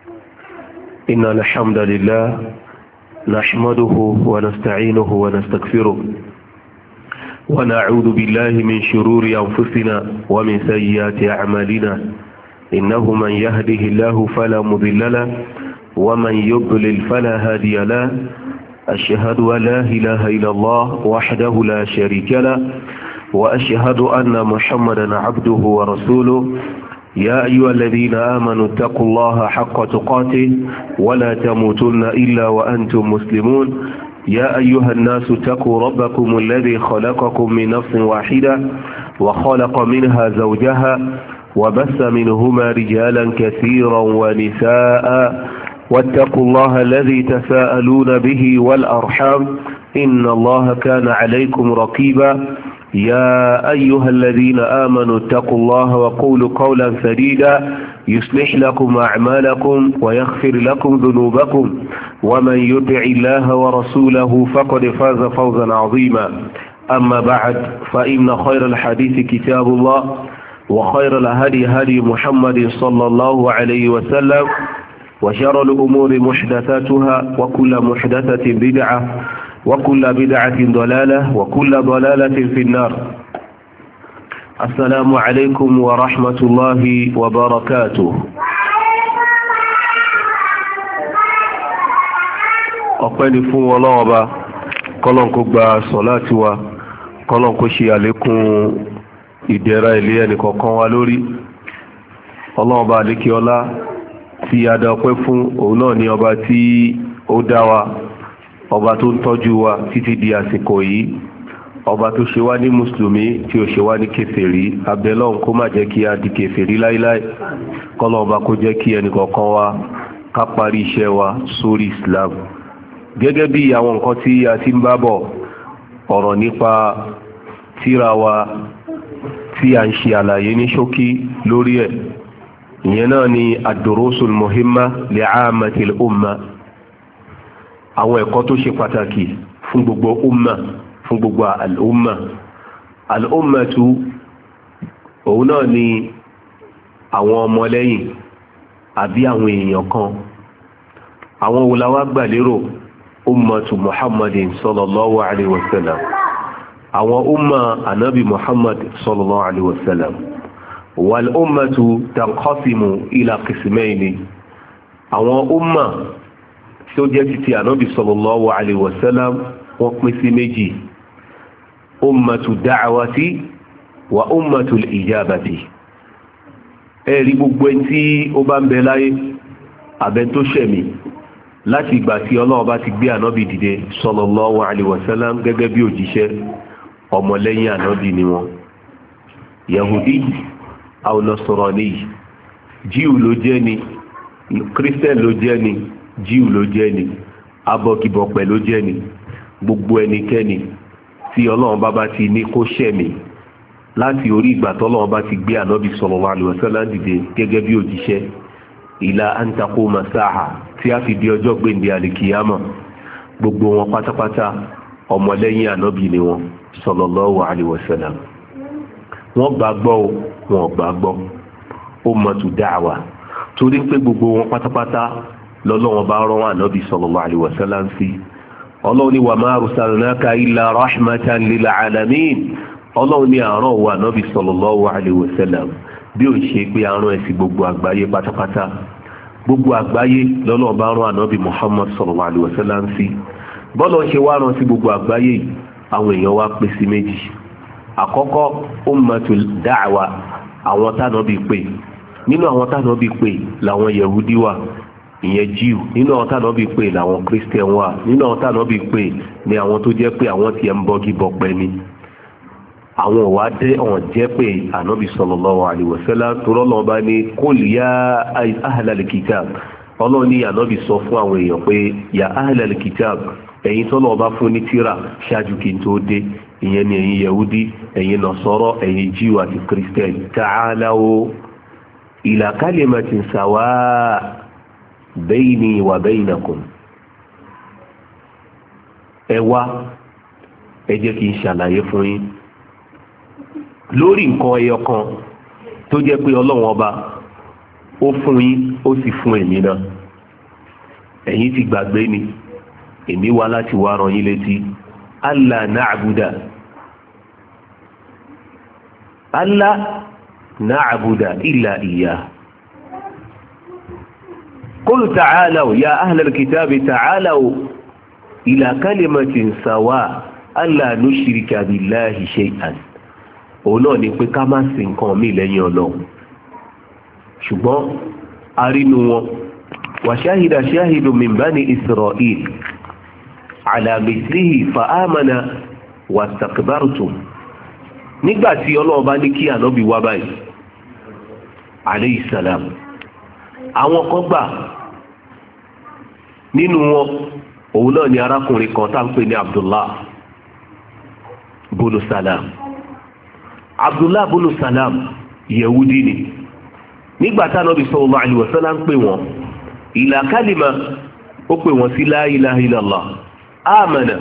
إن الحمد لله نحمده ونستعينه ونستغفره ونعوذ بالله من شرور أنفسنا ومن سيئات أعمالنا إنه من يهده الله فلا مضل له ومن يضلل فلا هادي له أشهد أن لا إله إلا الله وحده لا شريك له وأشهد أن محمدا عبده ورسوله يا أيها الذين آمنوا اتقوا الله حق تقاته ولا تموتن إلا وأنتم مسلمون يا أيها الناس اتقوا ربكم الذي خلقكم من نفس واحدة وخلق منها زوجها وبث منهما رجالا كثيرا ونساء واتقوا الله الذي تساءلون به والأرحام إن الله كان عليكم رقيبا يا أيها الذين آمنوا اتقوا الله وقولوا قولا سديدا يصلح لكم أعمالكم ويغفر لكم ذنوبكم ومن يطع الله ورسوله فقد فاز فوزا عظيما أما بعد فإن خير الحديث كتاب الله وخير الهدي هدي محمد صلى الله عليه وسلم وشر الأمور محدثاتها وكل محدثة بدعة وكل بدعة ضلالة وكل ضلالة في النار. السلام عليكم ورحمة الله وبركاته. ọpẹ́ni fún Ọlọ́run Ọba kọ́lọ́n kó gba sọ̀láàtì wa kọ́lọ́n kó ṣe àlékún ìdẹ̀ra ilé ẹnìkọ̀ọ̀kan wa lórí. Ọlọ́run Ọba àlékiọlá tí a dá ọpẹ́ fún òun náà ni ọba tí ó dá wa, ọba tó ń tọ́jú wa títí di àsìkò yìí, ọba tó ṣe wá ní mùsùlùmí tí ó ṣe wá ní kèfèrí. abẹ́lọ́hun kó má jẹ́ kí a di kèfèrí láíláí, kọ́lọ́run Ọba kó jẹ́ kí ẹnìkọ̀ọ̀kan wa ká parí iṣẹ́ wa sórí Islam. Gẹ́gẹ́ bí àwọn nǹkan tí a ti ń bá bọ̀, ọ̀rọ̀ nípa tírà wa tí a ń ṣe àlàyé ní ṣókí lórí ẹ̀, ìyẹn náà ni ad-durusul muhimma li'ammatil umma, àwọn ẹ̀kọ́ tó ṣe pàtàkì fún gbogbo umma, fún gbogbo al-umma. Al-ummatu òun náà ni àwọn ọmọlẹ́yìn àbí àwọn èèyàn kan. àwọn wòláwà gbà lérò ummatu muhammadin sallallahu alaihi wasallam, àwọn umma anabi muhammad sallallahu alaihi wasallam. wal ummatu tanqasimu ila qismayni, àwọn umma tí ó jẹ́ títí anabi sallallahu alaihi wasallam wọ́n pín sí méjì: ummatu da'wati wa ummatu ijabati. ẹ̀rí gbogbo ẹni tí ó bá ń bẹ láyé àbẹ́ tó ṣẹ̀mí láti ìgbà tí Ọlọ́run bá ti gbé ànábì dìde sallallahu alaihi wasallam gẹ́gẹ́ bí òjíṣẹ́, ọmọlẹ́yìn ànábì ni wọ́n. yahudi aw nasrani, jíù ló jẹ́ ni, kírísítẹ́n ló jẹ́ ni, jíù ló jẹ́ ni, abọ́gibọ̀pẹ̀ ló jẹ́ ni. gbogbo ẹnikẹ́ni tí Ọlọ́run bá ti ní kó ṣẹ̀mí láti orí ìgbà tọ́lọ́run bá ti gbé ànábì sallallahu alaihi wasallam dìde gẹ́gẹ́ bí òjíṣẹ́ ila an taquma sa'a, tí a fi di ọjọ́ gbèǹde àlìkìyàmọ̀, gbogbo wọn pátápátá ọmọlẹ́yìn ànábì ni wọn sallallahu alaihi wasallam. wọ́n gbàgbọ́ wọn gbàgbọ́, ummatu da'wa, torí pé gbogbo wọn pátápátá lọ́lọ́wọ́n bá rán ànábì sallallahu alaihi wasallam sí. Ọlọ́run ní wa ma arsalnaka illa rahmatan lil alamin. Ọlọ́run ní àárọ̀ wa ànábì sallallahu alaihi wasallam bí ó ṣe pé àrùn ẹ̀sìn gbogbo àgbáyé pátápátá. gbogbo àgbáyé lọ́nà bá rán ànábì Muhammad sallallahu alaihi wasallam sí. bọ́lọ̀ ṣe wá rán sí gbogbo àgbáyé, àwọn èèyàn wá pín sí méjì. àkọ́kọ́ ummatul da'wa, àwọn tánàbí pè. nínú àwọn tánàbí pè làwọn yahudi wà, ìyẹn jíù. nínú àwọn tánàbí pè làwọn christian wà. nínú àwọn tánàbí pè ní àwọn tó jẹ́ pé àwọn tiẹ̀ ń bọ́gí bọ̀pẹ̀ ni. àwọn òwà dé ọ̀n jẹ́ pé ànábì sallallahu alaihi wasallam tó rọ́lọ́ bá ní qul ya ahlal kitab. Ọlọ́run ní ànábì sọ fún àwọn èèyàn pé ya ahlal kitab, ẹ̀yin tọ́lọ́ bá fún ní tírà ṣáájú kí n tó dé, ìyẹn ni ẹ̀yin yahudi, ẹ̀yin nasara, ẹ̀yin jíù àti christian. ta'alaw ila kalimatin sawa bayni wa baynakum. ẹ wá, ẹ jẹ́ kí n ṣàlàyé fún yín lórí nǹkan ẹyọ kan tó jẹ́ pé Ọlọ́run Ọba ó fún yín ó sì fún èmi náà. ẹ̀yin ti gbàgbé ni èmi wá láti wá rán yín létí alla na'buda illa iyyah. qul ta'alaw ya ahlal kitabi ta'alaw ila kalimatin sawa alla nushrika billahi shay'an. òun náà ni pé ká má sìn nǹkan mí lẹ́yìn Ọlọ́run. ṣùgbọ́n arínú wọn wa shahida shahidu min bani isra'il ala mithlihi fa amana wastakbartum. nígbàtí Ọlọ́run bá ní kí ànábì wá báyìí alayhi salam, àwọn kan gbà nínú wọn. òun náà ni arákùnrin kan tá ń pè ní Abdullah bunu Salam. Abdullah bunu Salam yehudi ni. nígbàtí ànábì sallallahu alaihi wasallam ń pè wọ́n ila kalima, ó pè wọ́n sí la ilaha illallah, amana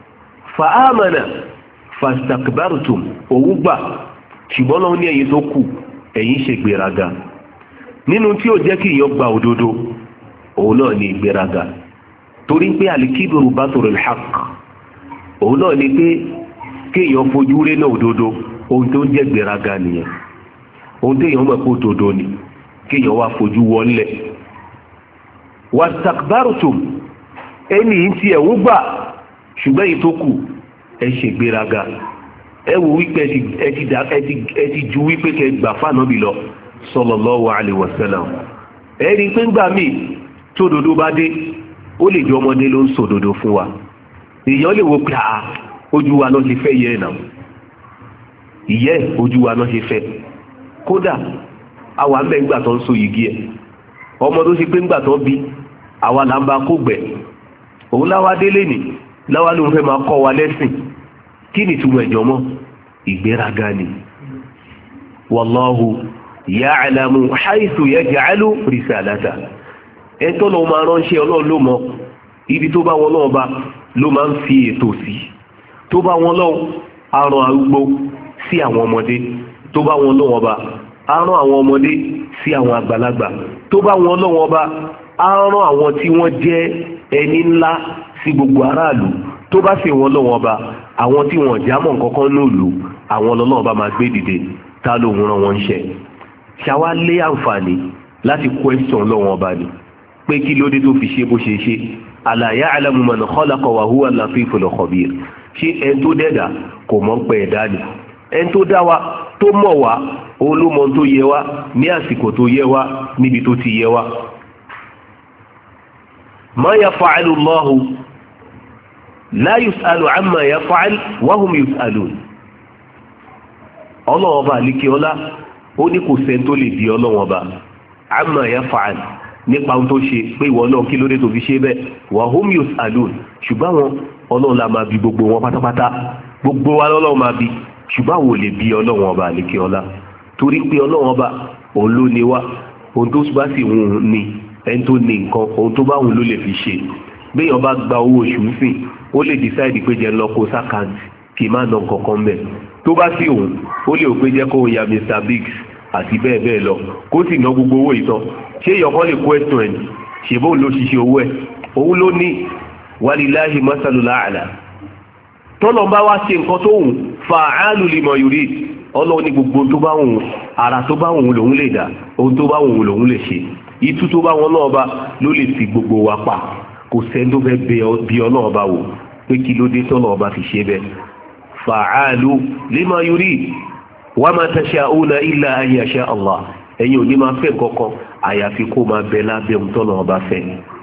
fastakbartum. òun gbà, ṣùgbọ́n lọ́wọ́ ní ẹ̀yin tó kù ẹ̀yin ṣe gbéraga. nínú tí ó jẹ́ kí èèyàn gba òdodo òun náà ni ìgbéraga, torí pé alikibiru baturul haqq. òun náà ni pé kéèyàn fojú rí náà òdodo, ohun tó ń jẹ́ gbéraga nìyẹn. ohun tó èèyàn mọ̀ pé òdodo ni kéèyàn wá fojú wọlé. wastakbartum, ẹni tí ẹ̀ ń gbà, ṣùgbọ́n èyí tó kù ẹ ṣe gbéraga. ẹ wò wípé ẹ ti ju wípé kẹ gbà fànàbì lọ sallallahu alaihi wasallam. ẹ rí i pé ńgbà míì tódodo bá dé, ó lè jọ ọmọdé ló ń sòdodo fún wa. èèyàn lè wo pé ojú wa náà ṣe fẹ́ yẹ ẹ̀ náà, ìyẹ́ ojú wa náà ṣe fẹ́. kódà àwa ń bẹ ńgbà tó ń so yìgì ẹ̀, ọmọ tó ṣe pé ńgbà tó bí àwa là ń bá kó gbẹ. òun láwa délé nì láwa ló ń fẹ́ máa kọ́ wa lẹ́sìn. kí ni ìtumọ̀ ẹ̀jọ̀ mọ́? ìgbéraga ni. wallahu ya'lamu haythu yaj'alu risalata. ẹ̀tọ́ lọ́wọ́ máa ránṣẹ́ Ọlọ́run ló mọ ibi tó bá wọn lọ́wọ́ bá ló máa ń fi ètò sí. tó bá wọn lọ́wọ́ aràn arúgbó sí àwọn ọmọdé, tó bá wọn lọ́wọ́ bá aràn àwọn ọmọdé sí àwọn àgbàlagbà, tó bá wọn lọ́wọ́ bá aràn àwọn tí wọ́n jẹ́ ẹni ńlá sí gbogbo aráàlú, tó bá sì wọn lọ́wọ́ bá àwọn tí wọ́n jámọ́ nǹkankan lóòlù, àwọn lọ́wọ́ bá máa gbé dìde. ta ló ń rán wọn ṣẹ́? ṣáwá lé àǹfààní láti question lọ́wọ́ bá ní pé kí ló dé tó fi ṣe bó ṣe ṣe. ala ya'lamu man khalaqa wa huwa al-latiful khabir. ṣé ẹni tó dẹ̀dá kò mọ̀ ń pẹ́ ẹ̀dá ni? ẹni tó dá wa tó mọ̀ wá, òun ló mọ̀ tó yẹ wá ní àsìkò tó yẹ wá níbi tó ti yẹ wá. ma yaf'alu Allahu la yus'alu amma yaf'al wa hum yus'alun. ọlọ́wọ́ bá àlíkè ọlá ó ní kò sẹ́ni tó lè di ọlọ́wọ́ bá amma yaf'al nípa ohun tó ṣe pé ìwọ náà kí ló dé tó fi ṣe bẹ́ẹ̀, wa hum yus'alun. ṣùgbọ́n àwọn ọlọ́run la máa bi gbogbo wọn pátápátá, gbogbo wa lọ́lọ́run máa bi, ṣùgbọ́n àwọn ò lè bi ọlọ́run ọba àlekè ọlá, torí pé ọlọ́run ọba òun ló ní wá, ohun tó bá sì wù ú ní ẹni tó ní nǹkan, ohun tó bá wù ú ló lè fi ṣe. béèyàn bá gba owó oṣù sìn, ó lè decide pé jẹ́ lọ kó sákàǹtì kì í má ná kankan mẹ́. tó bá sì òun ó lè pé jẹ́ kó ya Mr Biggs àti bẹ́ẹ̀ bẹ́ẹ̀ lọ, kó sì ná gbogbo owó ìtàn. ṣé èèyàn kan lè question ẹ̀ ṣèbó ló ṣiṣẹ́ owó ẹ̀, òun ló ní walillahi masalul a'la. tọ́lọ̀ bá wá ṣe nǹkan tó wù fa'alu lima yurid, ọlọ́run ní gbogbo tó bá wù, ara tó bá wù lòun lè dá, ohun tó bá wù lòun lè ṣe. ìtú tó bá wọn náà bá ló lè fi gbogbo wa pa. kò sẹ́ni tó fẹ́ bí ọlọ́run bá wò pé kí ló dé tọ́lọ̀ bá fi ṣe bẹ́ẹ̀. fa'alu lima yurid wa ma tasha'una illa an yasha Allah. ẹ̀yin ò ní máa fẹ́ kankan àyàfi kó máa bẹ lábẹ́ ohun tọ́lọ̀ bá fẹ́,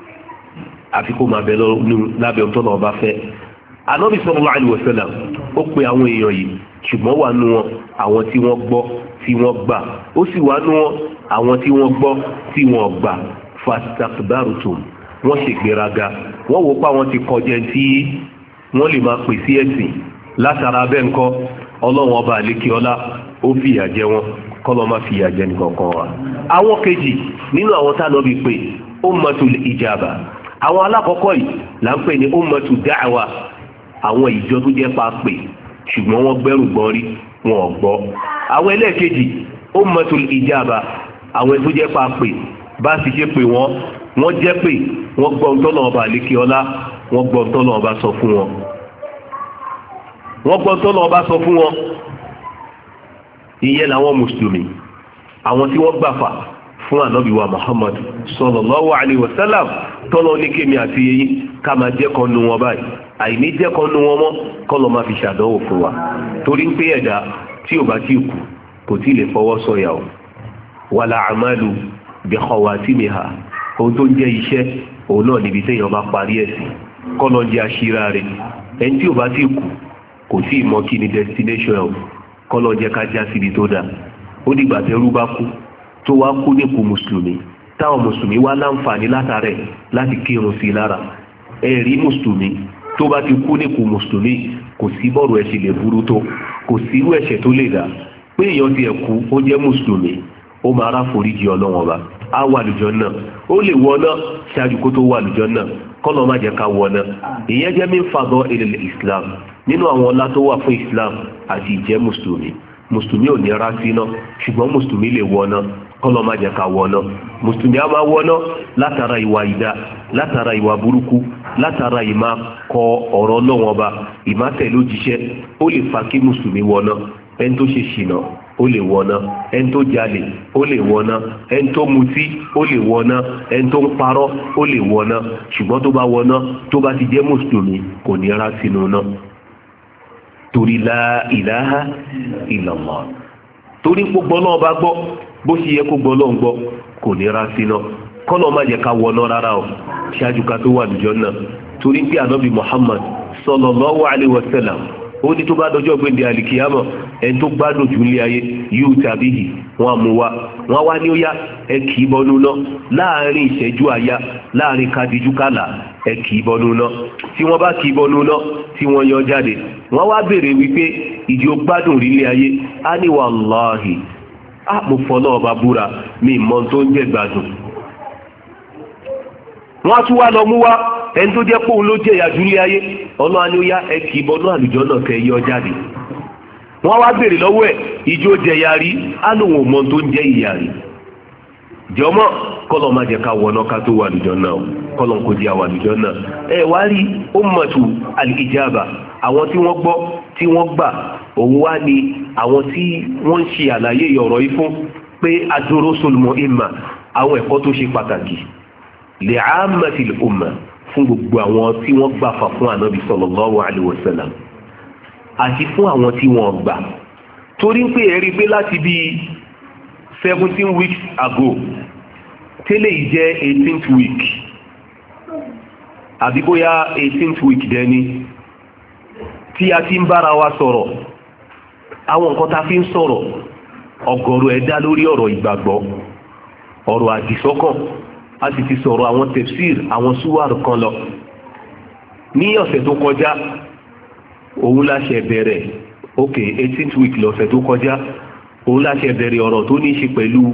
àfi kó máa bẹ lábẹ́ ohun tọ́lọ̀ bá fẹ́. Ànábì sallallahu alaihi wasallam ó pe àwọn èèyàn yìí, ṣùgbọ́n wà nú wọn àwọn tí wọ́n gbọ́ tí wọ́n gbà, ó sì wà nú wọn àwọn tí wọ́n gbọ́ tí wọ́n gbà. fastakbarutum, wọ́n ṣègbéraga, wọ́n wò pa wọn ti kọjá tí wọ́n lè máa pè sí ẹ̀sìn. látara bẹ́ẹ̀ ńkọ́ ọlọ́run ọba àlékè ọlá ó fìyà jẹ wọn, kọ́lọ́ má fìyà jẹ nìkankan wa. àwọn kejì nínú àwọn tá Ànábì pé ummatul ijaba, àwọn alákọ̀ọ́kọ́ yìí là ń pè ní ummatu da'wa, àwọn ìjọ tó jẹ́ pa pè ṣùgbọ́n wọ́n gbẹ́rù gbọ́n rí wọn ò gbọ́. àwọn ẹlẹ́ẹ̀kejì ummatul ijaba, àwọn tó jẹ́ pa pè bá sì ṣe pè wọ́n wọ́n jẹ́ pé wọ́n gbọ́ ntọ́nà ọba àlékè ọlá, wọ́n gbọ́ ntọ́nà ọba sọ fún wọn. wọ́n gbọ́ ntọ́nà ọba sọ fún wọn. ìyẹn làwọn mùsùlùmí, àwọn tí wọ́n gbàfà fún ànábì wa Muhammad sallallahu alaihi wasallam tọ́lọ́ ní kémi àti yẹyìn ká máa jẹ́ kan nu wọn báyìí, àìní jẹ́ kan nu wọn mọ́ kọ́lọ́ máa fi ṣàdánwò fún wa. torí pé ẹ̀dá tí ò bá tí kú kò tí lè fọwọ́ sọ̀yà o. wàlà àmàlù bi khawatimiha, ohun tó ń jẹ́ iṣẹ́ òun náà níbi téèyàn bá parí ẹ̀ sí, kọ́lọ́ jẹ́ àṣírà rẹ̀. ẹni tí ò bá tí kú kò tí ì mọ kí ni destination ẹ̀, kọ́lọ́ jẹ́ ká já síbi tó dáa. ó dìgbà tẹ́rú bá kú tó wá kú nípò mùsùlùmí, táwọn mùsùlùmí wá láǹfààní látàrẹ̀ láti kírun sí lára. ẹ̀rí mùsùlùmí tó bá ti kú nípò mùsùlùmí kò sí bọ́ọ̀rù ẹ̀ṣẹ̀ lè burú tó, kò sí irú ẹ̀ṣẹ̀ tó lè dá pé èèyàn ti ẹ̀kú ó jẹ́ mùsùlùmí ó máa rá foríjì ọlọ́wọ́n ọba, á wà lùjọ́ náà, ó lè wọ náà ṣáájú kó tó wà lùjọ́ náà, kọ́nà má jẹ́ ká wọ náà. ìyẹn jẹ́ min fadailil Islam, nínú àwọn ọlá tó wà fún Islam àti ìjẹ́ mùsùlùmí. mùsùlùmí ò ní rá síná, ṣùgbọ́n mùsùlùmí lè wọ náà, kọ́nà má jẹ́ ká wọ náà. mùsùlùmí á máa wọ náà látara ìwà ìdá, látara ìwà burúkú, látara ìmá kọ ọ̀rọ̀ Ọlọ́hun Ọba, ìmá tẹ̀lé òjíṣẹ́, ó lè fa kí mùsùlùmí wọ náà. ẹni tó ṣe ṣìnà ó lè wọná, ẹni tó jalè ó lè wọná, ẹni tó mutí ó lè wọná, ẹni tó ń parọ́ ó lè wọná. ṣùgbọ́n tó bá wọná, tó bá ti jẹ́ mùsùlùmí kò ní rá sínú náà. torí la ilaha illallah, torí gbogbo náà bá gbọ́ bó ṣe yẹ kó gbọ́ náà gbọ́, kò ní rá sínú. kọ́nà má jẹ́ ká wọná rárá o ṣáájú ká tó wà lùjọ́ náà. torí pé ànábì Muhammad sallallahu alaihi wasallam ó ní tó bá dọjọ́ gbẹ̀ndẹ̀ àlìkìyàmọ̀, ẹni tó gbádùn jù ní ayé yóò tàbí yìí wọ́n mú wa, wọ́n wá ní ó yá ẹ kì í bọnú náà láàrin ìṣẹ́jú àyá, láàrin kadiju kàlà, ẹ kì í bọnú náà. tí wọ́n bá kì í bọnú náà tí wọ́n yọ jáde, wọ́n wá béèrè wípé ìdí ó gbádùn rí ní ayé, á ní wàláhì mo fọ́ náà bá búra mi mọ́ tó ń jẹ́ gbádùn. wọ́n á tún wá lọ mú wá ẹni tó jẹ́ pé òun ló jẹ́ ìyàjú lé ayé, ọlọ́run ni ó yá ẹ kì í bọnú àlùjọ náà kẹ́ yọ jáde. wọ́n wá béèrè lọ́wọ́ ẹ̀ ìjó jẹ̀yà rí, á lóun ò mọ tó ń jẹ́ ìyà rí. jọmọ́ kọ́lọ̀ má jẹ́ ká wọná ká tó wà àlùjọ náà, kọ́lọ̀ kò di àwọn àlùjọ náà. ẹ wá rí ummatu al-ijaba, àwọn tí wọ́n gbọ́ tí wọ́n gbà, òun wá ní àwọn tí wọ́n ń ṣe àlàyé ọ̀rọ̀ yìí fún pé ad-durusul muhimma, àwọn ẹ̀kọ́ tó ṣe pàtàkì li'ammatil umma, fún gbogbo àwọn tí wọ́n gbàfà fún ànábì sallallahu alaihi wasallam àti fún àwọn tí wọ́n gbà. torí pé ẹ̀rí pé láti bí 17 weeks ago tẹ́lẹ̀ yìí jẹ́ 18th week àbí bóyá 18th week dẹni tí a ti ń bára wa sọ̀rọ̀. àwọn nǹkan tá a fi ń sọ̀rọ̀ ọ̀gọ̀rọ̀ ẹ̀ dá lórí ọ̀rọ̀ ìgbàgbọ́, ọ̀rọ̀ àdìsọ́kàn, a sì ti sọ̀rọ̀ àwọn tefsir, àwọn súwárù kan lọ. ní ọ̀sẹ̀ tó kọjá òun láṣẹ bẹ̀rẹ̀ 18th week lọ́sẹ̀ tó kọjá òun láṣẹ bẹ̀rẹ̀ ọ̀rọ̀ tó ní í ṣe pẹ̀lú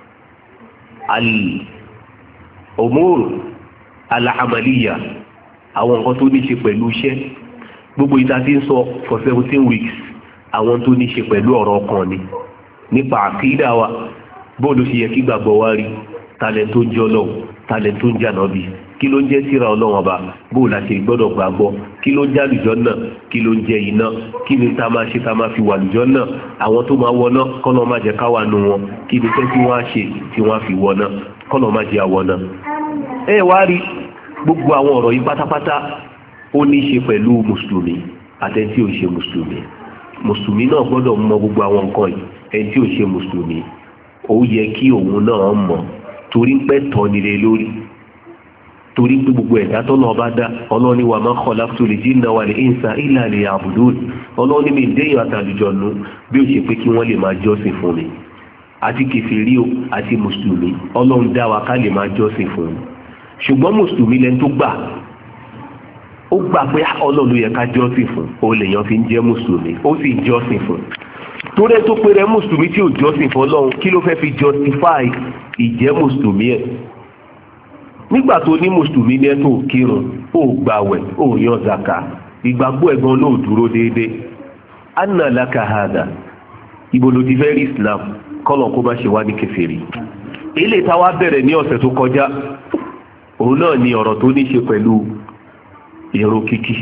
al-umur al-amaliya, àwọn nǹkan tó ní í ṣe pẹ̀lú iṣẹ́. gbogbo ìta ti ń sọ for 17 weeks àwọn tó ní í ṣe pẹ̀lú ọ̀rọ̀ ọkàn ni, nípa àkídà wa, bóòlù ṣe yẹ kí gbàgbọ́ wa rí, talẹ̀ tó ń jẹ́ ọlọ́run, talẹ̀ tó ń jẹ́ ànábì, kí ló ń jẹ́ tírà ọlọ́run ọba, bó la ṣe gbọ́dọ̀ gbàgbọ́, kí ló ń jẹ́ àlùjọ náà, kí ló ń jẹ́ iná, kí ni tá máa ṣe tá máa fi wà àlùjọ náà, àwọn tó máa wọná kọ́nà má jẹ́ ká wà nù wọn, kí ni tẹ́ tí wọ́n á ṣe tí wọ́n á fi wọná, kọ́nà má jẹ́ àwọná. ẹ wá rí gbogbo àwọn ọ̀rọ̀ yìí pátápátá ó ní í ṣe pẹ̀lú mùsùlùmí àtẹni tí ò ṣe mùsùlùmí. mùsùlùmí náà gbọ́dọ̀ mọ gbogbo àwọn nǹkan yìí, ẹni tí ò ṣe mùsùlùmí ó yẹ kí òun náà mọ̀, torí pé tọ́ nílé lórí, torí pé gbogbo ẹ̀dá tọ́nà ọba dá, ọlọ́run ní wa ma khalaqtul jinna wal insa illa liya'budun, ọlọ́run ní mi déyìn àtàlùjọ̀nù bí ó ṣe pé kí wọ́n lè máa jọ́sìn fún mi. àti kèfèrí o àti mùsùlùmí ọlọ́run dá wa ká lè máa jọ́sìn fún mi. ṣùgbọ́n mùsùlùmí lẹni tó gbà, ó gbà pé ọlọ́run ló yẹ ká jọ́sìn fún, ó lè yan fi ń jẹ́ mùsùlùmí, ó sì jọ́sìn fún. torí tó pé rẹ mùsùlùmí tí ò jọ́sìn fún ọlọ́run, kí ló fẹ́ fi justify ìjẹ́ mùsùlùmí ẹ̀? nígbà tó ní mùsùlùmí ní ẹ tó kírun, ó gbàwẹ̀, ó yan zaka, ìgbàgbọ́ ẹ̀gbọ́n ló dúró déédéé. anna laka hada, ibo ló ti fẹ́ rí islam, kọ́lọ̀ kó bá ṣe wá ní kèfèrí. ilé táwa bẹ̀rẹ̀ ní ọ̀sẹ̀ tó kọjá òun náà ni ọ̀rọ̀ tó ní ṣe pẹ̀lú ìrun kíkí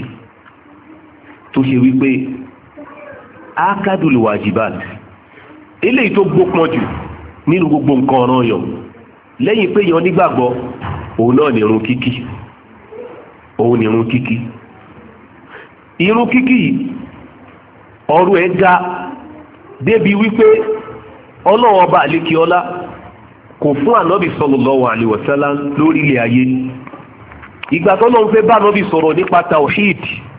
tó ṣe wípé akadul wajibat eléyìí tó gbópọn jù nínú gbogbo nǹkan ọ̀ranyàn lẹ́yìn pé yan nígbàgbọ́ òun náà ni ìrun kíkí òun ni ìrun kíkí. ìrun kíkí ọ̀rọ̀ ẹ̀ ga débi wípé ọlọ́wọ́ ọba àlékí ọlá kò fún ànábì sallallahu alaihi wasallam lórí ilẹ̀ ayé. ìgbà tó lọ́n fẹ́ bá ànábì sọ̀rọ̀ nípa tawhid,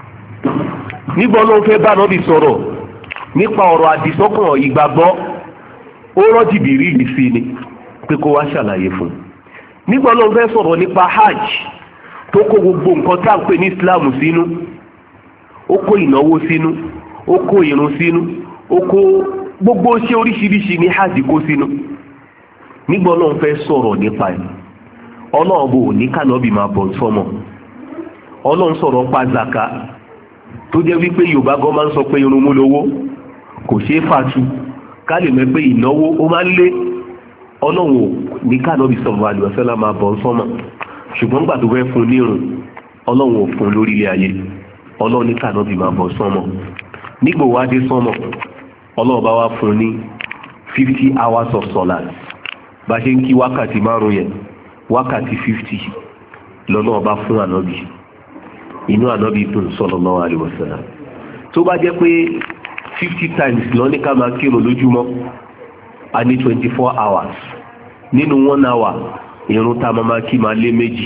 nígbà lọ́n fẹ́ bá ànábì sọ̀rọ̀ nípa ọ̀rọ̀ àdìsọ́kàn ìgbàgbọ́, ó rán Jìbìrìlì sí ni pé kó wá ṣàlàyé fún un. nígbà lọ́n fẹ́ sọ̀rọ̀ nípa hajj tó kó gbogbo nǹkan tá à ń pè ní Islam sínú, ó kó ìnáwó sínú, ó kó ìrun sínú, ó kó gbogbo iṣẹ́ oríṣiríṣi ní hajj kó sínú. nígbà Ọlọ́run fẹ́ sọ̀rọ̀ nípa ẹ̀, Ọlọ́run bò ní kánọ́bì máa bọ̀ sọ́mọ̀. Ọlọ́run sọ̀rọ̀ pa zaka tó jẹ́ wípé Yorùbá gan máa ń sọ pé irun mú lówó kò ṣeé fàtú, ká lè mọ̀ pé ìnáwó ó máa ń lé. Ọlọ́run ní kánọ́bì sallallahu alaihi wasallam máa bọ̀ sọ́mọ̀, ṣùgbọ́n gbà tó fẹ́ fún nírun Ọlọ́run ò fún lórí ilé ayé. Ọlọ́run ní kánọ́bì máa bọ̀ sọ́mọ̀. nígbò wá dé sọ́mọ̀, Ọlọ́run bá wá fún ní 50 hours of solat. bá ṣe ń kí wákàtí 5 yẹn, wákàtí 50 lọ́nà ọba fún ànábì. inú ànábì dùn sallallahu alaihi wasallam. tó bá jẹ́ pé 50 times lọ ní ká máa kírun lójúmọ́, a ní 24 hours. nínú 1 hour ìrun tá a máa kí máa lé 2.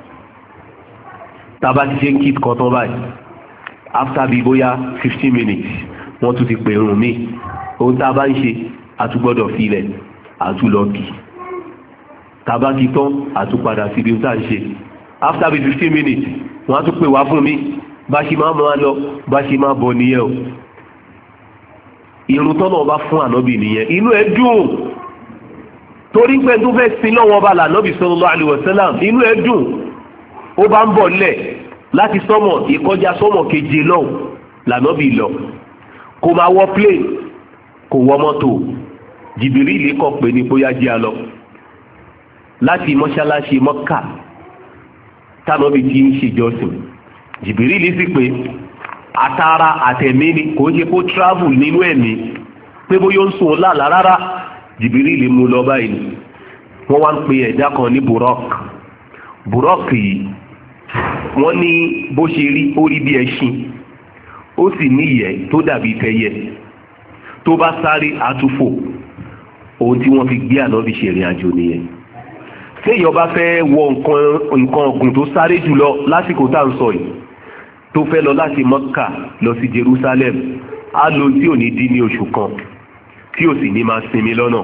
tá a bá ti ṣe ń kí kan tán báyìí, after bí bóyá 15 minutes wọ́n tún ti pè irun míì. ohun tá a bá ń ṣe àtúgbọ́dọ̀ filẹ̀ àtúlọ́kì. tá a bá kí tán àtúpadà sí ibi tá a ń ṣe. after bí 15 minutes wọ́n á tún pè wá fún mi. bá ṣe máa lọ bá ṣe máa bọ̀ nìyẹn o. irun tọ́nà ọba fún ànábì nìyẹn. inú ẹ̀ dùn torí pé tó fẹ́ sin lọ́wọ́ ọba lànábì sallallahu alaihi wasallam. inú ẹ̀ dùn. ó bá ń bọ̀ lẹ̀ láti sọ́mọ̀ ìkọjá sọ́mọ̀ keje lọ́hùn lànábì lọ. kò máa wọ plane, kò wọ mọ́tò. Jìbìrìlì kọ̀ pé ní bóyá jẹ́ a lọ láti mọ́ṣáláṣí Mọ́kà tánàbì tí ń ṣèjọsìn. Jìbìrìlì sì pé àtàrà àtẹ̀mí ni, kò ń ṣe kó travel nínú ẹ̀mí pé bóyá ó ń sùn lálàá rárá. Jìbìrìlì mú lọ báyìí. wọ́n wá ń pe ẹ̀dá kan ní Buraq yìí wọ́n ní bó ṣe rí, ó rí bí ẹṣin, ó sì ní ìyẹ́ tó dàbí tẹyẹ. tó bá sáré àtúfò. ohun tí wọ́n fi gbé ànábì ṣe ìrìn àjò nìyẹn. téèyàn bá fẹ́ wọ nǹkan ọ̀gùn tó sáré jùlọ lásìkò tá à ń sọ yìí, tó fẹ́ lọ láti Mọ́kà lọ sí Jerusalem, á lò tí ò ní dín ní oṣù kan, tí ò sì ní máa sinmi lọ́nà.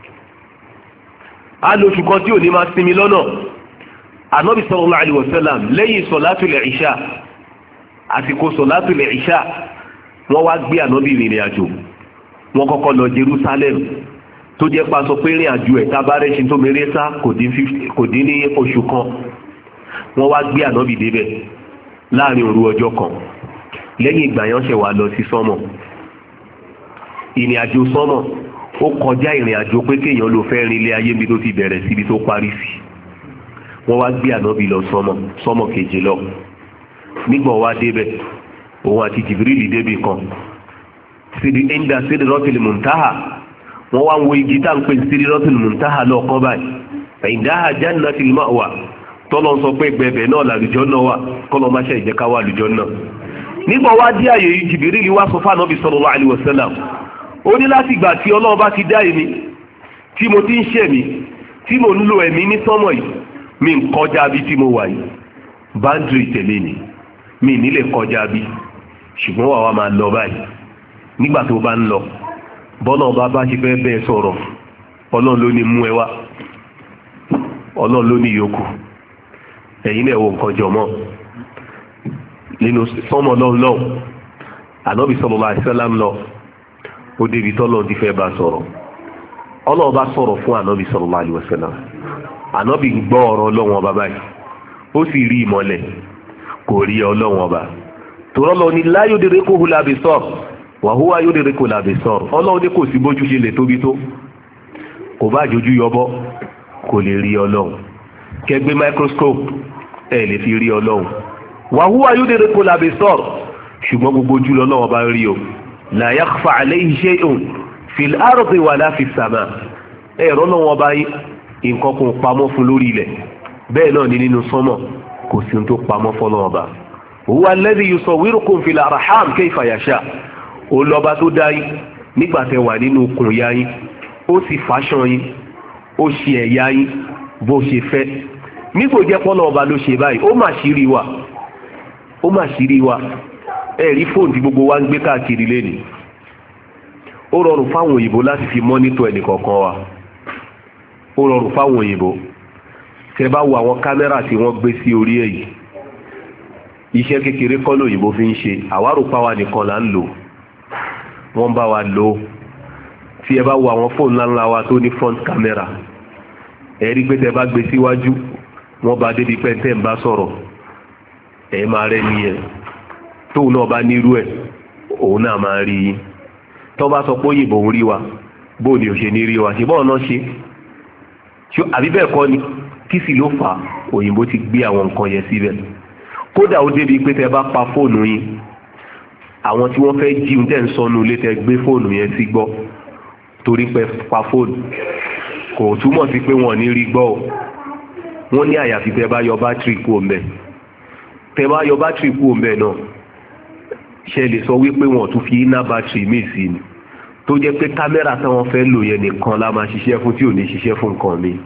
á lò oṣù kan tí ò ní máa sinmi lọ́nà. ànábì sallallahu alaihi wasallam lẹ́yìn sọ̀látùl ìṣà, àsìkò sọ̀látùl ìṣà, wọ́n wá gbé ànábì rìnrìn àjò. wọ́n kọ́kọ́ lọ Jerusalem, tó jẹ́ pa sọ pé rìn àjò ẹ̀ tábàárẹ̀ tó mèrè sá kò dín ní oṣù kan. wọ́n wá gbé ànábì débẹ̀ láàrin òru ọjọ́ kan. lẹ́yìn ìgbà yẹn ṣe wà lọ sí sọ́mọ̀. ìrìn àjò sọ́mọ̀ ó kọjá ìrìn àjò pé kéèyàn ló fẹ́ rin ilé ayé bí tó ti bẹ̀rẹ̀ síbi tó parí sí. wọ́n wá gbé ànábì lọ sọ́mọ̀ keje lọ. nígbà wá débẹ̀, òun àti Jìbìrìlì débì kan inda Sidratil Muntaha. wọ́n wá ń wo igi tá à ń pè Sidratil Muntaha lọ́ọ̀kan báyìí. indaha Jannatul Ma'wa. tọ́lọ́ sọ pé gbẹ̀bẹ̀ náà làlùjọ́ náà wà, kọ́lọ́ máa ṣe ìjẹ́ká wà lùjọ́ náà. nígbà wá dé àyè yìí, Jìbìrìlì wá sọ fún ànábì sallallahu alaihi wasallam. ó ní láti ìgbà tí Ọlọ́run bá ti dá èmi, tí mo ti ń ṣẹ̀mí, tí mo ń lo ẹ̀mí ní sánmọ̀ yìí, mi ń kọjá bí tí mo wà yìí. báńdìrì tẹ̀lé ni mi nílé kọjá bí, ṣùgbọ́n wà wá máa lọ báyìí. nígbà tó bá ń lọ, bọ́lá ọba bá ṣe fẹ́ bẹ́ẹ̀ sọ̀rọ̀, Ọlọ́run ló ní mú ẹ wá, Ọlọ́run ló ní yòókù. ẹ̀yin náà wo nǹkan jọmọ́ nínú sọ́mọ lọ́wọ́. ànábì sallallahu alaihi wasallam lọ, ó débi tọ́lọ́ ti fẹ́ bá sọ̀rọ̀. Ọlọ́run bá sọ̀rọ̀ fún ànábì sallallahu alaihi wasallam. ànábì gbọ́ ọ̀rọ̀ Ọlọ́run ọba báyìí, ó sì rí ìmọ́lẹ̀, kò rí Ọlọ́run ọba. tòrọ́lọ́ ni la yudrikuhu al-absar wa huwa yudriku al-absar. Ọlọ́run ní kò sí bójú ṣe lè tóbi tó, kò bá jójú yọbọ́, kò lè rí Ọlọ́run. kẹgbẹ́ microscope ẹ lè fi rí ọlọ́run wa huwa yudrikul absar ṣùgbọ́n gbogbo ojú lọ́wọ́ bá rí o la yakhfa alayhi shay'un fil ardi wala fis sama ẹ̀rọ lọ́wọ́ bá nǹkan kan pamọ́ fún lórí ilẹ̀ bẹ́ẹ̀ náà ni nínú sánmọ̀ kò sí tó pamọ́ fọ́lọ́wọ́ bá huwa alladhi yusawwirukum fil arham kayfa yasha ó lọ́ba tó dá yín nígbà tẹ́ wà nínú okùn ìyá yín ó sì fàṣọ yín ó ṣe ẹ̀yà yín bó ṣe fẹ́ nígbò jẹ́ pọ́lọ́ ọba ló ṣe báyìí ó mà ṣírí wa ẹ̀rí fóònù tí gbogbo wa ń gbé káàkiri lẹ́nu ó rọrùn fáwọn òyìnbó láti fi mọ́nítọ̀ ẹnìkọ̀ọ̀kan wa ó rọrùn fáwọn òyìnbó tẹ́ bá wo àwọn kámẹ́rà tí wọ́n gbé sí orí èyí iṣẹ́ kékeré kọ́ lóyìnbó fi ń ṣe àwárò páwa nìkan là ń lò wọ́n bá wa lò tí ẹ bá wo àwọn fóònù ńláńlá wa tó ní front camera ẹ rí pé tẹ́ bá gbé síwájú wọ́n bá débi pé tẹ́ ń bá sọ̀rọ̀ ẹ máa rẹ́ nìyẹn tóun náà bá nírú ẹ̀ òun náà máa rí yín tó bá sọ pé òyìnbó ń rí wa bóun ni ò ṣe ní rí wa ṣùgbọ́n ọ̀nà ṣe àbí bẹ́ẹ̀ kọ́ ni kí sì ló fà òyìnbó ti gbé àwọn nǹkan yẹn síbẹ̀ kódà ó débi pé tẹ́ bá pa fóònù yín àwọn tí wọ́n fẹ́ jíun tẹ́ ń sọnù ilé tẹ́ gbé fóònù yẹn sí gbọ́ torí pé pa fóònù kò túmọ̀ sí pé wọ́n ní rí gbọ́ o wọ́n ní àyàfi tẹ́ bá yọ bátìrì kú òǹbẹ̀ tẹ́ bá yọ bátìrì kú òǹbẹ̀ náà ṣe lè sọ wípé wọ́n tún fi iná bátìrì míì sí ni tó jẹ́ pé kámẹ́rà táwọn fẹ́ lò yẹn nìkan la máa ṣiṣẹ́ fún tí ò ní ṣiṣẹ́ fún nǹkan mi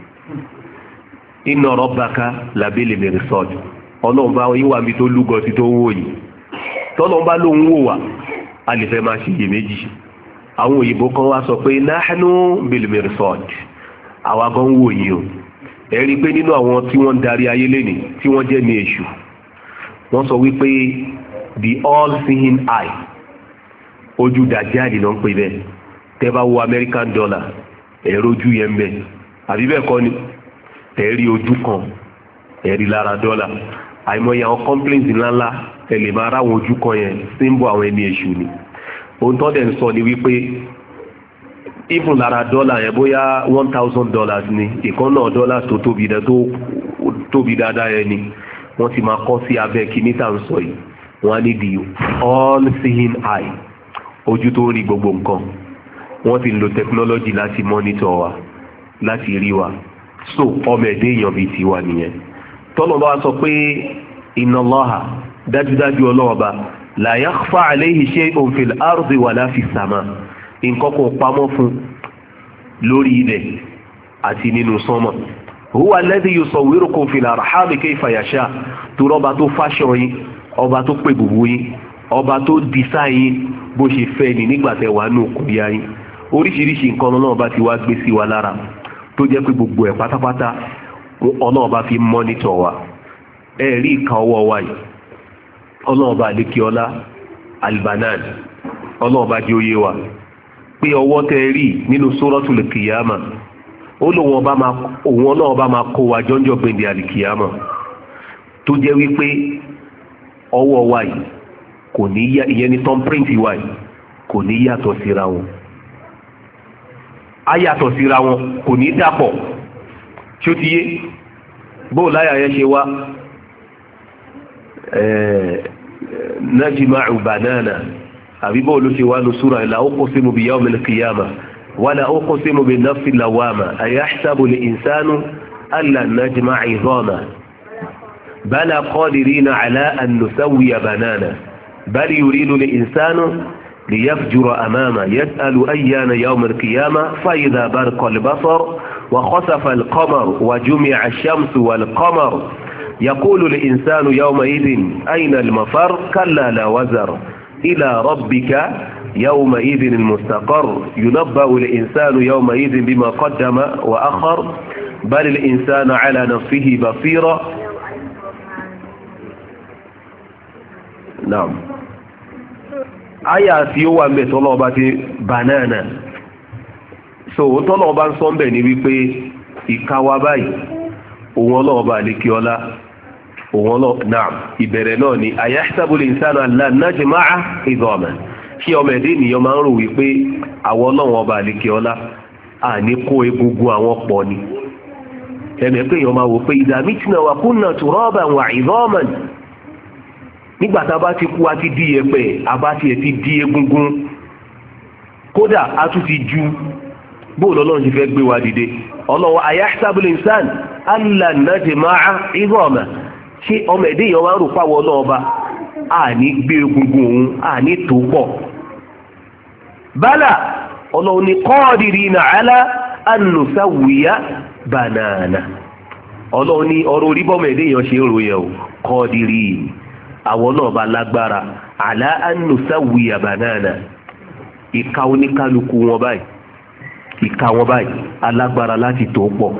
inna rabbaka labil mirsad ọlọ́run bá yín wà mí tó lúgọ sí tó ń wò yìí tọ́lọ́run bá lóun wò wá a lè fẹ́ máa ṣe iyèméjì àwọn òyìnbó kan wá sọ pé nahnu bil mirsad àwa gan wò yìí o ẹ rí i pé nínú àwọn tí wọ́n ń darí ayé lẹ́nìí tí wọ́n jẹ́ ní èṣù wọ́n sọ wípé the all seeing eye ojú dàjáde náà ń pè bẹ́ẹ̀ tẹ́ bá wo American dollar ẹ̀rọ ojú yẹn ń bẹ àbí bẹ́ẹ̀ kọ́ ni tẹ̀rí ojú kan ẹ̀rí lára dọ́là àìmọye àwọn complaints ńláńlá ẹ lè máa ráwọn ojú kan yẹn símbọ̀ àwọn ẹni èṣù ni ohun tó dẹ̀ ń sọ ni wípé even lára dọ́là yẹn bóyá $1,000 ni ìkan náà dọ́là tó tóbi dáadáa yẹn ni wọ́n ti máa kọ́ sí abẹ́ kíní tá à ń sọ yìí wọ́n á ní the all seeing eye ojú tó rí gbogbo nǹkan wọ́n ti lo technology láti monitor wa láti rí wa so ọmọ ẹ̀dẹ́ èèyàn bíi tiwa nìyẹn tọ́lọ́ bá sọ pé inna Allaha dájúdájú ọlọ́ọ̀ba la yakhfa alayhi shay'un fil ardi wala fis sama nǹkan kan pamọ́ fún lórí ilẹ̀ àti nínú sánmọ̀ huwa alladhi yusawwirukum fil arhami kayfa yasha torí ọba tó fáṣọ yín ọba tó pè bùbù yín ọba tó dìsá yín bó ṣe fẹ́ ni nígbà tẹ́ wà nù kúrìá yín oríṣiríṣi nǹkan náà bá ti wá gbé sí wa lára tó jẹ́ pé gbogbo ẹ̀ pátápátá ọlọ́ọ̀bá fi mọ́nítọ̀ wa ẹ̀rí ìka ọwọ́ wa yìí ọlọ́ọ̀bá àlékiọlá albanan ọlọ́ọ̀bá jẹ́ oyé wa pé ọwọ́ tẹ́ rí nínú suratul kìyàmà òun ọlọ́ọ̀bá máa kó wa jọ́njọ́ gbèndé àlìkìyàmà tó jẹ́ wípé ọwọ́ wa yìí kò ní yá ìyẹn ní tọ́ḿpìrìntì wa yìí kò ní yàtọ̀ síra wọn á yàtọ̀ síra wọn kò ní dàpọ̀ tí ó ti yé bó láyà yẹn ṣe wá najma'u banana àbí bó ló ṣe wá ní súra la uqsimu bi yawmil qiyamah wala uqsimu bin nafsil lawwama ayahsabu al-insanu alla najma'a 'idhama bala qadirina ala an nusawwiya banana bal yuridu al-insanu ليفجر أمامه يسأل أيان يوم القيامة فإذا برق البصر وخسف القمر وجمع الشمس والقمر يقول الإنسان يومئذ أين المفر كلا لا وزر إلى ربك يومئذ المستقر ينبأ الإنسان يومئذ بما قدم وأخر بل الإنسان على نفسه بصيرا نعم àyà tí ó wà ń bẹ̀ tọ́lọ́ ọba ti banana so tọ́lọ́ ọba ń sọ ń bẹ̀ ní wípé ìka wa báyìí òun ọlọ́ọ̀ba àlékí ọlá òun náà ìbẹ̀rẹ̀ náà ni ayahsabu al-insanu an lan najma'a 'idhama kí ọmọ ẹ̀dẹ́ ènìyàn máa ń rò wípé àwọn ọlọ́wọ́n ọba àlékí ọlá àní kó egungun àwọn pọ̀ ni ẹ̀mẹ̀ pé èèyàn máa wò pé idha mitna wa kunna turaban wa idhaman nígbà tá a bá ti kú a ti di yẹ̀pẹ̀ a bá tiẹ̀ ti di egungun kódà a tún ti ju bóòlù ọlọ́run ti fẹ́ gbé wa dìde ọlọ́wọ́ ayahsabul insan allan najma'a idhama ṣé ọmọ ẹ̀dẹ́ èèyàn wá rò pàwọ́ ọlọ́ọba àní gbé egungun òun àní tó pọ̀ bala ọlọ́run ní qadirina ala an nusawwiya banana ọlọ́run ní ọ̀rọ̀ orí bọ́mọ ẹ̀dẹ́ èèyàn ṣe ń ròyìn o kọ́ọ̀dìrì àwọn náà bá lágbára àlá ànùsáwìyà banana ìka oníkálukú wọn báyìí ìka wọn báyìí alágbára láti tó pọ̀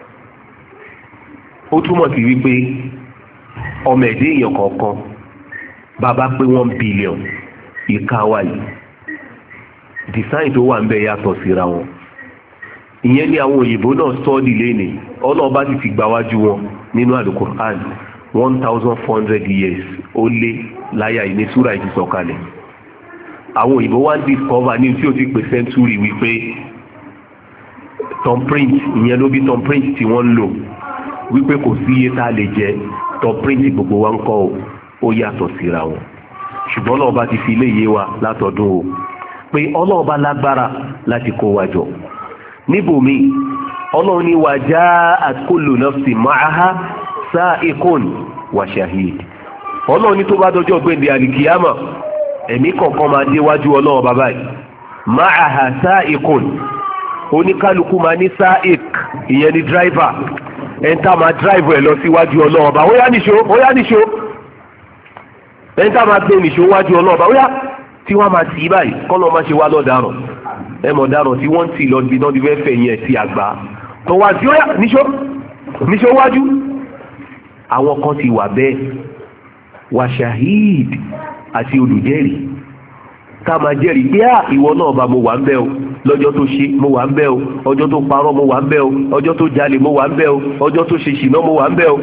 ó túmọ̀ sí wípé ọmọ ẹ̀dẹ́ èèyàn kọ̀ọ̀kan bàbá pé 1 billion ìka wa yìí design tó wà ń bẹ yàtọ̀ síra wọn ìyẹn ni àwọn òyìnbó náà sọ́ọ̀dì lénìí ọlọ́ọ̀bá ti fi gbáwájú wọn nínú àlùkùránì 1400 years ó lé láyà ìní súra ìdí sọ̀kalẹ̀ àwọn òyìnbó wá ń discover ní tí ó ti pè century wípé thumbprint ìyẹn ló bí thumbprint tí wọ́n ń lò wípé kò sí iye tá a lè jẹ thumbprint gbogbo wa ń kọ́ ó yàtọ̀ síra wọn ṣùgbọ́n ọlọ́ọ̀bá ti fi ilé yé wa látọdún o pé ọlọ́ọ̀bá lágbára láti kó wa jọ níbòmí ọlọ́run ní wa ja'at kullu nafsin ma'aha sa'iqun wa shahid ọlọ́run ní tó bá dọjọ́ gbẹ̀ndẹ̀ àlìkìyàmà ẹ̀mí kọ̀ọ̀kan máa déwájú ọlọ́run bàbá yìí ma'aha sa'iqun oníkálukú máa ní sa'iq ìyẹn ní driver ẹ̀ńtà máa drive ẹ̀ lọ síwájú ọlọ́run bàbá ó yá níṣó ẹ̀ńtà máa gbé níṣó wájú ọlọ́run bàbá ó yá tí wọ́n máa tì í báyìí kọ́nà máa ṣe wá lọ́daràn ẹmọ dáràn tí wọ́n ti lọ bí náà ti fẹ́ fẹ̀ yẹn sí àgbà tó wá sí óyá níṣó wájú àwọn kan ti wà bẹ́ẹ̀ wà ṣahid àti olùjẹ́rìí ká máa jẹ́rìí pé ìwọ náà bá mo wà ń bẹ̀ o lọ́jọ́ tó ṣe mo wà ń bẹ̀ o ọjọ́ tó parọ́ mo wà ń bẹ̀ o ọjọ́ tó jalè mo wà ń bẹ̀ o ọjọ́ tó ṣe ṣìnà mo wà ń bẹ̀ o.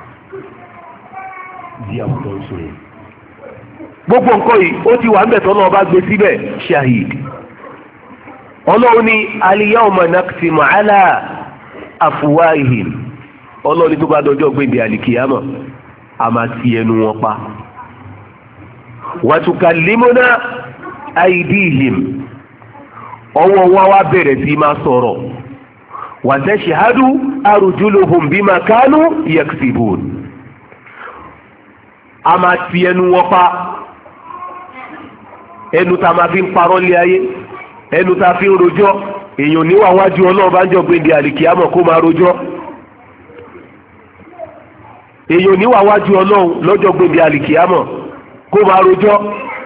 gbogbo nǹkan yìí ó ti wà ń bẹ̀ tọ́nà ọba gbé síbẹ̀ ṣahid ọlọ́run ní al-yawma naktimu ala afwahihim ọlọ́run ní tó bá dọjọ́ gbèndé àlìkìyàmọ̀ a máa ti ẹnu wọn pa wa tukallimuna aydihim ọwọ́ wọn wá bẹ̀rẹ̀ sí máa sọ̀rọ̀ wa tashhadu arjuluhum bima kanu yaksibun a máa ti ẹnu wọn pa ẹnu tá a máa fi ń parọ́ lé ayé ẹnu tá a fi ń rojọ́ èèyàn níwà wájú ọlọ́run bá ń jọ gbé di àlìkíyàmọ̀ kó máa rojọ́ èèyàn níwà wájú ọlọ́run lọ́jọ́ gbé di àlìkíyàmọ̀ kó máa rojọ́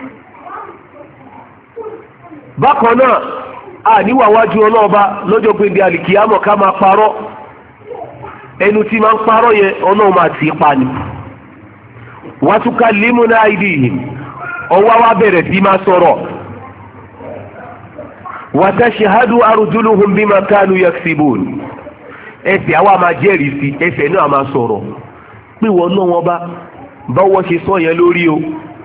bákan náà a níwà wájú ọlọ́run bá lọ́jọ́ gbé di àlìkíyàmọ̀ ká máa parọ́ ẹnu tí máa ń parọ́ yẹn ọlọ́run máa tì í pa ni wa tukallimuna aydihim ọwọ́ wa bẹ̀rẹ̀ sí máa sọ̀rọ̀ wa tashhadu arjuluhum bima kanu yaksibun ẹsẹ̀ àwa máa jẹ́rìí sí ẹsẹ̀ náà máa sọ̀rọ̀ pé wọ́n náà wọ́n báwọ́ ṣe sọ yẹn lórí o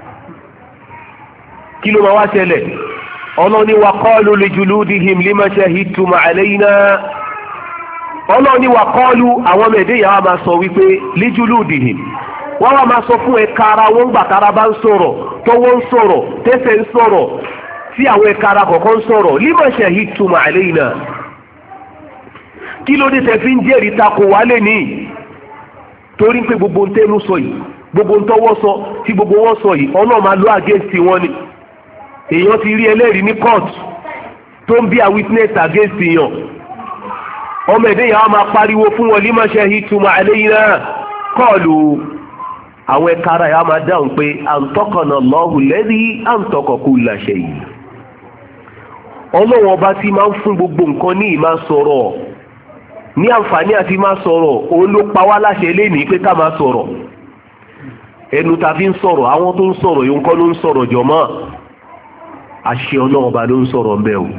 kí ló máa wá ṣẹlẹ̀ ọlọ́ni wa qalu li juludihim lima shahidtum alayna ọlọ́ni wa qalu àwọn mẹ̀dẹ́ yàrá máa sọ wípé li juludihim wọ́n wá máa sọ fún ẹ̀ka ara wọn gbàtara bá ń sọ̀rọ̀ tọwọ́ ń sọ̀rọ̀ tẹ́sẹ̀ ń sọ̀rọ̀ tí àwọn ẹ̀ka ara kọ̀ọ̀kan sọ̀rọ̀ lima shahidtum alayna kí ló dé tẹ́ fi ń jẹ́rìí takò wálé ní torí pé gbogbo ń tẹ́nu sọ yìí gbogbo ń tọwọ́ sọ tí gbogbo wọn sọ yìí ọ̀nà máa lọ against wọn ni èèyàn ti rí ẹlẹ́rìí ní court tó ń bí a witness against èèyàn ọmọ ẹ̀dẹ́ yàrá máa pariwo fún wọn lima shahidtum alayna kọ́ọ̀lù àwọn ẹ̀ka ara yà máa dáhùn pé antaqana Allahu alladhi antaqa kulla shay ọlọ́wọ́n ọba tí máa ń fún gbogbo nǹkan ní ìmá sọ̀rọ̀ ní àǹfààní àti máa sọ̀rọ̀ òun ló pa wá láṣẹ lénìí pé ká máa sọ̀rọ̀ ẹnu ta fi ń sọ̀rọ̀ àwọn tó ń sọ̀rọ̀ yòó kọ́ ló ń sọ̀rọ̀ jọ̀mọ́ àṣẹ ọlọ́wọ́n ọba ló ń sọ̀rọ̀ ńbẹ́ o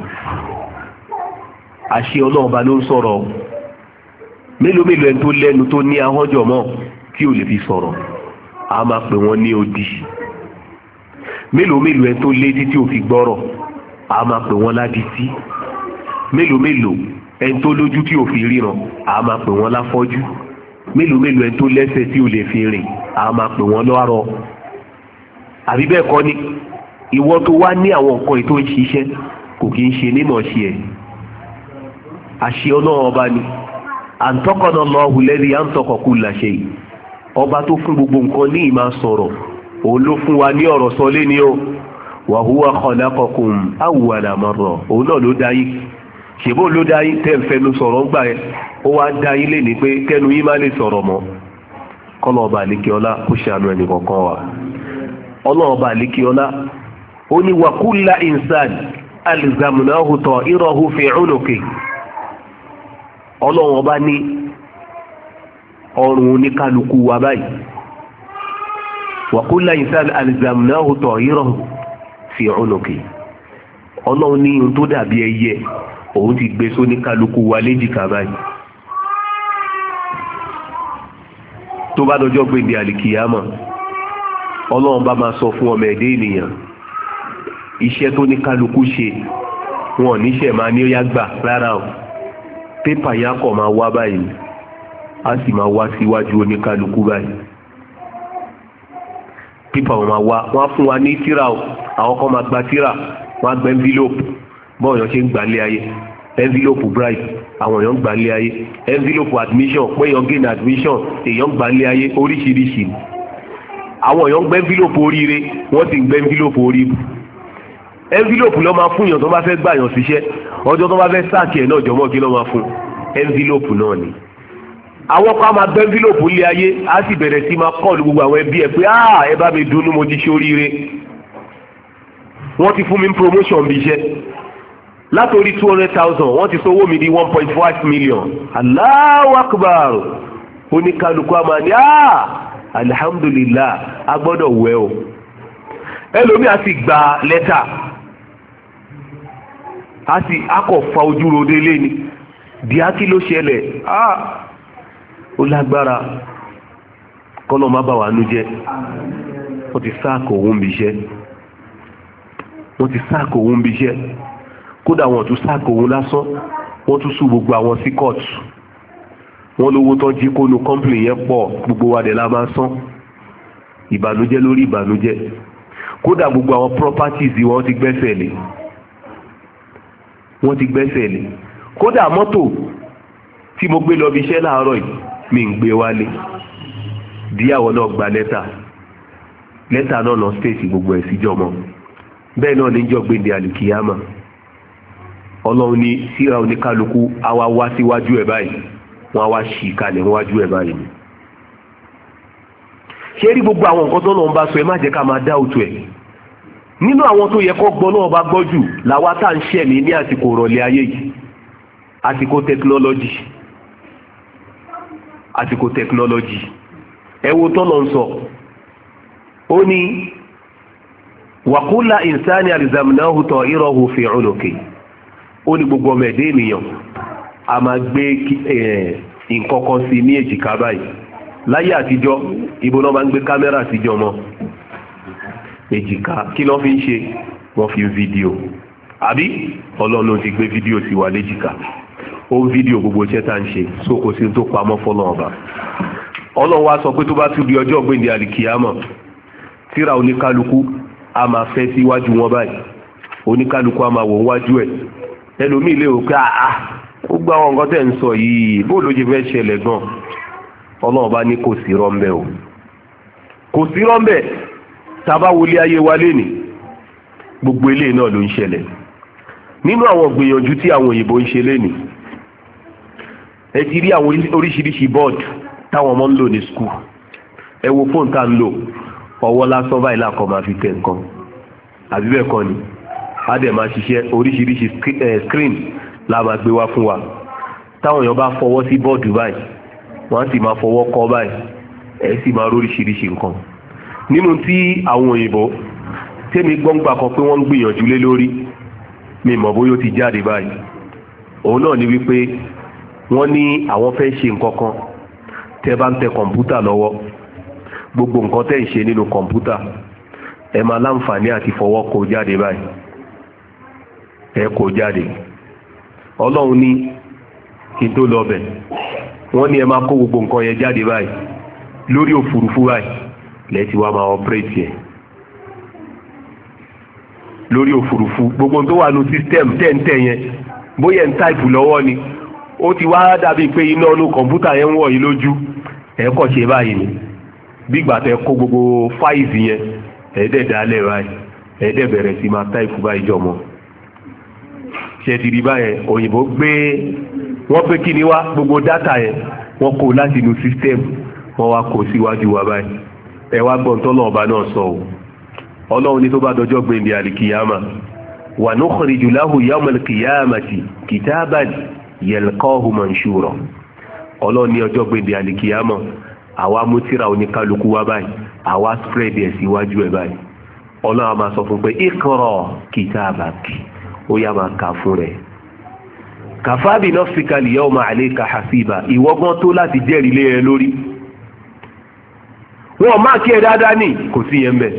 àṣẹ ọlọ́wọ́n ọba ló ń sọ̀rọ̀ mélòó mélòó ẹni tó lẹ́nu tó ní ahọ́n jọ̀mọ́ tí ò lè fi sọ̀rọ̀ a máa pè wọ́n ní odi mélòó mélòó ẹni tó létí tí ò fi gbọ́rọ̀ a máa pè wọ́n ládìtí mélòó mélòó ẹni tó lójú tí ò fi ríran a máa pè wọ́n láfọ́jú. mélòó mélòó ẹni tó lẹ́sẹ̀ tí ò lè fi rìn a máa pè wọ́n lọ́rọ̀. àbí bẹ́ẹ̀ kọ́ ni ìwọ tó wá ní àwọn nǹkan tó ń ṣiṣẹ́ kò kí ń ṣe mímọ̀ ṣe ẹ̀. àṣẹ ọlọ́run ọba ni àǹtọ́kọ̀nà lọ́hùn lẹ́rìí àǹtọ́kọ̀kù làṣẹ yìí. ọba tó fún gbogbo nǹkan ní ìmá sọ̀rọ̀ òun ló fún wa ní ọ̀rọ̀ sọ lé ní o. wa huwa khalaqakum awwala marra òun náà ló dá yín. ṣèbó ló dá yín tẹ́ ń fẹnu sọ̀rọ̀ ń gbà ẹ́ ó wá dá yín lé ní pé kẹ́nu yín má lè sọ̀rọ̀ mọ́. kọ́nà ọba àlékiọlá kó ṣàánú ẹnì kọ̀ọ̀kan wa. ọlọ́ọ̀ba àlékiọlá ó ní wa kulla insan alzamnahu ta'irahu fi 'unuqi. ọlọ́run ọba ní ọrùn oníkálukú wa báyìí wa kulla insan alzamnahu ta'irahu fi 'unuqi. ọlọ́run ní ohun tó dàbí ẹyẹ òun ti gbé sóníkálukú wa léjìká báyìí. tó bá dọjọ́ gbé ní àlìkìyámà ọlọ́run bá máa sọ fún ọmọ ẹ̀dẹ́ ènìyàn iṣẹ́ tó ní kálukú ṣe wọn níṣẹ́ máa ní ó yá gbà rárá o. pépà yá kọ̀ máa wá báyìí á sì máa wá síwájú oníkálukú báyìí. pépà wọn máa wá wọn á fún wa ní tírà o àwọn kan máa gba tírà wọn á gba envelope bọ́ọ̀yàn ṣe ń gbàlé ayé envelope bribe àwọn èèyàn ń gbàlé ayé envelope admission pé èèyàn gain admission èèyàn ń gbàlé ayé oríṣiríṣi. àwọn èèyàn ń gbẹ́ envelope oríire wọ́n sì ń gbẹ́ envelope oríbu. envelope ló máa fún yàn tó bá fẹ́ gbà yàn síṣẹ́ ọjọ́ tó bá fẹ́ sáàkì ẹ̀ náà jọmọ́ kí ló máa fún envelope náà ni. àwọn kan máa gbẹ́ envelope lé ayé á sì bẹ̀rẹ̀ sí máa kọ́ọ̀lù gbogbo àwọn ẹbí ẹ̀ pé ẹ bá mi dunnú mo ti ṣe oríire wọ́n ti fún mi promotion bí iṣẹ́ látòrí 200,000 wọ́n ti sọ́wọ́ mi di 1.5 million. Allahu Akbar. oníkálukú a máa ní alhamdulillah a gbọ́dọ̀ wẹ̀ o. ẹlòmí a sì gba lẹ́tà a sì akọ̀ fa ojú ròde lé ní díá kí ló ṣẹlẹ̀ ó lágbára kọ́nà má bà wà nú jẹ́. wọ́n ti sáàkì òun bí iṣẹ́ wọ́n ti sáàkì òun bí iṣẹ́ kódà wọn tún sáàkì òun lásán wọ́n tún sún gbogbo àwọn sí kóòtù. wọ́n lówó tán jí kónú kọ́ńpìlì yẹn pọ̀ gbogbo wa dẹ̀ la máa san. ìbànújẹ́ lórí ìbànújẹ́ kódà gbogbo àwọn properties wọ́n ti gbẹ́sẹ̀ lé wọ́n ti gbẹ́sẹ̀ lé. kódà mọ́tò tí mo gbé lọ bí iṣẹ́ láàárọ̀ yìí mi ń gbé wálé díyàwó náà gba lẹ́tà náà lọ stéètì gbogbo ẹ̀ síjọmọ́. bẹ́ẹ̀ náà níjọ́ gbé ní àlìkìyámà ọlọ́run ní síra oníkálukú àwa wá síwájú ẹ̀ báyìí wọ́n á wá ṣì kalẹ̀ níwájú ẹ̀ báyìí. ṣé rí gbogbo àwọn nǹkan tó náà ń bá sọ ẹ má jẹ́ ká máa dá òtún ẹ̀. nínú àwọn tó yẹ kó gbọ́ náà bá gbọ́ jù làwa tá à ń ṣẹ̀mí ní àsìkò ìrọ̀lẹ́ ayé yìí àsìkò tẹkinọ́lọ́jì ẹ wo tọ́nà ń sọ ó ní wa kulla insani alzamnahu ta'irahu fi 'unuqi. ó ní gbogbo ọmọ ẹ̀dẹ́ ènìyàn a máa gbé nǹkan kan sí ní èjìká báyìí. láyé àtijọ́ ibo náà máa ń gbé kámẹ́rà síjọ́ mọ́ èjìká kí ló fi ń ṣe wọ́n fi ń fídíò àbí ọlọ́run ti gbé fídíò sí wa léjìká ó ń fídíò gbogbo iṣẹ́ tá à ń ṣe so kò sí tó pamọ́ fọ́lọ́ ọba. ọlọ́run wá sọ pé tó bá tún di ọjọ́ gbèǹde àlìkìyámọ̀ tíra oníkálukú a máa fẹ́ síwájú wọn báyìí oníkálukú a máa wò wájú ẹ̀ ẹlòmíì lè rò pé ó gbá àwọn nǹkan tẹ̀ ń sọ yìí bó ló ṣe fẹ́ ṣẹlẹ̀ gan. ọlọ́run bá ní kò sí rọ́ńbẹ́ o kò sí rọ́ńbẹ́ tábà wọlé ayé wa lénìí gbogbo eléyìí náà ló ń ṣẹlẹ̀ nínú àwọn gbìyànjú tí àwọn òyìnbó ń ṣe lénìí. ẹ ti rí àwọn oríṣiríṣi bọ́ọ̀dù táwọn ọmọ ń lò ní skul ẹ wo fóònù tá ń lò ọwọ́ lásán báyìí lákọ̀ máa fi tẹ̀ nǹkan àbí bẹ́ẹ̀ kọ́ ni á dẹ̀ máa ṣiṣẹ́ oríṣiríṣi screen la máa gbé wá fún wa táwọn èèyàn bá fọwọ́ sí bọ́ọ̀dù báyìí wọ́n á sì máa fọwọ́ kọ́ báyìí ẹ̀ sì máa róríṣiríṣi nǹkan. nínú tí àwọn òyìnbó tẹ́mi gbọ́ngbà kan pé wọ́n ń gbìyànjú lé lórí mi mọ̀ bóyá ó ti jáde báyìí òun náà ni wípé wọ́n ní àwọn fẹ́ ṣe nǹkan kan tẹ́ bá ń tẹ kọ̀ǹpútà lọ́wọ́ gbogbo nǹkan tẹ́ ń ṣe nínú kọ̀ǹpútà ẹ máa láǹfààní àti fọwọ́ kó jáde báyìí ẹ kó jáde. ọlọ́run ní kí n tó lọ bẹ̀ wọ́n ní ẹ máa kó gbogbo nǹkan yẹn jáde báyìí lórí òfurufú báyìí lẹ́tí wá máa ọpẹ́rẹ́tì ẹ̀ lórí òfurufú gbogbo tó wà ní system tẹ́ǹtẹ́ yẹn bóyá ń táìpù lọ́wọ́ ni ó ti wá dàbí pé iná inú kọ̀ǹpútà yẹn ń wọ̀ yín lójú ẹ̀ kọ́ ṣe báyìí ni bí ìgbà tẹ́ kó gbogbo fáìsì yẹn ẹ̀ẹ́dẹ̀dálẹ̀ báyìí ẹ̀ẹ́dẹ̀ bẹ̀rẹ̀ sí máa táìpù báyìí jọmọ ṣe ti rí báyẹn òyìnbó gbé wọ́n pé kí ni wá gbogbo dátà yẹn wọ́n kó láti inú system wọ́n wá kó síwájú wa báyìí ẹ wá gbọ́n tọ́lọ́ ọba náà sọ ọ́ ọlọ́run ní tó bá dọjọ́ gbèndé àlìkìyàmà wa nukhriju lahu yawmal qiyamati kitaban yalqahu manshura ọlọ́run ní ọjọ́ gbèndé àlìkìyàmà àwa mú tírà oníkálukú wa báyìí àwa spread ẹ̀ síwájú ẹ̀ báyìí ọlọ́run a máa sọ fún pé iqra kitabak ó yá máa kà fún rẹ̀ kafa bi nafsika al-yawma alayka hasiba ìwọ́gbọ́n tó láti jẹ́rìí lé ẹ lórí wọ́n máa kí ẹ dáadáa ní kò sí yẹn bẹ́ẹ̀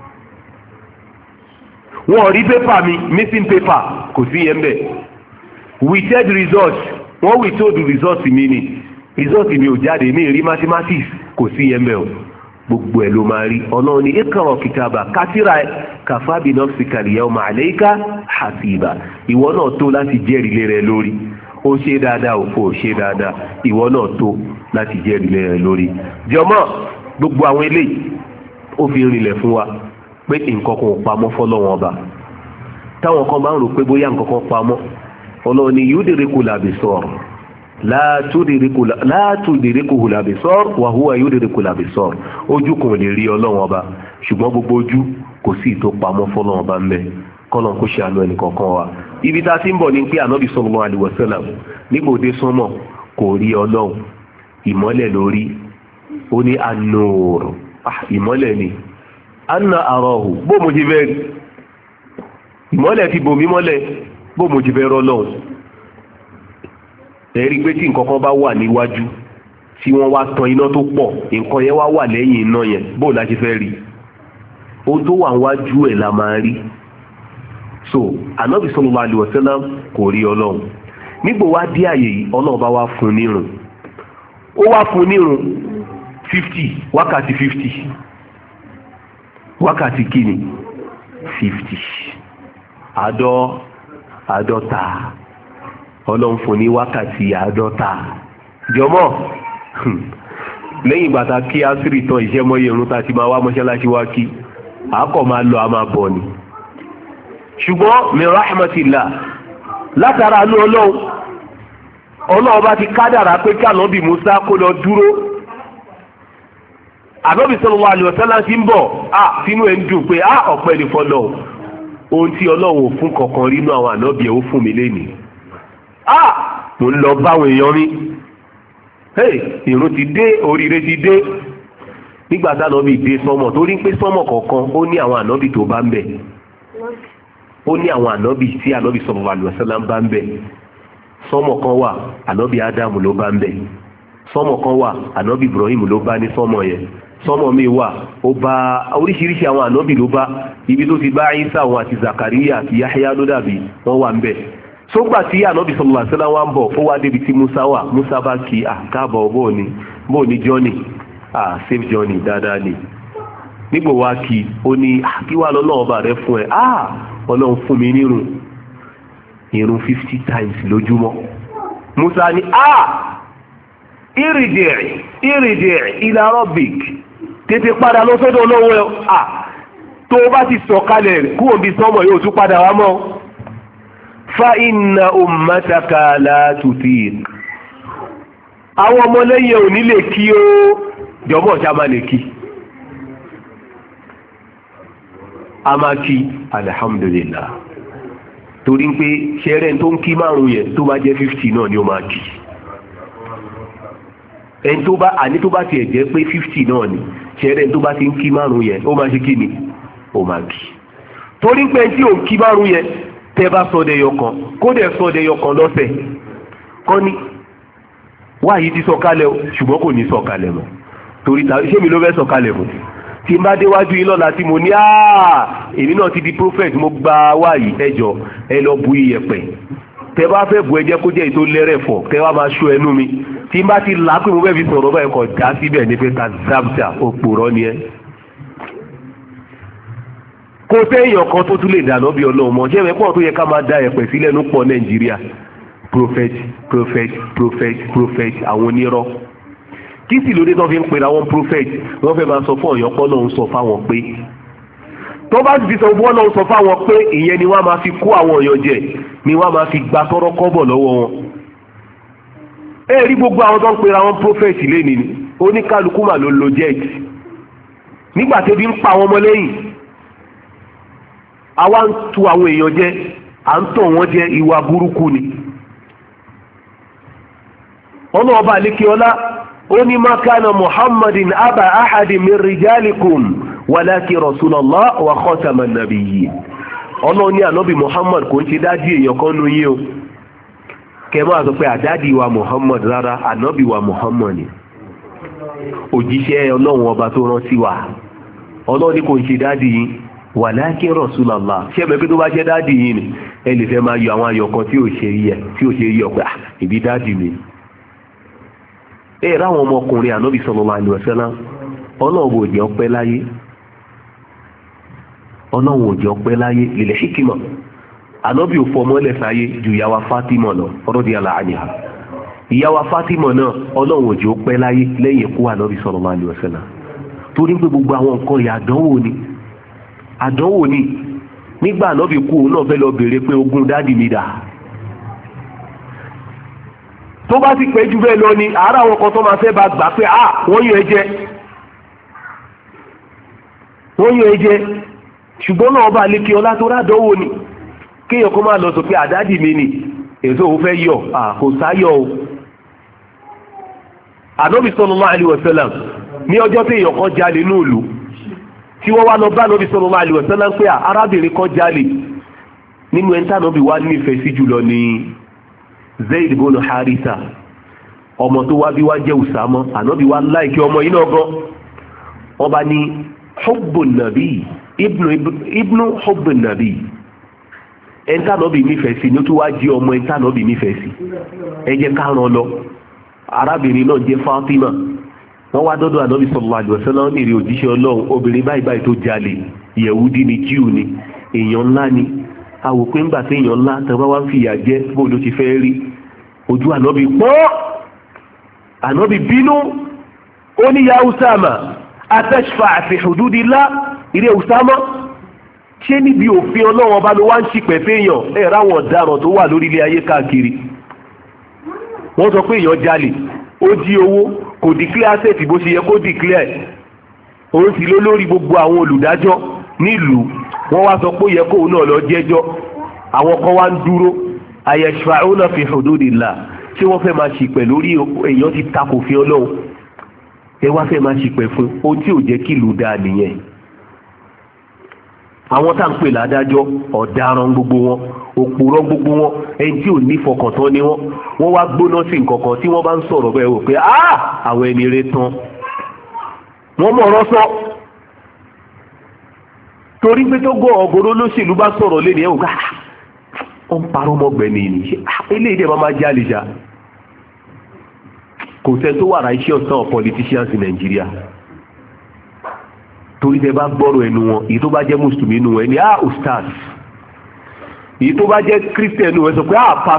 wọ́n rí pépà mi missing paper kò sí yẹn bẹ́ẹ̀ withheld result wọ́n withhold result mi ni result mi ò jáde mi rí mathematics kò sí yẹn bẹ́ẹ̀ o gbogbo ẹ̀ ló máa rí ọlọ́run ní iqra kitaba kátìrà kafa bi nafsika al-yawma alayka hasiba ìwọ náà tó láti jẹ́rìí lé rẹ lórí ó ṣe dáadáa ò ṣe dáadáa ìwọ náà tó láti jẹ́rìí lé rẹ lórí jọmọ́ gbogbo àwọn eléyìí ó fi rinlẹ̀ fún wa pé nǹkan kan ò pamọ́ fọ́lọ́wọ́n ọba táwọn kan bá ń rò pé bóyá nǹkan kan pamọ́ ọlọ́run ni yudrikul absar la tudrikuhu al-absar wa huwa yudrikul absar ojú kan ò lè rí ọlọ́run ọba ṣùgbọ́n gbogbo ojú kò sí ìtò pamọ́ fọ́lọ́wọ́n ọba ń bẹ kọ́nà kó ṣe àánú ẹnì kọ̀ọ̀kan wa ibi tá a ti ń bọ̀ ní pé ànábì sallallahu alaihi wasallam nígbà òde sánmọ̀ kò rí ọlọ́run ìmọ́lẹ̀ lórí ó ní an-nur ìmọ́lẹ̀ ni anna arahu bó mo ti fẹ́ rí ìmọ́lẹ̀ ti bò mí mọ́lẹ̀ bó mo ti fẹ́ rọ́ lọ́hùn ẹ̀rí pé tí nǹkan kan bá wà níwájú tí wọ́n wá tan iná tó pọ̀ nǹkan yẹn wá wà lẹ́yìn iná yẹn bó la ti fẹ́ rí ohun tó wà níwájú ẹ̀ la máa rí so Ànábì sallallahu alaihi wasallam kò rí ọlọ́run nígbò wá dé àyè yìí ọlọ́run bá wá fún nírun ó wá fún nírun 50 wákàtí 50 wákàtí kíni 50 àádọ́ta ọlọ́run fún ní wákàtí àádọ́ta jọmọ́ lẹ́yìn ìgbà tá kí asiri tán ìṣẹ́mọ́yé irun tá ti máa wá mọ́ṣáláṣí wá kí àákọ̀ máa lọ a máa bọ̀ ni ṣùgbọ́n min rahmatillah látara ní ọlọ́run bá ti kádàrá pé kí ànábì Musa kó lọ dúró ànábì sallallahu alaihi wasallam ti ń bọ̀ sínú ẹ̀ ń dùn pé ọ̀pẹ́ ní fọlọ́ ohun tí ọlọ́run ò fún kankan rí inú àwọn ànábì ẹ̀ ó fún mi lénìí mo ń lọ báwọn èèyàn mi ìrun ti dé oríire ti dé nígbà tá ànábì dé sọmọ torí pé sọmọ kọ̀ọ̀kan ó ní àwọn ànábì tó bá ń bẹ̀ ó ní àwọn ànábì tí ànábì sallallahu alaihi wasallam bá ń bẹ̀ sọmọ kan wà ànábì Ádámù ló bá ń bẹ̀ sọmọ kan wà ànábì Ibrahim ló bá ní sọmọ yẹn sọmọ mi wà ó bá oríṣiríṣi àwọn ànábì ló bá ibi tó ti bá Ìsá àwọn àti Zakariya àti Yahya ló dàbí wọ́n wà ń bẹ̀ sógbà tí ànábì sallallahu alaihi wasallam wá ń bọ̀ ó wá débi tí Musa wà Musa bá kí káàbọ̀ bóò ní journey safe journey dáadáa ni nígbò wá kí ó ní kí wà lọ́lọ́wọ́ bá rẹ fún ẹ ọlọ́run fún mi nírun irun 50 times lójúmọ́ Musa ní irji' ila rabbik tètè padà lọ sọ́dọ̀ olówó ẹ̀ tó bá ti sọ̀kalẹ̀ kúrò bí sọ́mọ̀ yóò tún padà wá mọ́ fa inna ummataka la tutiq àwọn ọmọlẹ́yìn ò ní lè kí ó jọmọ́ ṣá lè kí a máa kí alhamdulillah torí pé ṣẹ́rẹ́ tó ń kí márùn yẹn tó bá jẹ́ 50 náà ni ó máa kí ẹni tó bá tiẹ̀ jẹ́ pé 50 náà ni ṣẹ́rẹ́ tó bá ti ń kí márùn yẹn ó máa ṣe kí ni ó máa kí torí pé tí ò ń kí márùn yẹn tẹ́ bá sọdẹ̀yọ kan kó dẹ̀ sọdẹ̀yọ kan lọ́sẹ̀ kọ́ ni wáyé ti sọ̀kalẹ̀ ṣùgbọ́n kò ní sọ̀kalẹ̀ mọ́ torí ṣé mi ló fẹ́ sọ̀kalẹ̀ mọ́ tí n bá déwájú yín lọ́la tí mo ní èmi náà ti di prophet mo gba wáyé ẹjọ́ ẹ lọ bu iyẹ̀pẹ̀ tẹ bá fẹ́ bu ẹjẹ́ kó jẹ́ ètò lẹ́rẹ̀fọ̀ tẹ wá máa ṣó ẹnu mi tí n bá ti là pé mo fẹ́ fi sọ̀rọ̀ báyìí kọ̀ já síbẹ̀ ní pé ta zabta òpòrọ́ ni ẹ́. kò séèyàn kan tó tún lè dànù bí ọlọ́run mọ̀ ṣé ẹ̀pọ̀ tó yẹ ká máa da ẹ̀pẹ̀ sílẹ̀ ló pọ̀ Nàìjíríà prophet prophet prophet prophet àwọn onírọ́ kí sì lóde tó fi ń pera wọn prophet wọ́n fẹ́ máa sọ fún ọ̀yàn pọ́ náà ń sọ fáwọn pé tó bá ti sọ fún wọn náà ń sọ fáwọn pé ìyẹn ni wọ́n máa fi kó àwọn èèyàn jẹ ni wọ́n máa fi gba tọ́rọ́ kọ́bọ̀ lọ́wọ́ wọn. ẹ rí gbogbo àwọn tó ń pera wọn prophet lẹ́ni ni oníkálukú mà ló lo jet nígbà tó bí ń pa àwọn ọmọ lẹ́yìn àwa ń tu àwọn èèyàn jẹ à ń tọ̀ wọ́n jẹ ìwà burúkú ni. ọ̀nà ọba àlékiọlá ó ní ma kana muhammadin aba ahadi min rijalikum walakin rasulallah wa khataman nabiyyin. ọlọ́run ní ànábì muhammad kò ń ṣe dájú èèyàn kan nu yín o kẹ máa sọ pé àdáàdì wa muhammad rárá ànábì wa muhammad ni òjíṣẹ́ ọlọ́run ọba tó rán sí wa. ọlọ́run ní kò ń ṣe dájú yín walakin rasulallah ṣé ẹ̀mẹ́ pé tó bá jẹ́ dájú yín ni ẹ lè fẹ́ máa yọ àwọn ayọ̀ kan tí ò ṣe yẹ ọ̀pẹ́ ìbí dájú mi. ráwọn ọmọkùnrin ànábì sallallahu alaihi wasallam ọlọ́run ò jẹ́ ọpẹ́ láyé ọlọ́run ò jẹ́ ọpẹ́ láyé lil hikima ànábì ò fọmọ́lẹ̀ sáyé ju ìyàwó Fatima lọ radiyallahu anha. ìyàwó Fatima náà ọlọ́run ò jẹ́ ọpẹ́ láyé lẹ́yìn ikú ànábì sallallahu alaihi wasallam torí pé gbogbo àwọn nǹkan yìí àdánwò ni nígbà ànábì kú òun náà fẹ́ lọ béèrè pé ogún dádì mi dà tó bá sì pẹ́ jù bẹ́ẹ̀ lọ ni àárá àwọn kan tó máa fẹ́ bá gbà pé wọ́n yọ ẹ jẹ ṣùgbọ́n náà ọba àlékè ọlá tó rádọ́wò ni kéèyàn kó máa lọ sọ pé àdádì mi ni èso òun fẹ́ yọ kò sáyọ o. ànábì sallallahu alaihi wasallam ní ọjọ́ tí èèyàn kan jalè ní ìlú tí wọ́n wá lọ bá ànábì sallallahu alaihi wasallam pé arábìnrin kan jalè nínú ẹni tí ànábì wá nífẹ̀ẹ́ sí jùlọ ni Zaid ibn Haritha ọmọ tó wá bí wá jẹ́ Usama ànábì wá láìkí ọmọ yìí náà gan wọ́n bá ní hubbun nabi ibnu hubbun nabi ẹ̀ńtànàbì nífẹ̀ẹ́ sí ní ó tún wá jẹ́ ọmọ ẹ̀ńtànàbì nífẹ̀ẹ́ sí ẹ jẹ́ ká ràn lọ arábìnrin náà jẹ́ Fatima wọ́n wá dọ́dọ̀ ànábì sallallahu alaihi wasallam ní èrè òjíṣẹ́ ọlọ́run obìnrin báyìí báyìí tó jalè Yẹ̀húdí ni Jíù ni èèyàn ńlá ni àwò pé ńgbà tí èèyàn ńlá tẹ́ bá wá ń fìyà jẹ bó ló ti fẹ́ rí ojú ànábì pọ́ ànábì bínú ó ní ya Usama atashfa fi hududillah ìrẹ́ Usama ṣé níbi òfin ọlọ́run ọba ló wá ń ṣìpẹ̀ fẹ́yàn ẹ̀ ráwọn ọ̀daràn tó wà lórí ilé ayé káàkiri wọ́n sọ pé èèyàn jalè ó jí owó kò declare asset bó ṣe yẹ kó declare òun sì ló lórí gbogbo àwọn olùdájọ́ nílùú wọ́n wá sọ pé ó yẹ kóun náà lọ jẹ́jọ́ àwọn kan wá ń dúró ayashfa'una fi hududillah ṣé wọ́n fẹ́ máa ṣìpẹ̀ lórí èèyàn ti takò fi ọlọ́run ẹ wá fẹ́ máa ṣìpẹ̀ fún ohun tí ò jẹ́ kí ìlú dáa nìyẹn. àwọn tá à ń pè ládájọ́ ọ̀daràn gbogbo wọn òpùrọ́ gbogbo wọn ẹni tí ò ní fọkàntán ni wọ́n wá gbóná sí nǹkan kan tí wọ́n bá ń sọ̀rọ̀ bẹ́ẹ̀ wò pé àwọn ẹni rẹ tán wọ́n mọ̀ ọ̀rọ̀ sọ torí pé tó gọ́ ọ̀gọ́rọ́ lóṣèlú bá sọ̀rọ̀ lé ní ẹ̀wọ̀n ká ó ń parọ́ mọ́gbẹ̀ni ní ṣe eléyìí dẹ̀ máa jẹ́ àlejò kò sẹ́ tó wà ra iṣẹ́ ọ̀sán politicians in Nigeria torí tẹ bá gbọ́rọ̀ ẹnu wọn èyí tó bá jẹ́ mùsùlùmí nù wọn ẹni ustaz èyí tó bá jẹ́ christian nù wọn sọ pé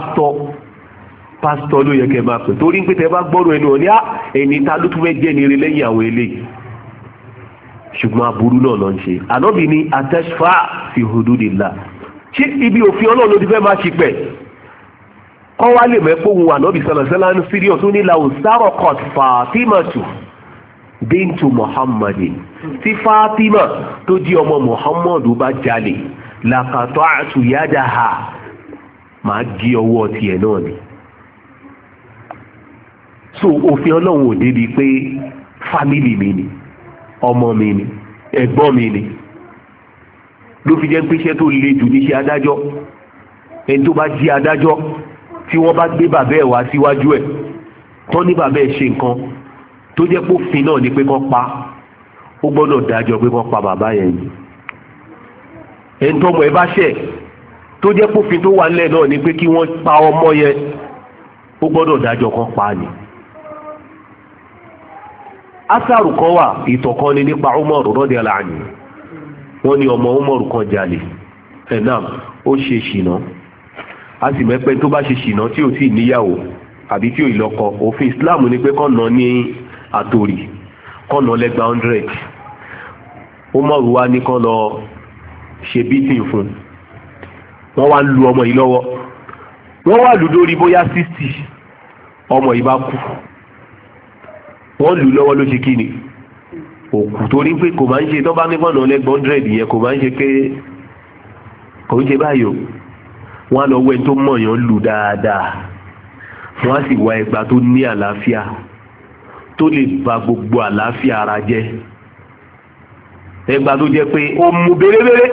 pastor ló yẹ kẹ́ máa pè torí pé tẹ bá gbọ́rọ̀ ẹnu wọn ní ẹni ta ló tún fẹ́ jẹ́ ní eré lẹ́yìn àwọn eléyìí ṣùgbọ́n aburú náà lọ ń ṣe ànábì ní atashfa fi hududillah ṣé ibi òfin ọlọ́run ló ti fẹ́ máa ṣe pẹ̀ kọ́ wá lè mẹ́pọ̀ ohun ànábì sọ̀rọ̀sẹ́lá ní serious ó ní la sarqat Fatimatu bintu Muhammadin tí Fatima tó jí ọmọ Muhammadu bá jalè laqata'tu yadaha máa gé ọwọ́ tiẹ̀ náà ni. so òfin ọlọ́run ò débi pé fámìlì mi ni ọmọ mi ni ẹ̀gbọ́n mi ni ló fi jẹ́ pé iṣẹ́ tó le jù níṣẹ́ adájọ́ ẹni tó bá jí adájọ́ tí wọ́n bá gbé bàbá ẹ̀ wá síwájú ẹ̀ tán ní bàbá ẹ̀ ṣe nǹkan tó jẹ́ pé òfin náà ni pé kán pa ó gbọ́dọ̀ dájọ́ pé kán pa bàbá yẹn ni ẹni tọ́mọ ẹ̀ bá ṣẹ̀ tó jẹ́ pófin tó wà nílẹ̀ náà ni pé kí wọ́n pa ọmọ yẹn ó gbọ́dọ̀ dájọ́ kan pa ni. asaru kan wà ìtàn kan ni nípa Umar radiyallahu anhu wọ́n ní ọmọ Umar kan jalè ẹ̀nàm ó ṣe ṣìnà a sì mẹ́pẹ́ tó bá ṣe ṣìnà tí ò tí ì níyàwó àbí tí ò ì lọ́kọ òfin Islam ni pé kọ́nà ní àtòrì kọ́nà lẹ́gbàá 100 Umar wa ní kán lọ ṣe bítìn fún wọ́n wá lu ọmọ yìí lọ́wọ́ wọ́n wá lù lórí bóyá 60 ọmọ yìí bá kú wọ́n lù lọ́wọ́ ló ṣe kí ni òkú torí pé kò máa ń ṣe tó bá ní kọ́nà lẹ́gbàá 100 yẹn kò máa ń ṣe pé kò ń ṣe báyìí o wọ́n á lọ wẹ́n tó mọ̀yàn lù dáadáa wọ́n á sì wá ẹgbàá tó ní àlàáfíà tó lè ba gbogbo àlàáfíà ara jẹ́ ẹgbàá tó jẹ́ pé ó mú bérebére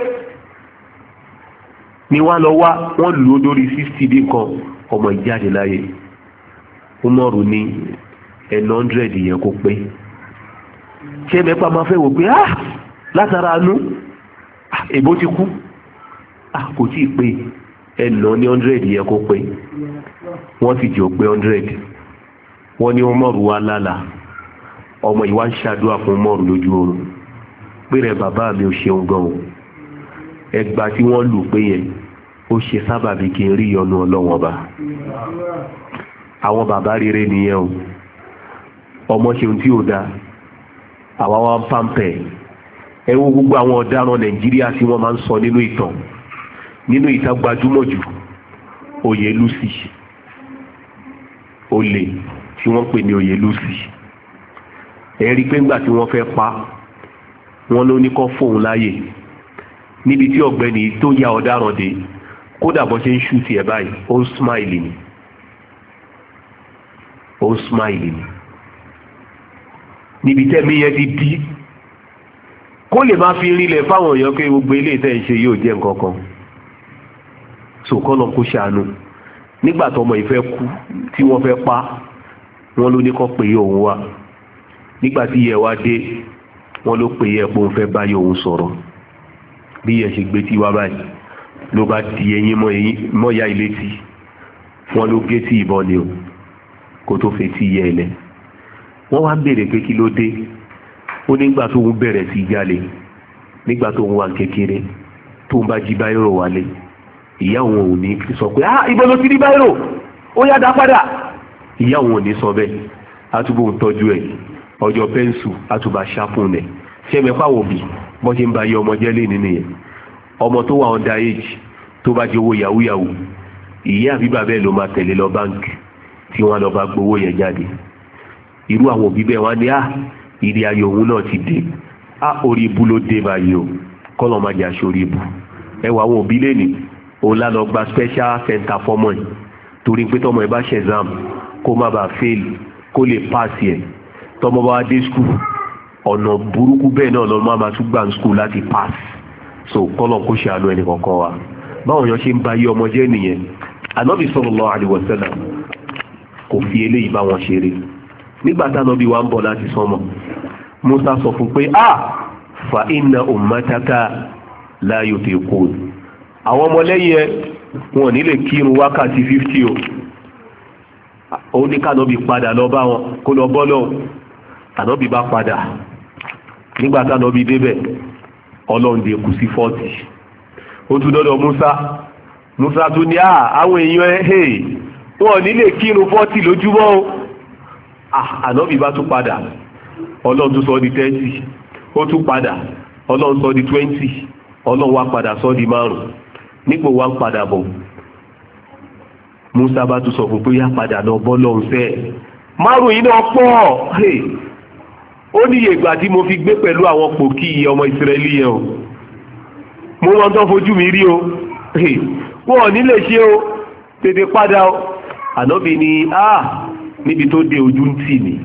ni wọ́n lọ wá wọ́n lù ó lórí 60 dín kan ọmọ ìjáde láyé Umaru ní ẹ̀nà 100 yẹn kó pé ṣé mẹ́pà máa fẹ́ wò pé látara anú èbó ti kú kò tí ì pé ẹ̀nà ní 100 yẹn kó pé wọ́n sì jẹ́ pé 100 wọ́n ní Umaru wá lálà ọmọ ìwà ń ṣàdúrà fún Umaru lójú oorun pé rẹ bàbá mi ò ṣeun gan o ẹgbà tí wọ́n lù pé yẹn ó ṣe sábàbí kí n rí ìyọ́nú Ọlọ́run ọba àwọn bàbá rere nìyẹn o ọmọ ṣeun tí ò dáa àwa wa ń pàmpẹ́ ẹ wo gbogbo àwọn ọ̀daràn Nàìjíríà tí wọ́n máa ń sọ nínú ìtàn gbajúmọ̀ jù Oyèlúsì olè tí wọ́n pè ní Oyèlúsì ẹ rí pé ńgbà tí wọ́n fẹ́ pa wọ́n ló ní kó fóun láàyè níbi tí ọ̀gbẹ́ni tó ya ọ̀daràn dé kódà bọ́ ṣe ń ṣú tiẹ̀ báyìí ó ń smile ni níbi tẹ́mi yẹn ti bí kó lè máa fi rinlẹ̀ fáwọn èèyàn pé gbogbo ilé ìtẹ́ ìṣe yóò jẹ́ nǹkan kan sòkòlò kó ṣàánú nígbà tó ọmọ ìfẹ́ kú tí wọ́n fẹ́ pa wọ́n ló ní kó pè òun wá nígbà tí yẹ wá dé wọ́n ló pè yẹ pé òun fẹ́ báyìí òun sọ̀rọ̀ bí yẹ ṣe gbé tí wá báyìí ló bá di eyín mọ́ya ilé tí wọ́n ló gé tí ìbọn ni o kó tó fẹ́ tí yẹ ẹlẹ́ wọ́n wá béèrè pé kí ló dé ó nígbà tó ń bẹ̀rẹ̀ sí jalè nígbà tó ń wà kékeré tó ń bá jí báyìí wálé ìyá òun ò ní sọ pé ibo ló ti rí báyìí ó yá dá padà ìyá òun ò ní sọ bẹ́ẹ̀ àtúbọ̀ ń tọ́jú ẹ̀ ọjọ́ pẹ́ńsù àtúbà ṣàfùn ẹ̀ ṣẹ́mẹ́fà òbí bọ́ ṣe ń ba yẹ ọmọ jẹ́ lé nínú yẹn ọmọ tó wà under age tó bá jẹ́ owó yahoo ìyá àbí bàbá ẹ̀ ló máa tẹ̀lé lọ báńkì tí wọ́n lọ bá gbowó yẹn jáde irú àwọn òbí bẹ́ẹ̀ wá ní ìrì ayé òun náà ti dé orí ibu ló dé báyìí o kọ́lọ̀ máa jà sórí ibu ẹwà àwọn òbí lè ní òun lánàá gba special center fọ́mọ yìí torí pé tọmọ ẹ bá ṣe exam kó má bàa fail kó lè pass yẹ tọmọ bá wá dé school ọ̀nà burúkú bẹ́ẹ̀ náà lọ́mọ máa tún gbà school láti pass so kọ́lọ̀ kó ṣe àánú ẹnì kọ̀ọ̀kan wa báwọn èèyàn ṣe ń ba yé ọmọ jẹ́ nìyẹn Ànábì sallallahu alaihi wasallam kò fi eléyìí bá wọn ṣeré nígbà tánábì wa ń bọ̀ láti sánmọ̀ Musa sọ fún pé fa inna ummataka la yutiqun àwọn ọmọlẹ́yìn ẹ wọn ní lè kírun wákàtí 50 ó ní kánábì padà lọ bá wọn kó lọ bọ́ lọ́wọ́ ànábì bá padà nígbà tánábì débẹ̀ ọlọ́run dé kù sí 40 ó tún dọ́dọ̀ Musa tún ní àwọn èèyàn ẹ̀ wọn ní lè kírun 40 lójúmọ́ o ànábì bá tún padà ọlọ́run tún sọ di 30 ó tún padà ọlọ́run sọ di 20 ọlọ́run wá padà sọ di 5 nípò wá ń padà bọ̀ Musa bá tún sọ fún pé yá padà lọ bọ́ lọ́hùn fẹ́ 5 yìí náà pọ̀ ó níye ìgbà tí mo fi gbé pẹ̀lú àwọn pòkì ọmọ Ísírẹ́lì yẹn o mo wọn tó fojú mi rí o wọn ò ní lè ṣe o tètè padà o ànábì ni níbi tó dé ojú ń tì mí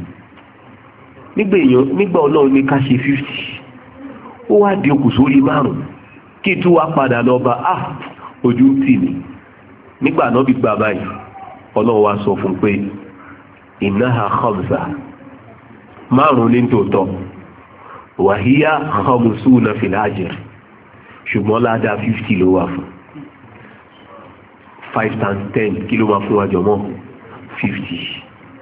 nígbà ọlọ́run ní ká ṣe 50 ó wá di okùn sórí 5 kí tí wá padà lọ bá ojú ń tì mí nígbà náà bí gbà báyìí ọlọ́run wá sọ fún pé innaha khamsa 5 ní tòótọ́ wàhíyá khamsuna fil ajr ṣùgbọ́n ládàá 50 ló wà fún 5 times 10 kí ló máa fún wa jọmọ́ 50.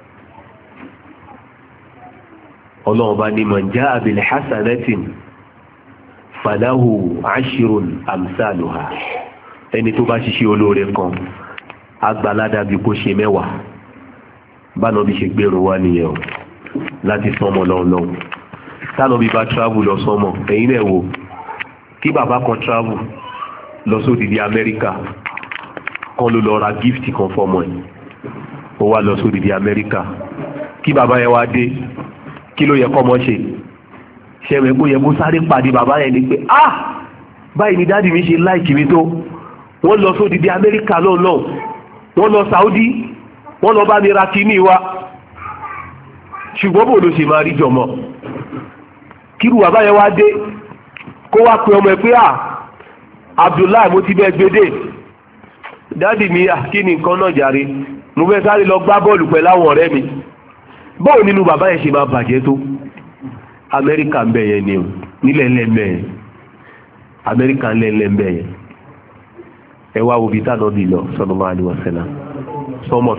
ọlọ́run bá ní man jaa bil hasanatin falahu ashirun amsaluha. ẹni tó bá ṣiṣẹ́ olóore kan agbálada bí kò ṣe 10. báná bí ṣe gbèrò wá nìyẹn o láti sánmọ̀ lọ́wọ́. tánà bí bá travel lọ sánmọ̀ ẹ̀yin náà wò kí bàbá kan travel lọ sódìdí Amẹ́ríkà kan ló lọ ra gift kan fọmọ ẹ̀ ó wá lọ sódìdí Amẹ́ríkà kí bàbá yẹn wá dé kí ló yẹ kọ́mọ ṣe ṣẹ̀wẹ̀ kó yẹ kó sáré pàdé bàbá yẹn ni pé báyìí ni dáàdì mi ṣe láìkì mi tó wọ́n lọ sódìdí Amẹ́ríkà lọ́nà wọ́n lọ Saudi wọ́n lọ bá mi ra kíní wa ṣùgbọ́n bò ló ṣe máa rí jọmọ kírù bàbá yẹn wá dé kó wá pe ọmọ ẹ pé Abdullahi mo ti bẹ́ẹ̀ gbédè dáàdì mi kí ni nǹkan náà jàre mo fẹ́ sáré lọ gbá bọ́ọ̀lù pẹ̀lú àwọn ọ̀rẹ́ mi báwo nínú bàbá yẹn ṣe máa bàjẹ́ tó Amẹ́ríkà ń bẹ̀ yẹn ni o nílẹ̀ ńlẹ̀ yẹn Amẹ́ríkà ńlẹ̀ ń bẹ̀ yẹn ẹ wá wo bí táná bì lọ sallallahu alaihi wasallam sọmọ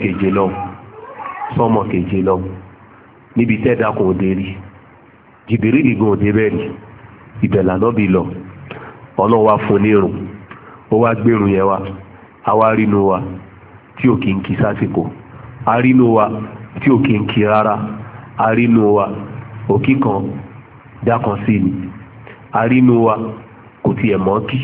keje lọ níbi tẹ́ẹ̀dá kò dé rí Jìbìrìlì gan òde bẹ́ẹ̀ rí ibẹ̀ lànà bí lọ ọlọ́run wá fún nírun ó wá gbérun yẹn wá àwa rínú wa tí ò kí ń kí sásìkò arínú wa tí ò kí ń kí rárá arínú wa òkí kan dákan sí ni arínú wa kò tiẹ̀ mọ́ kí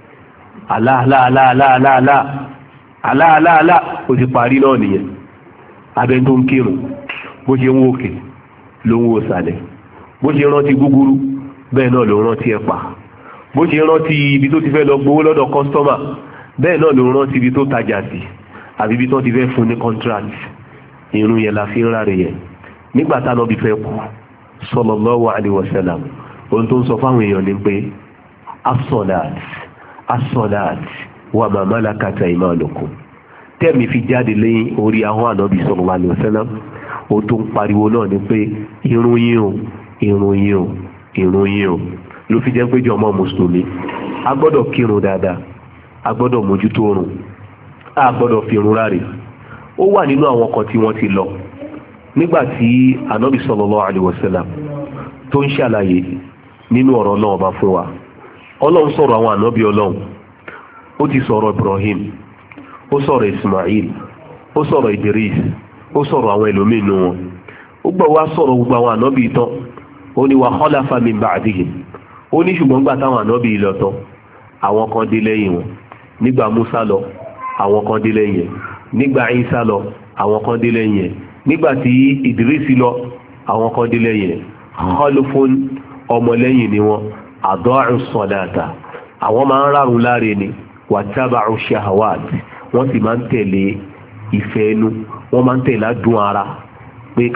aláàláàláàláàláà ó ti parí náà nìyẹn abẹ́ tó ń kírun bó ṣe ń wò òkè ló ń wò sàlẹ̀ bó ṣe rántí gúgúrú bẹ́ẹ̀ náà ló rántí ẹ̀pà bó ṣe rántí ibi tó ti fẹ́ lọ gbowó lọ́dọ̀ kọ́sítọ́mà bẹ́ẹ̀ náà ló rántí ibi tó tajà sí àbí ibi tó ti fẹ́ fún ní contract. irun yẹn la fi ń ráre yẹn nígbà táwọn bí fẹ́ kú sallallahu alaihi wasallam ohun tó ń sọ fáwọn èèyàn ni pé as-salat wa ma malakat aymanukum tẹ́mi fi jáde lẹ́yìn orí ahọ́n ànábì sallallahu alaihi wasallam ohun tó ń pariwo náà ni pé irun yín o ló fi jẹ́ pé jọmọ́ mùsùlùmí a gbọ́dọ̀ kírun dáadáa a gbọ́dọ̀ mójútó oorun a gbọ́dọ̀ fi irun ráre. ó wà nínú àwọn kan tí wọ́n ti lọ nígbà tí ànábì sallallahu alaihi wasallam tó ń ṣàlàyé nínú ọ̀rọ̀ náà bá fún wa ọlọ́run sọ̀rọ̀ àwọn ànábì ọlọ́run ó ti sọ̀rọ̀ Ibrahim ó sọ̀rọ̀ Ismail ó sọ̀rọ̀ Idris ó sọ̀rọ̀ àwọn ẹlòmínú wọn ó gbọ́ wá sọ̀rọ̀ gbogbo àwọn ànábì tán ó ní wa khalafa min ba'dihim ó ní ṣùgbọ́n gbà táwọn ànábì lọ tán àwọn kan dé lẹ́yìn wọn nígbà Musa lọ àwọn kan dé lẹ́yìn ẹ̀ nígbà Isa lọ àwọn kan dé lẹ́yìn ẹ̀ nígbà tí Idris lọ àwọn kan dé lẹ́yìn ẹ̀ khalufun ọmọlẹ́yìn ni wọn ada'u salata àwọn máa ń rárun láre ni wattaba'u shahawat wọ́n sì máa ń tẹ̀lé ìfẹ́ inú wọ́n máa ń tẹ̀lé adùn ara pé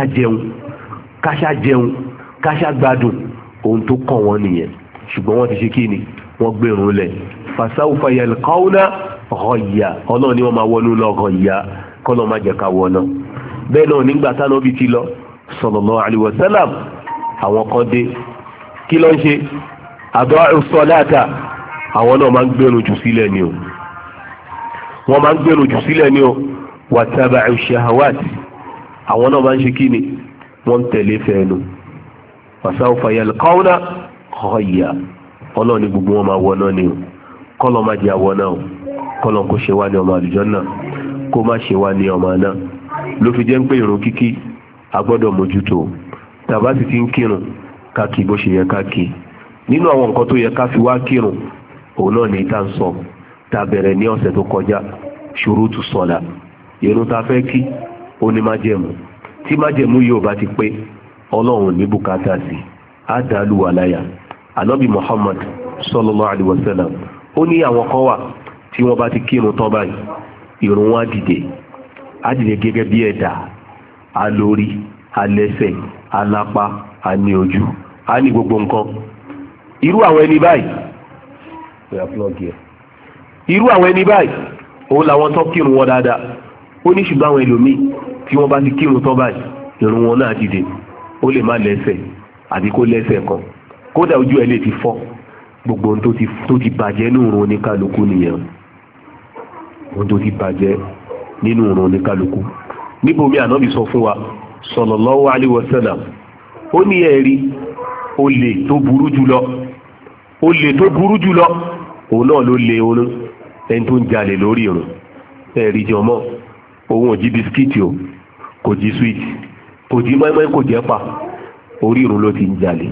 káṣá jẹun káṣá gbádùn ohun tó kàn wọ́n nìyẹn ṣùgbọ́n wọ́n ti ṣe kí ni wọ́n gbèrún lẹ̀ fasawfa yalqawna ghayya ọlọ́run ni wọ́n máa wọnú lọ ghayya kọ́lọ́ máa jẹ́ ká wọná bẹ́ẹ̀ náà nígbà tánàbí ti lọ sallallahu alaihi wasallam àwọn kan dé kí ló ń ṣe ada'u salata àwọn náà máa ń gbèrún jù sílẹ̀ ni o wọ́n máa ń gbèrún jù sílẹ̀ ni o wattaba'u shahawat àwọn náà máa ń ṣe kí ni wọ́n tẹ̀lé fẹ́ẹ́nu fasawfa yalqawna ghayya ọlọ́run ní gbogbo wọn máa wọná ni o kọ́lọ́ máa jẹ́ àwọná o kọ́lọ́ kó ṣe wá ní ọmọ àlùjánnà kó má ṣe wá ní ọmọ náà ló fi jẹ́ ń pé ìrun kíkí a gbọ́dọ̀ mójútó tàbá sì ti ń kírun ká kí bó ṣe yẹ ká kí nínú àwọn nǹkan tó yẹ ká fi wá kírun òun náà ní ìta ń sọ tá bẹ̀rẹ̀ ní ọ̀sẹ̀ tó kọjá ṣurutu sọ̀lá ìrun tá fẹ́ kí ó ní májẹ̀mú tí májẹ̀mú yóò bá ti pé ọlọ́run ní bùkátà sí á dàlú àláyà ànábì Muhammad sallallahu alaihi wasallam ó ní àwọn kan wà tí wọ́n bá ti kírun tán báyìí ìrun wọn á dìde gẹ́gẹ́ bí ẹ̀dá alórí alẹ́sẹ̀ alápá àní ojú á ní gbogbo nǹkan irú àwọn ẹni báyìí òun làwọn tán kírun wọn dáadáa ó ní ṣùgbọ́n àwọn ẹlòmíì tí wọ́n bá ti kírun tán báyìí ìrun wọn náà dìde ó lè má lẹ́sẹ̀ àbí kó lẹ́sẹ̀ kan kódà ojú ẹ̀ lè ti fọ́ gbogbo ohun tó ti bàjẹ́ ní òun oníkálukú nìyẹn ohun tó ti bàjẹ́ nínú ìrun oníkálukú. níbomi ànábì sọ fún wa sallallahu alaihi wasallam ó ní ẹ̀rí olè tó burú jùlọ òun náà ló lé orun ẹni tó ń jalè lórí ìrun. ẹ̀rí jọmọ́ òun ò jí bisikíìtì o kò jí súwìtì kò jí mọ́ẹ́mọ́ẹ́ kò jẹ́ pa orí ìrun ló ti ń jalè.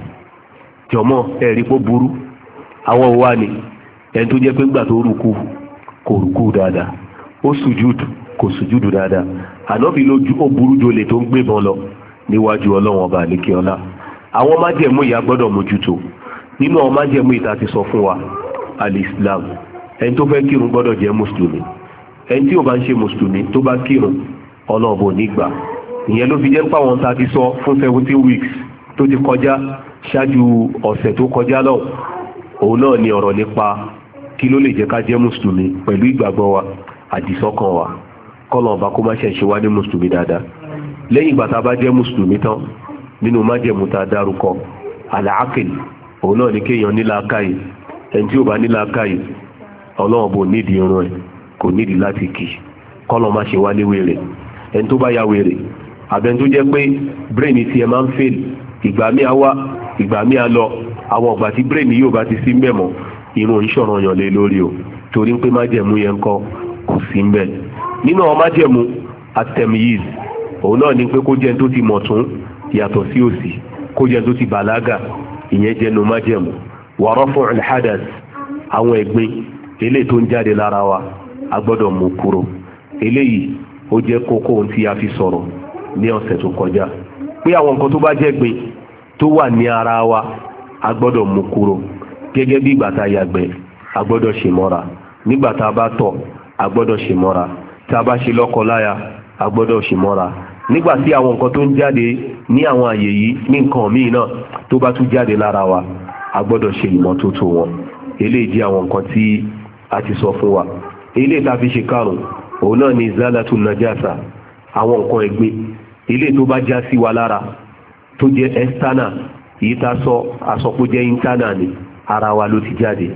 jọmọ́ ẹ̀rí pó burú àwọn wa ni ẹni tó jẹ́ pé ńgbà tó rùkú kò rùkú dáadáa ó sùjúdù kò sùjúdù dáadáa ànábì lójú ó burú jolè tó ń gbébọn lọ níwájú ọlọ́wọ́n ọba àlékè ọlá. àwọn májẹ̀mú ìyá gbọ́dọ̀ mójútó. nínú àwọn májẹ̀mú ìta ti sọ fún wa al-Islam. ẹni tó fẹ́ kírun gbọ́dọ̀ jẹ́ mùsùlùmí. ẹni tí ò bá ń ṣe mùsùlùmí tó bá kírun ọlọ́ọ̀bọ nígbà. ìyẹn ló fi jẹ́ pàwọn ta ti sọ fún 17 weeks tó ti kọjá ṣáájú ọ̀sẹ̀ tó kọjá náà. òun náà ni ọ̀rọ̀ nípa kí ló lè jẹ́ ká jẹ́ mùsùlùmí pẹ̀lú ìgbàgbọ́ wa àdìsọ́kàn wa. kọ́lọ̀ ọba kó má ṣe wá ní mùsùlùmí dáadáa. lẹ́yìn ìgbà tá a bá jẹ́ mùsùlùmí tán nínú májẹ̀mú tá a dárúkọ àlàákìlì òun náà ní kéèyàn ní làákàyè. ẹni tí ò bá ní làákàyè ọlọ́run bò nídìí irun ẹ̀ kò nídìí láti kì í. kọ́lọ̀ má ṣe wá ní wèrè. ẹni tó bá ya wèrè àbẹ̀ni tó jẹ́ pé bírèèni tiẹ̀ máa ń fèl ìgbà míì á wá ìgbà míì á lọ àwọn ọ̀gbà tí bírèèni yóò bá ti sí mbẹ̀ mọ́ irun ìṣọ̀ràn yàn lé lórí o torí pé májẹ̀mú yẹn kọ́ kò sí mbẹ̀. nínú àwọn májẹ̀mú atẹ̀míyìz òun náà ni pé kó jẹ́ tó ti mọ̀ tún yàtọ̀ sí òsì kó jẹ́ tó ti bàlágà ìyẹn jẹ́nu májẹ̀mú. wa raf'ul hadath àwọn ẹ̀gbin eléyìí tó ń jáde lára wa a gbọ́dọ̀ mú kúrò. eléyìí ó jẹ́ kókó ohun tí a fi sọ̀rọ̀ ní ọ̀sẹ̀ tó kọjá pé àwọn nǹkan tó bá jẹ́ gbin tó wà ní ara wa a gbọ́dọ̀ mú kúrò. gẹ́gẹ́ bí ìgbà tá a yàgbẹ́ a gbọ́dọ̀ ṣe mọ́ra. nígbà tá a bá tọ̀ a gbọ́dọ̀ ṣe mọ́ra. tá a bá ṣe lọ́kọláya a gbọ́dọ̀ ṣe mọ́ra. nígbà tí àwọn nǹkan tó ń jáde ní àwọn àyè yìí ní nǹkan míì náà tó bá tún jáde lára wa a gbọ́dọ̀ ṣe ìmọ́tótó wọn. eléyìí jẹ́ àwọn nǹkan tí a ti sọ fún wa. eléyìí tá a fi ṣe karùn-ún òun náà ni izalatu najasa àwọn nǹkan ẹ̀gbin eléyìí tó bá já sí wa lára tó jẹ́ external èyí tá a sọ àsọpọ̀ jẹ́ internal ni ara wa ló ti jáde.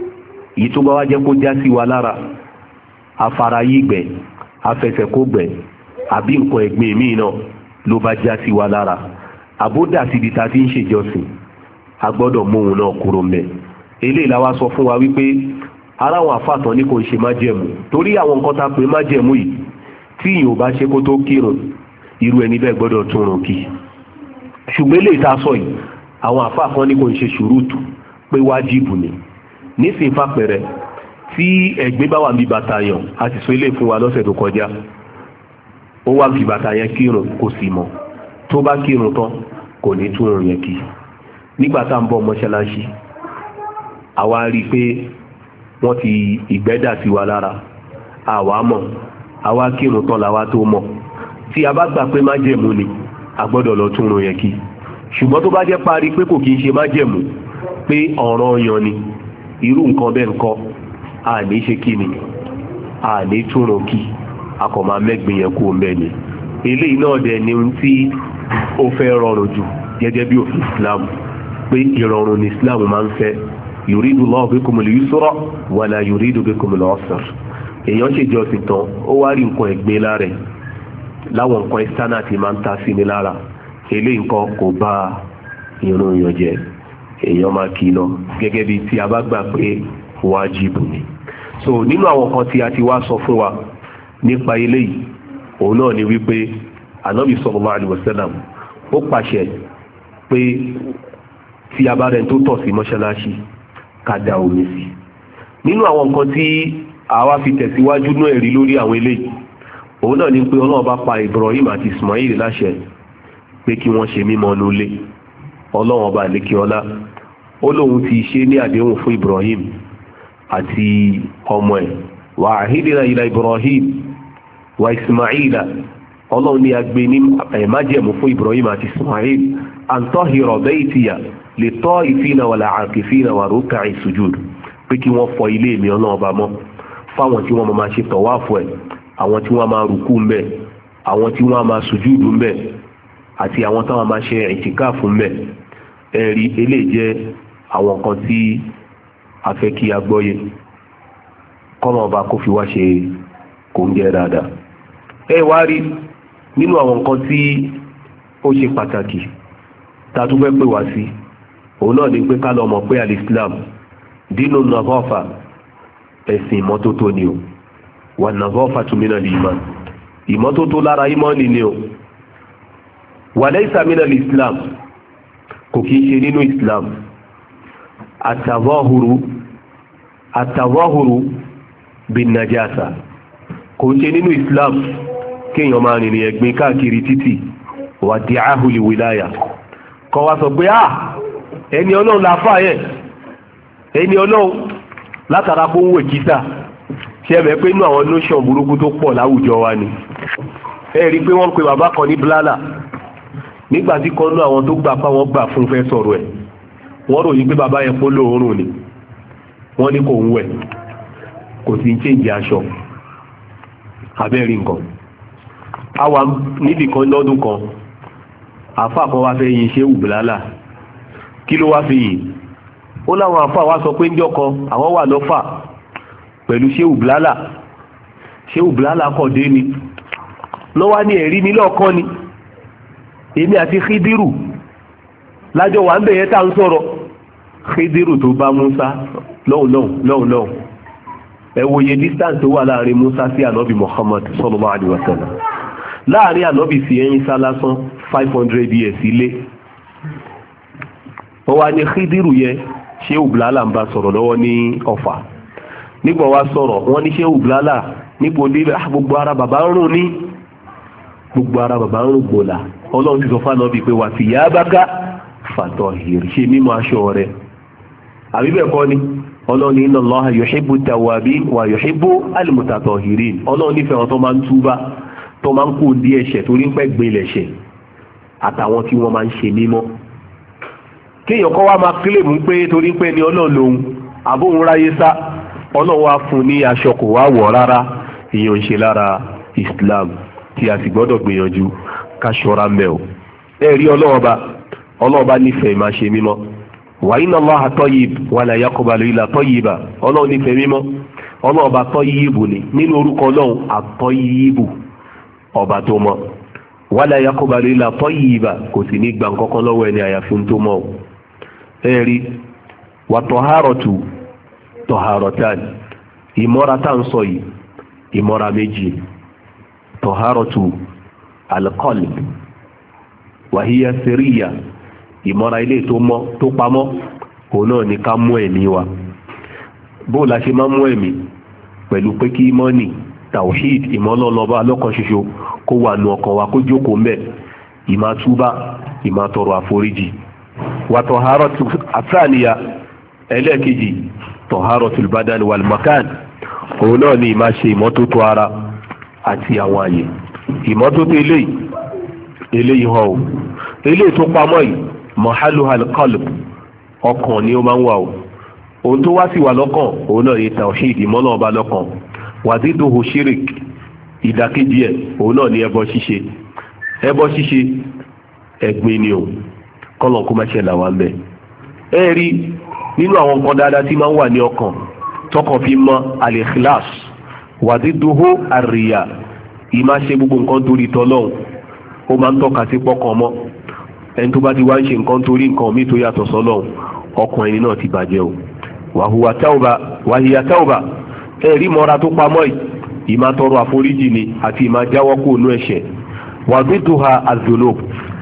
èyí tó bá wá jẹ́ kó já sí wa lára afarayígbẹ̀ afẹsẹ̀kógbẹ̀ àbí nǹkan ẹ̀gbin míì náà ló bá já sí wa lára àbódà síbi tá a ti ń ṣèjọsìn a gbọ́dọ̀ mú òun náà kúrò mẹ́. eléyìí la wá sọ fún wa wípé ara àwọn àfàtàn ní kò ń ṣe májẹ̀mú torí àwọn nǹkan tá a pè májẹ̀mú yìí tí ìyẹn ò bá ṣe kó tó kírun irú ẹni bẹ́ẹ̀ gbọ́dọ̀ tún rùn kí. ṣùgbọ́n eléyìí tá a sọ yìí àwọn àfàtàn ní kò ń ṣe ṣùrùtù pé wájìbù ni. nísìnyí fàpẹ̀rẹ̀ tí ẹ̀gbin bá wà ní bàtà yàn a ti sọ ilé fún wa lọ́sẹ̀ tó kọjá ó wá fi bàtà yẹn kírun kò sì mọ̀ tó bá kírun tán kò ní tún rùn yẹn kí. nígbà tá à ń bọ̀ mọ́ṣáláṣí àwa rí i pé wọ́n ti ìgbẹ́dà sí wa lára àwa mọ̀ àwa kírun tán làwa tó mọ̀. tí a bá gbà pé májẹ̀mú ni a gbọ́dọ̀ lọ tún rùn yẹn kí. ṣùgbọ́n tó bá jẹ́ parí pé kò kí ń ṣe májẹ̀mú pé ọ̀ranyàn ni irú nǹkan bẹ́ẹ̀ ńkọ́ àní ṣe kí ni àní tún rùn kí a kò máa mẹ́gbìn yẹn kú mbẹ́ ni. eléyìí náà dẹ̀ ni ohun tí ó fẹ́ rọrùn jù gẹ́gẹ́ bí òfin Islam pé ìrọ̀rùn ní Islam máa ń fẹ́ yuridu Allahu bikumul yusra wala yuridu bikumul usra. èèyàn ṣèjọsìn tán ó wá rí nǹkan ẹ̀gbin lára ẹ̀ láwọn nǹkan external ti máa ń ta sí ni lára eléyìí nǹkan kò bá irun èèyàn jẹ́ èèyàn máa kí lọ gẹ́gẹ́ bí tí a bá gbà pé wájìbù ni. so nínú àwọn kan tí a ti wá sọ fún wa nípa eléyìí òun náà ni wípé Ànábì sallallahu alaihi wasallam ó pàṣẹ pé tí a bá rẹ̀ tó tọ̀ sí mọ́ṣáláṣí ká da omi sí. nínú àwọn nǹkan tí àwa fi tẹ̀síwájú náà ẹ̀rí lórí àwọn eléyìí òun náà ni pé Ọlọ́run bá pa Ibrahim àti Ismail láṣẹ pé kí wọ́n ṣe mímọ́ nulẹ̀. Ọlọ́run ọba àlékè ọlá ó lóun ti ṣe ní àdéhùn fún Ibrahim àti ọmọ ẹ̀ wa ahidina ila Ibrahim wa Ismaila Ọlọ́run ní agbé ní májẹ̀mú fún Ibrahim àti Ismail an tahira baytiya lit-ta'ifina wal-'akifina wa ruk'i sujud pé kí wọ́n fọ ilé mi Ọlọ́run ọba mọ́ fáwọn tí wọ́n máa ṣe tọ̀wáàfù ẹ̀ àwọn tí wọ́n máa rùkú ń bẹ̀ àwọn tí wọ́n máa sùjúdù ń bẹ̀ àti àwọn táwọn máa ṣe ìtìkáàfù ń bẹ̀. ẹ̀rí eléyìí jẹ́ àwọn nǹkan tí a fẹ́ kí a gbọ́yé kọ́nà ọba kó fi wá ṣe kò ń gẹ́ dáadáa. ẹ wá rí nínú àwọn nǹkan tí ó ṣe pàtàkì tá a tún fẹ́ pè wá sí òun náà ni pé ká lọ mọ̀ pé al-Islam dínú nàgọ́fà ẹ̀sìn ìmọ́tótó ni o wà nàgọ́fà tún mí náà lè ìmọ̀ ìmọ́tótó lára ìmánì ni o wà laysa min al-Islam kò kí ń ṣe nínú Islam àtàwọ́hùrù bin najasa kò ń ṣe nínú Islam kéèyàn máa rìnrìn ẹ̀gbin káàkiri títì wà dí áhùlì wìláyà kọ́ wá sọ pé ẹni ọlọ́run láfà yẹn ẹni ọlọ́run látara kó ń wè kíta ṣe ẹ̀mẹ́ pé inú àwọn notion burúkú tó pọ̀ láwùjọ wa ni ẹ rí i pé wọ́n pe bàbá kan ní blala nígbà tí kan nú àwọn tó gbà pa wọ́n gbà fún fẹ́ sọ̀rọ̀ ẹ̀ wọ́n ròyìn pé bàbá yẹn pọ́ lóòórùn ni wọ́n ní kò ń wẹ̀ kò sí ń change aṣọ abẹ́rí nǹkan àwa níbì kan lọ́dún kan àfà kan wá fẹ́ yin ṣéwù blala kí ló wá fi yìn ó láwọn àfà wá sọ pé ńjọ́ kan àwọn wà lọ́fà pẹ̀lú ṣéwù blala kọ̀ dé ni lọ́wọ́ ní ẹ̀rí mi lọ́ọ̀kan ni èmi àti Khidiru lájọ wà ń bẹ̀yẹ tá ń sọ̀rọ̀ Khidiru tó bá Musa lọ́hùn ẹ wòye distance tó wà láàrin Musa sí ànábì Muhammad sallallahu alaihi wasallam láàrin ànábì sí ẹ̀yìn sá lásán 500 years ilé ó wá ní Khidiru yẹ ṣéwù blala ń bá sọ̀rọ̀ lọ́wọ́ ní Ọ̀fà nígbà wá sọ̀rọ̀ wọ́n ní ṣéwù blala níbo dé gbogbo ara bàbá ń rún ní gbogbo ara bàbá ń rún gbòòlà ọlọ́run ti sọ fún ànábì pé wà thiyabaka fatahhir ṣe mímọ́ aṣọ rẹ̀ àbí bẹ́ẹ̀ kọ́ ni ọlọ́run ní inna Allaha yuhibbu tawwabin wa yuhibbu al-mutatahhirin ọlọ́run nífẹ̀ẹ́ wọn tó máa ń túbá tó máa ń kó di ẹ̀ṣẹ̀ torí ń pẹ́ gbin lẹ̀ṣẹ̀ àtàwọn tí wọ́n máa ń ṣe mímọ́ kéèyàn kọ́ wá máa kílèmù pé torí pé ni ọlọ́run lòun àbóhun ráyé sá ọlọ́run wá fún ní aṣọ kò wá wọ̀ rárá èèyàn ń ṣe lára Islam tí a sì gbọ́dọ̀ gbìyànjú ká ṣọ́ra mẹ́ o ẹ̀rí ọlọ́ọ̀ba nífẹ̀ẹ́ máa ṣe mímọ́ wa inna Allaha tayyib wa la yaqbalu illa tayyiba ọlọ́run nífẹ̀ẹ́ mímọ́ ọlọ́ọ̀ba tayyibu ni nínú orúkọ ọlọ́run at-tayyibu ọba tó mọ́ wa la yaqbalu illa tayyiba kò sì ní gbà kankan lọ́wọ́ ẹni àyàfi tó mọ́ ẹ̀rí wa taharatan ìmọ́ra tá ń sọ yìí ìmọ́ra méjì taharatu al-qalb wa hiya sirriya ìmọ́ra ilé tó pamọ́ òun náà ní ká mú ẹ̀mí wa bó la ṣe máa mú ẹ̀mí pẹ̀lú pé kí ìmọ́ni tawhid ìmọ́lọ́lọ́ba lọ́kan ṣoṣo kó wà nù ọkàn wa kó jókòó mbẹ̀ ìmá túbá ìmá tọrọ àforíjì wa taharatu àtàníyà ẹlẹ́ẹ̀kejì taharatul badan wal makan òun náà ní ìmá ṣe ìmọ́tótó ara àti àwọn àyè ìmọ́tótó eléyìí hàn o eléyìí tó pamọ́ yìí mahaluha al-qalb ọkàn ni ó máa ń wà o ohun tó wá sí wà lọ́kàn òun náà ní tawhid ìmọ́nà ọba lọ́kàn wàdídòhò shirik ìdàkejì ẹ̀ òun náà ní ẹbọ ṣíṣe ẹ̀gbin ni o kọ́lọ̀ kó má ṣe là wá mẹ́ ẹ rí nínú àwọn nǹkan dáadáa tí máa ń wà ní ọkàn tọkàn fi mọ al-ikhlas wàdídòhò àríyá ìmá ṣe gbogbo nǹkan torí tọ́lọ́hun ó máa ń tọ́ka sí pọ́kàn mọ́ ẹni tó bá ti wá ń ṣe nǹkan torí nǹkan míì tó yàtọ̀ sọ́lọ́hun ọkàn ẹni náà ti bàjẹ́ o wàhíyà táwùbà ẹ̀rí mọ́ra tó pamọ́ yìí ìmá tọrọ àforíjì ni àti ìmá jáwọ́ kó nú ẹ̀ṣẹ̀ wàdúdùhà az-zulub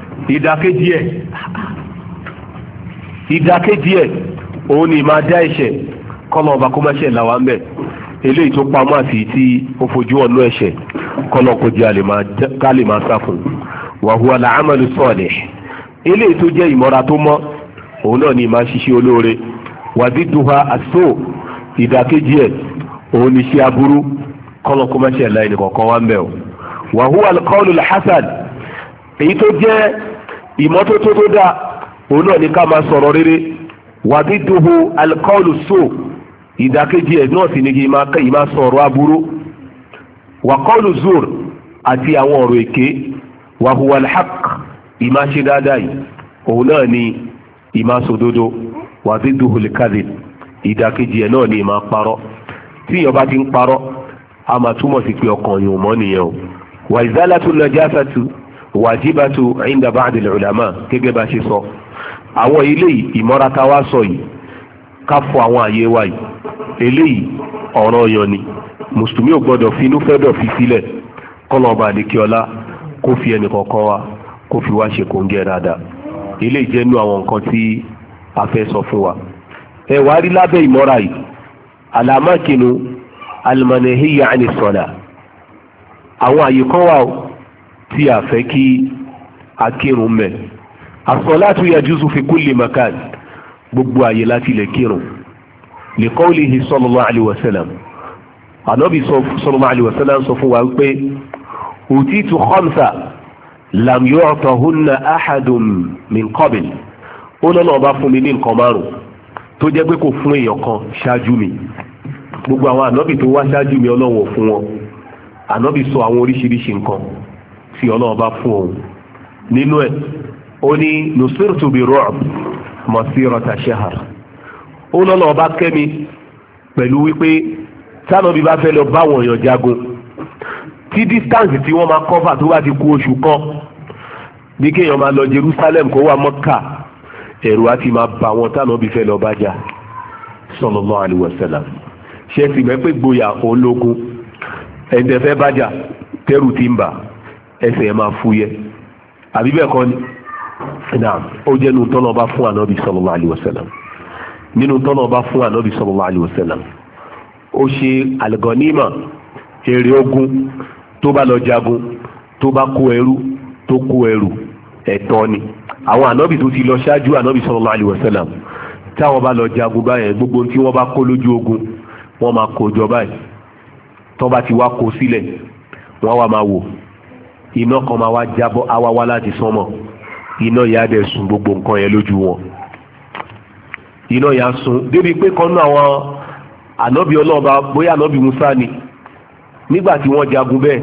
ìdákejì ẹ̀ òun ni ìmá dá ẹ̀ṣẹ̀ kọ́lọ̀ ọba kó má ṣe làwọn mẹ́ eléyìí tó pamọ́ àti tí ó fojú ọ̀nú ẹ̀ṣẹ̀ kọ́lọ̀ kó jẹ́ ká lè máa sá fún wa huwa al-amalu salih eléyìí tó jẹ́ ìmọ́ra tó mọ́ òun náà ni ìmá ṣiṣẹ́ olóore wàdúdùhà as-su' ìdákejì ẹ̀ òun ni ṣe aburú kọ́lọ̀ kó má ṣe ẹ̀la ẹnì kọ̀ọ̀kan wá ń bẹ̀ o wa huwa al-qawlu al-hasan èyí tó jẹ́ ìmọ́tótó tó dáa òun náà ni ká máa sọ̀rọ̀ rere wàdídùhù al-qawlu as-su' ìdákejì ẹ̀ náà sì ni kí máa sọ̀rọ̀ aburú wa qawlu zur àti àwọn ọ̀rọ̀ èké wa huwa al-haqq ìmá ṣe dáadáa yìí òun náà ni ìmá sòdodo wàdídùhù al-kadhib ìdákejì ẹ̀ náà ni ìmá parọ́ tí ìyọba ti ń parọ́ a máa túmọ̀ sí pé ọkàn yìí ò mọ́ nìyẹn o. wa izalatu najasatu wajibatu inda ba'd al-ulama gẹ́gẹ́ bá ṣe sọ àwọn eléyìí ìmọ́rata wá sọ yìí ká fọ àwọn àyè wa yìí eléyìí ọ̀ranyàn ni mùsùlùmí ò gbọ́dọ̀ finú fẹ́dọ̀ fi sílẹ̀ kọ́nà ọba àdékíọlá kó fi ẹnì kọ̀ọ̀kan wa kó fi wá ṣe kóńgẹ́ dáadáa eléyìí jẹ́ nú àwọn nǹkan tí a fẹ́ sọ fún wa. ẹ wá rí lábẹ́ ìmọ́ra yìí alamakinu almanahiya ani sọ̀dà àwọn àyè kan wà tí a fẹ́ kí a kírun mẹ́ as-salatu yajuzu fi kulli makan gbogbo àyè láti lè kírun li qawlihi sallallahu alayhi wa sallam ànábì sallallahu alayhi wa sallam sọ fún wa pé utitu khamsa lam yu'tahunna ahadun min qabl ó lọ́nà ọba fún mi ní nǹkan márùn tó jẹ́ pé kò fún èèyàn kan ṣáájú mi gbogbo àwọn ànábì tó wá ṣáájú mi ọlọ́wọ̀ fún wọn ànábì sọ àwọn oríṣiríṣi nǹkan tí ọlọ́wọ́ bá fún òun nínú ẹ̀ ó ní nusirtu bi ru'b masirata shahr ó lọ́nà ọba kẹ́mi pẹ̀lú wípé tánàbí bá fẹ́ lọ báwọn èèyàn jagun tí distance tí wọ́n máa cover tó bá ti kù oṣù kan bí kéèyàn máa lọ Jerusalem kó wà Mọ́kà ẹ̀rù á ti máa bà wọn tánàbí fẹ́ lọ bájà sallallahu alaihi wasallam ṣe sì mẹ́pẹ́ gboyà ológun ẹ̀ǹtẹ̀fẹ́ bájà tẹ́rù ti ń bà ẹsẹ̀ máa fúyẹ́ àbí bẹ́ẹ̀ kọ́ ni náà ó jẹ́ nínú tọ́nà ọba fún ànábì sallallahu alaihi wasallam nínú tọ́nà ọba fún ànábì sallallahu alaihi wasallam ó ṣe àlùgọ́nímà èrè ogun tó bá lọ jagun tó bá kó ẹrú tó kó ẹrù ẹ̀tọ́ ni àwọn ànábì tó ti lọ ṣáájú ànábì sallallahu alaihi wasallam táwọn bá lọ jagun báyẹn gbogbo tí wọ́n bá kó lójú ogun wọ́n máa kó jọ báyìí tó bá ti wá kó sílẹ̀ wọ́n wá máa wò iná kan máa wá jábọ́ àwa wá láti sánmọ̀ iná yà á dẹ̀ sun gbogbo nǹkan yẹn lójú wọn iná yà á sun débi pé kan náà àwọn ànábì ọlọ́ọ̀bá bóyá ànábì Musa ni nígbà tí wọ́n jagun bẹ́ẹ̀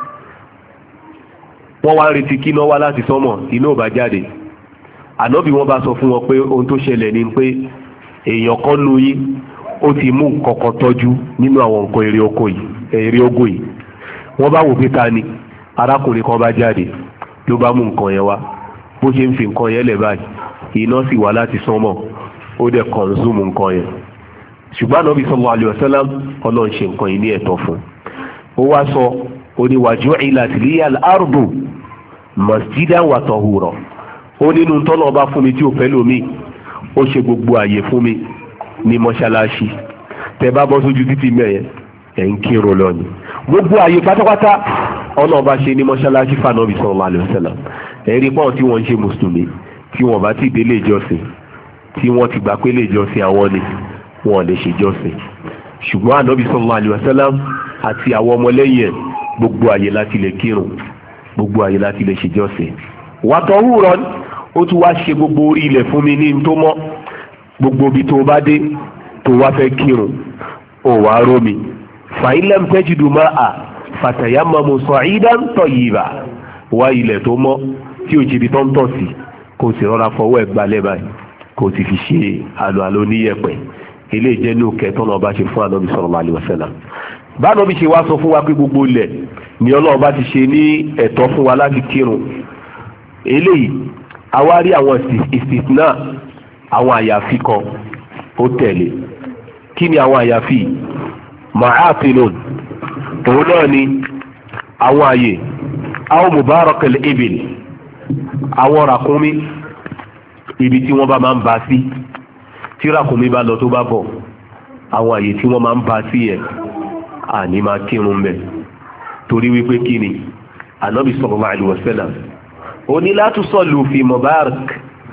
wọ́n wá ń retí kí iná wá láti sánmọ̀ iná ò bá jáde ànábì wọn bá sọ fún wọn pé ohun tó ṣẹlẹ̀ ni pé èèyàn kan nu yín ó ti mú nǹkan kan tọ́jú nínú àwọn nǹkan èrè ogun yìí wọ́n bá wò pé ta ni arákùnrin kan bá jáde ló bá mú nǹkan yẹn wá bó ṣe ń fi nǹkan yẹn lẹ̀ báyìí iná sì wá láti sánmọ̀ ó dẹ̀ kọ̀ǹzúmù nǹkan yẹn ṣùgbọ́n Ànábì sallallahu alaihi wasallam ọlọ́run ṣe nǹkan yìí ní ẹ̀tọ́ fún ó wá sọ ó ní waju'ilat liyal ardu masjidan wa tahura ó nínú tọ́nà ọba fún mi tí ò fẹ́ lómi ó ṣe gbogbo àyè fún mi ní mọ́ṣáláṣí tẹ bá bọ́ sójú títí mẹ́yẹn ẹ̀ ń kírun lọ ni gbogbo àyè pátápátá ọ̀nà ọba ṣe ní mọ́ṣáláṣí fànàbí sallallahu alaihi wasallam ẹ̀rí pọ́n tí wọ́n ń ṣe mùsùlùmí tí wọ́n bá ti délé ìjọsìn tí wọ́n ti gbà pé lè jọsìn àwọn ni wọ́n lè ṣe jọsìn ṣùgbọ́n ànábì sallallahu alaihi wasallam àti àwọn ọmọlẹ́yìn ẹ̀ gbogbo àyè láti lè kírun gbogbo àyè láti lè ṣe jọsìn wàtọ̀ wúrọ̀ ó tún wá ṣe gbogbo orí ilẹ̀ fún mi ní tó mọ́ gbogbo ibi tó bá dé tó wá fẹ́ kírun ó wá rómi fàílẹ̀m tẹ́jìdù máa à fàtàyàmọ̀mù sa'idan tayyiba wá ilẹ̀ tó mọ́ tí ò jìbì tó ń tọ̀ sí kò sì rọra fọwọ́ ẹ̀ gbalẹ̀ báyìí kò sì fi ṣe àlọ́ níyẹ̀pẹ̀ ilé ìjẹ́nu kẹtọ́ náà bá ṣe fún ànábì sallallahu alaihi wasallam bánábì ṣe wá sọ fún wa pé gbogbo ilẹ̀ ni Ọlọ́run bá ti ṣe ní ẹ̀tọ́ fún wa láti kírun eléyìí àwa rí àwọn ìsìtìnà àwọn àyàfi kan ó tẹ̀lé kí ni àwọn àyàfi ma'atilun òun náà ni àwọn àyè àwọn mubarakal ibil àwọn ràkúnmí ibi tí wọ́n bá máa ń bá sí tí ràkúnmí bá lọ tó bá bọ̀ àwọn àyè tí wọ́n máa ń bá sí yẹn àní máa kírun mẹ́ torí wípé kí ni ànábì sallallahu alaihi wasallam ó ní la tusallu fi mubarak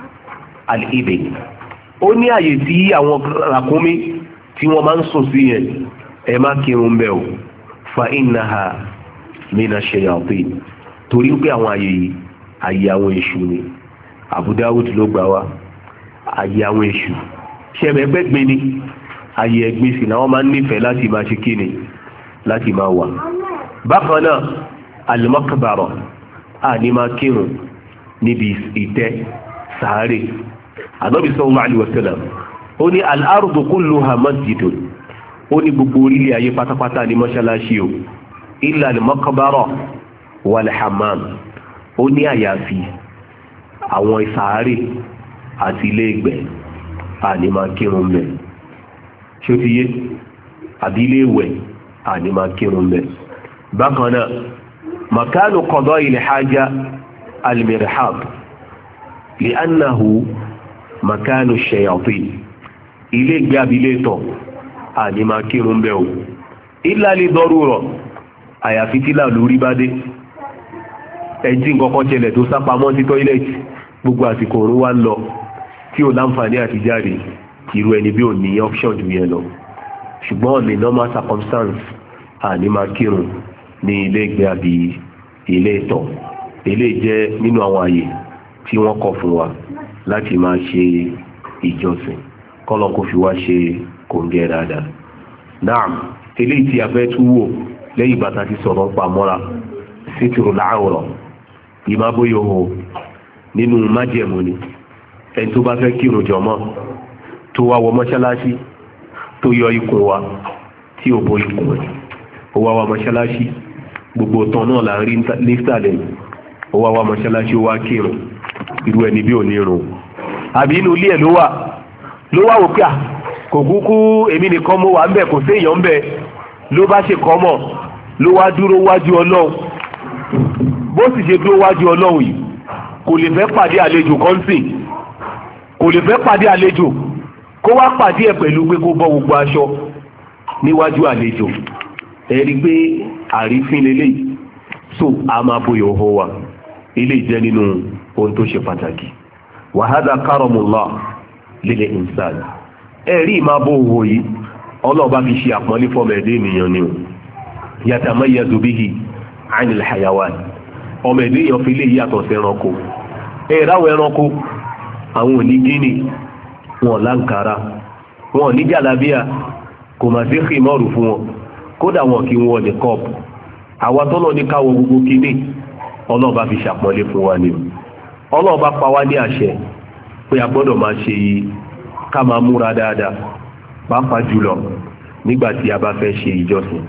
al-ibil ó ní àyè tí àwọn ràkúnmí tí wọ́n máa ń sùn sí yẹn ẹ má kírun bẹ́ o fa innaha mina shayatin torí pé àwọn àyè yìí àyè àwọn èṣù ni Abu Dawud ló gbà wá àyè àwọn èṣù ṣẹ́bẹ̀ gbẹ́gbẹ́ ni àyè ẹ̀gbin sì náà wọ́n máa ń nífẹ̀ẹ́ láti máa ṣe kíni láti máa wà bákan náà al-maqbara àní máa kírun níbi ìtẹ́ sàárè Ànábì sallallahu alaihi wasallam ó ní al-ardu kulluha masjidun ó ní gbogbo orílẹ̀ ayé pátápátá ní mọ́ṣáláṣí o illa al-maqbara wal-hammam, ó ní àyàfi àwọn ìsàárè àti ilé ìgbẹ́ àní máa kírun mẹ́. ṣé ó ti yé? àbí ilé ìwẹ̀ àní máa kírun mẹ́. bákan náà makanu qada'i al-haja al-mirhab li'annahu makanu shayatin, ilé ìgbẹ́ àbí ilé ìtọ̀ àní máa kírun mẹ́ o illa li darura, àyàfi tí làlórí bá dé. ẹjí nǹkan kan ṣẹlẹ̀ tó sápamọ́ sí tọ́ílẹ̀tì, gbogbo àsìkò òun wá ń lọ tí ò láǹfààní àti jáde, irú ẹni bí ò ní option jù yẹn lọ. ṣùgbọ́n ní normal circumstance àní máa kírun ní ilé ìgbẹ́ àbí ilé ìtọ̀. eléyìí jẹ́ nínú àwọn àyè tí wọ́n kọ̀ fún wa láti máa ṣe ìjọsìn, kọ́lọ̀ kó fi wá ṣe kòǹgẹ́ dáadáa. naam, eléyìí tí a fẹ́ tún wò lẹ́yìn bàtà ti sọ̀rọ̀ pa mọ́ra sitrul awra, ìmábóyòhò nínú májẹ̀mú ni. ẹni tó bá fẹ́ kírun jọmọ́ tó wá wọ mọ́ṣáláṣí tó yọ ikùn wa tí ò bo ikùn ẹ̀, ó wá wá mọ́ṣáláṣí, gbogbo tán náà là ń rí nísàlẹ̀, ó wá wá mọ́ṣáláṣí ó wá kírun, irú ẹni bí ò ní rùn. àbí inú ilé ẹ̀ ló wá wò pé kò kúkú èmi nìkan mo wà ń bẹ̀, kò séèyàn ń bẹ̀, ló bá ṣe kọ́ mọ̀, ló wá dúró wájú ọlọ́run. bó sì ṣe dúró wájú ọlọ́run yìí kò lè fẹ́ pàdé àlejò kọ́ńsìn, kò lè fẹ́ pàdé àlejò kó wá pàdé ẹ̀ pẹ̀lú pé kó bọ́ gbogbo aṣọ níwájú àlejò. ẹ̀rí pé àrífín lélẹ́yìí, so a máa bóyá ọ̀họ́ wa. eléyìí jẹ́ nínú ohun tó ṣe pàtàkì. wa hadha karamullah lil insan, ẹ̀rí máa bó ọ̀họ́ yìí ọlọ́ọ̀bá fi ṣe àpọ́nlé fọ́mọ ẹ̀dẹ́ ènìyàn ni o. yatamayyazu bihi anil hayawan, ọmọ ẹ̀dẹ́ èèyàn fi lè yàtọ̀ sí ẹranko. ẹ̀ráwọ̀ ẹranko àwọn òní gíní, wọn láǹkárá, wọn ní jàlábíà, kò máa sí khimọ́rù fún wọn, kódà wọn kí wọn ní kọ́ọ̀pù. àwa tọ́lọ́ ní káwọ gbogbo kíní, ọlọ́ọ̀bá fi ṣàpọ́nlé fún wa ni o. ọlọ́ọ̀bá pa wá ní àṣẹ pé a gbọ́dọ̀ máa ṣe yìí, ká máa múra dáadáa, pàápàá jùlọ nígbà tí a bá fẹ́ ṣe ìjọsìn.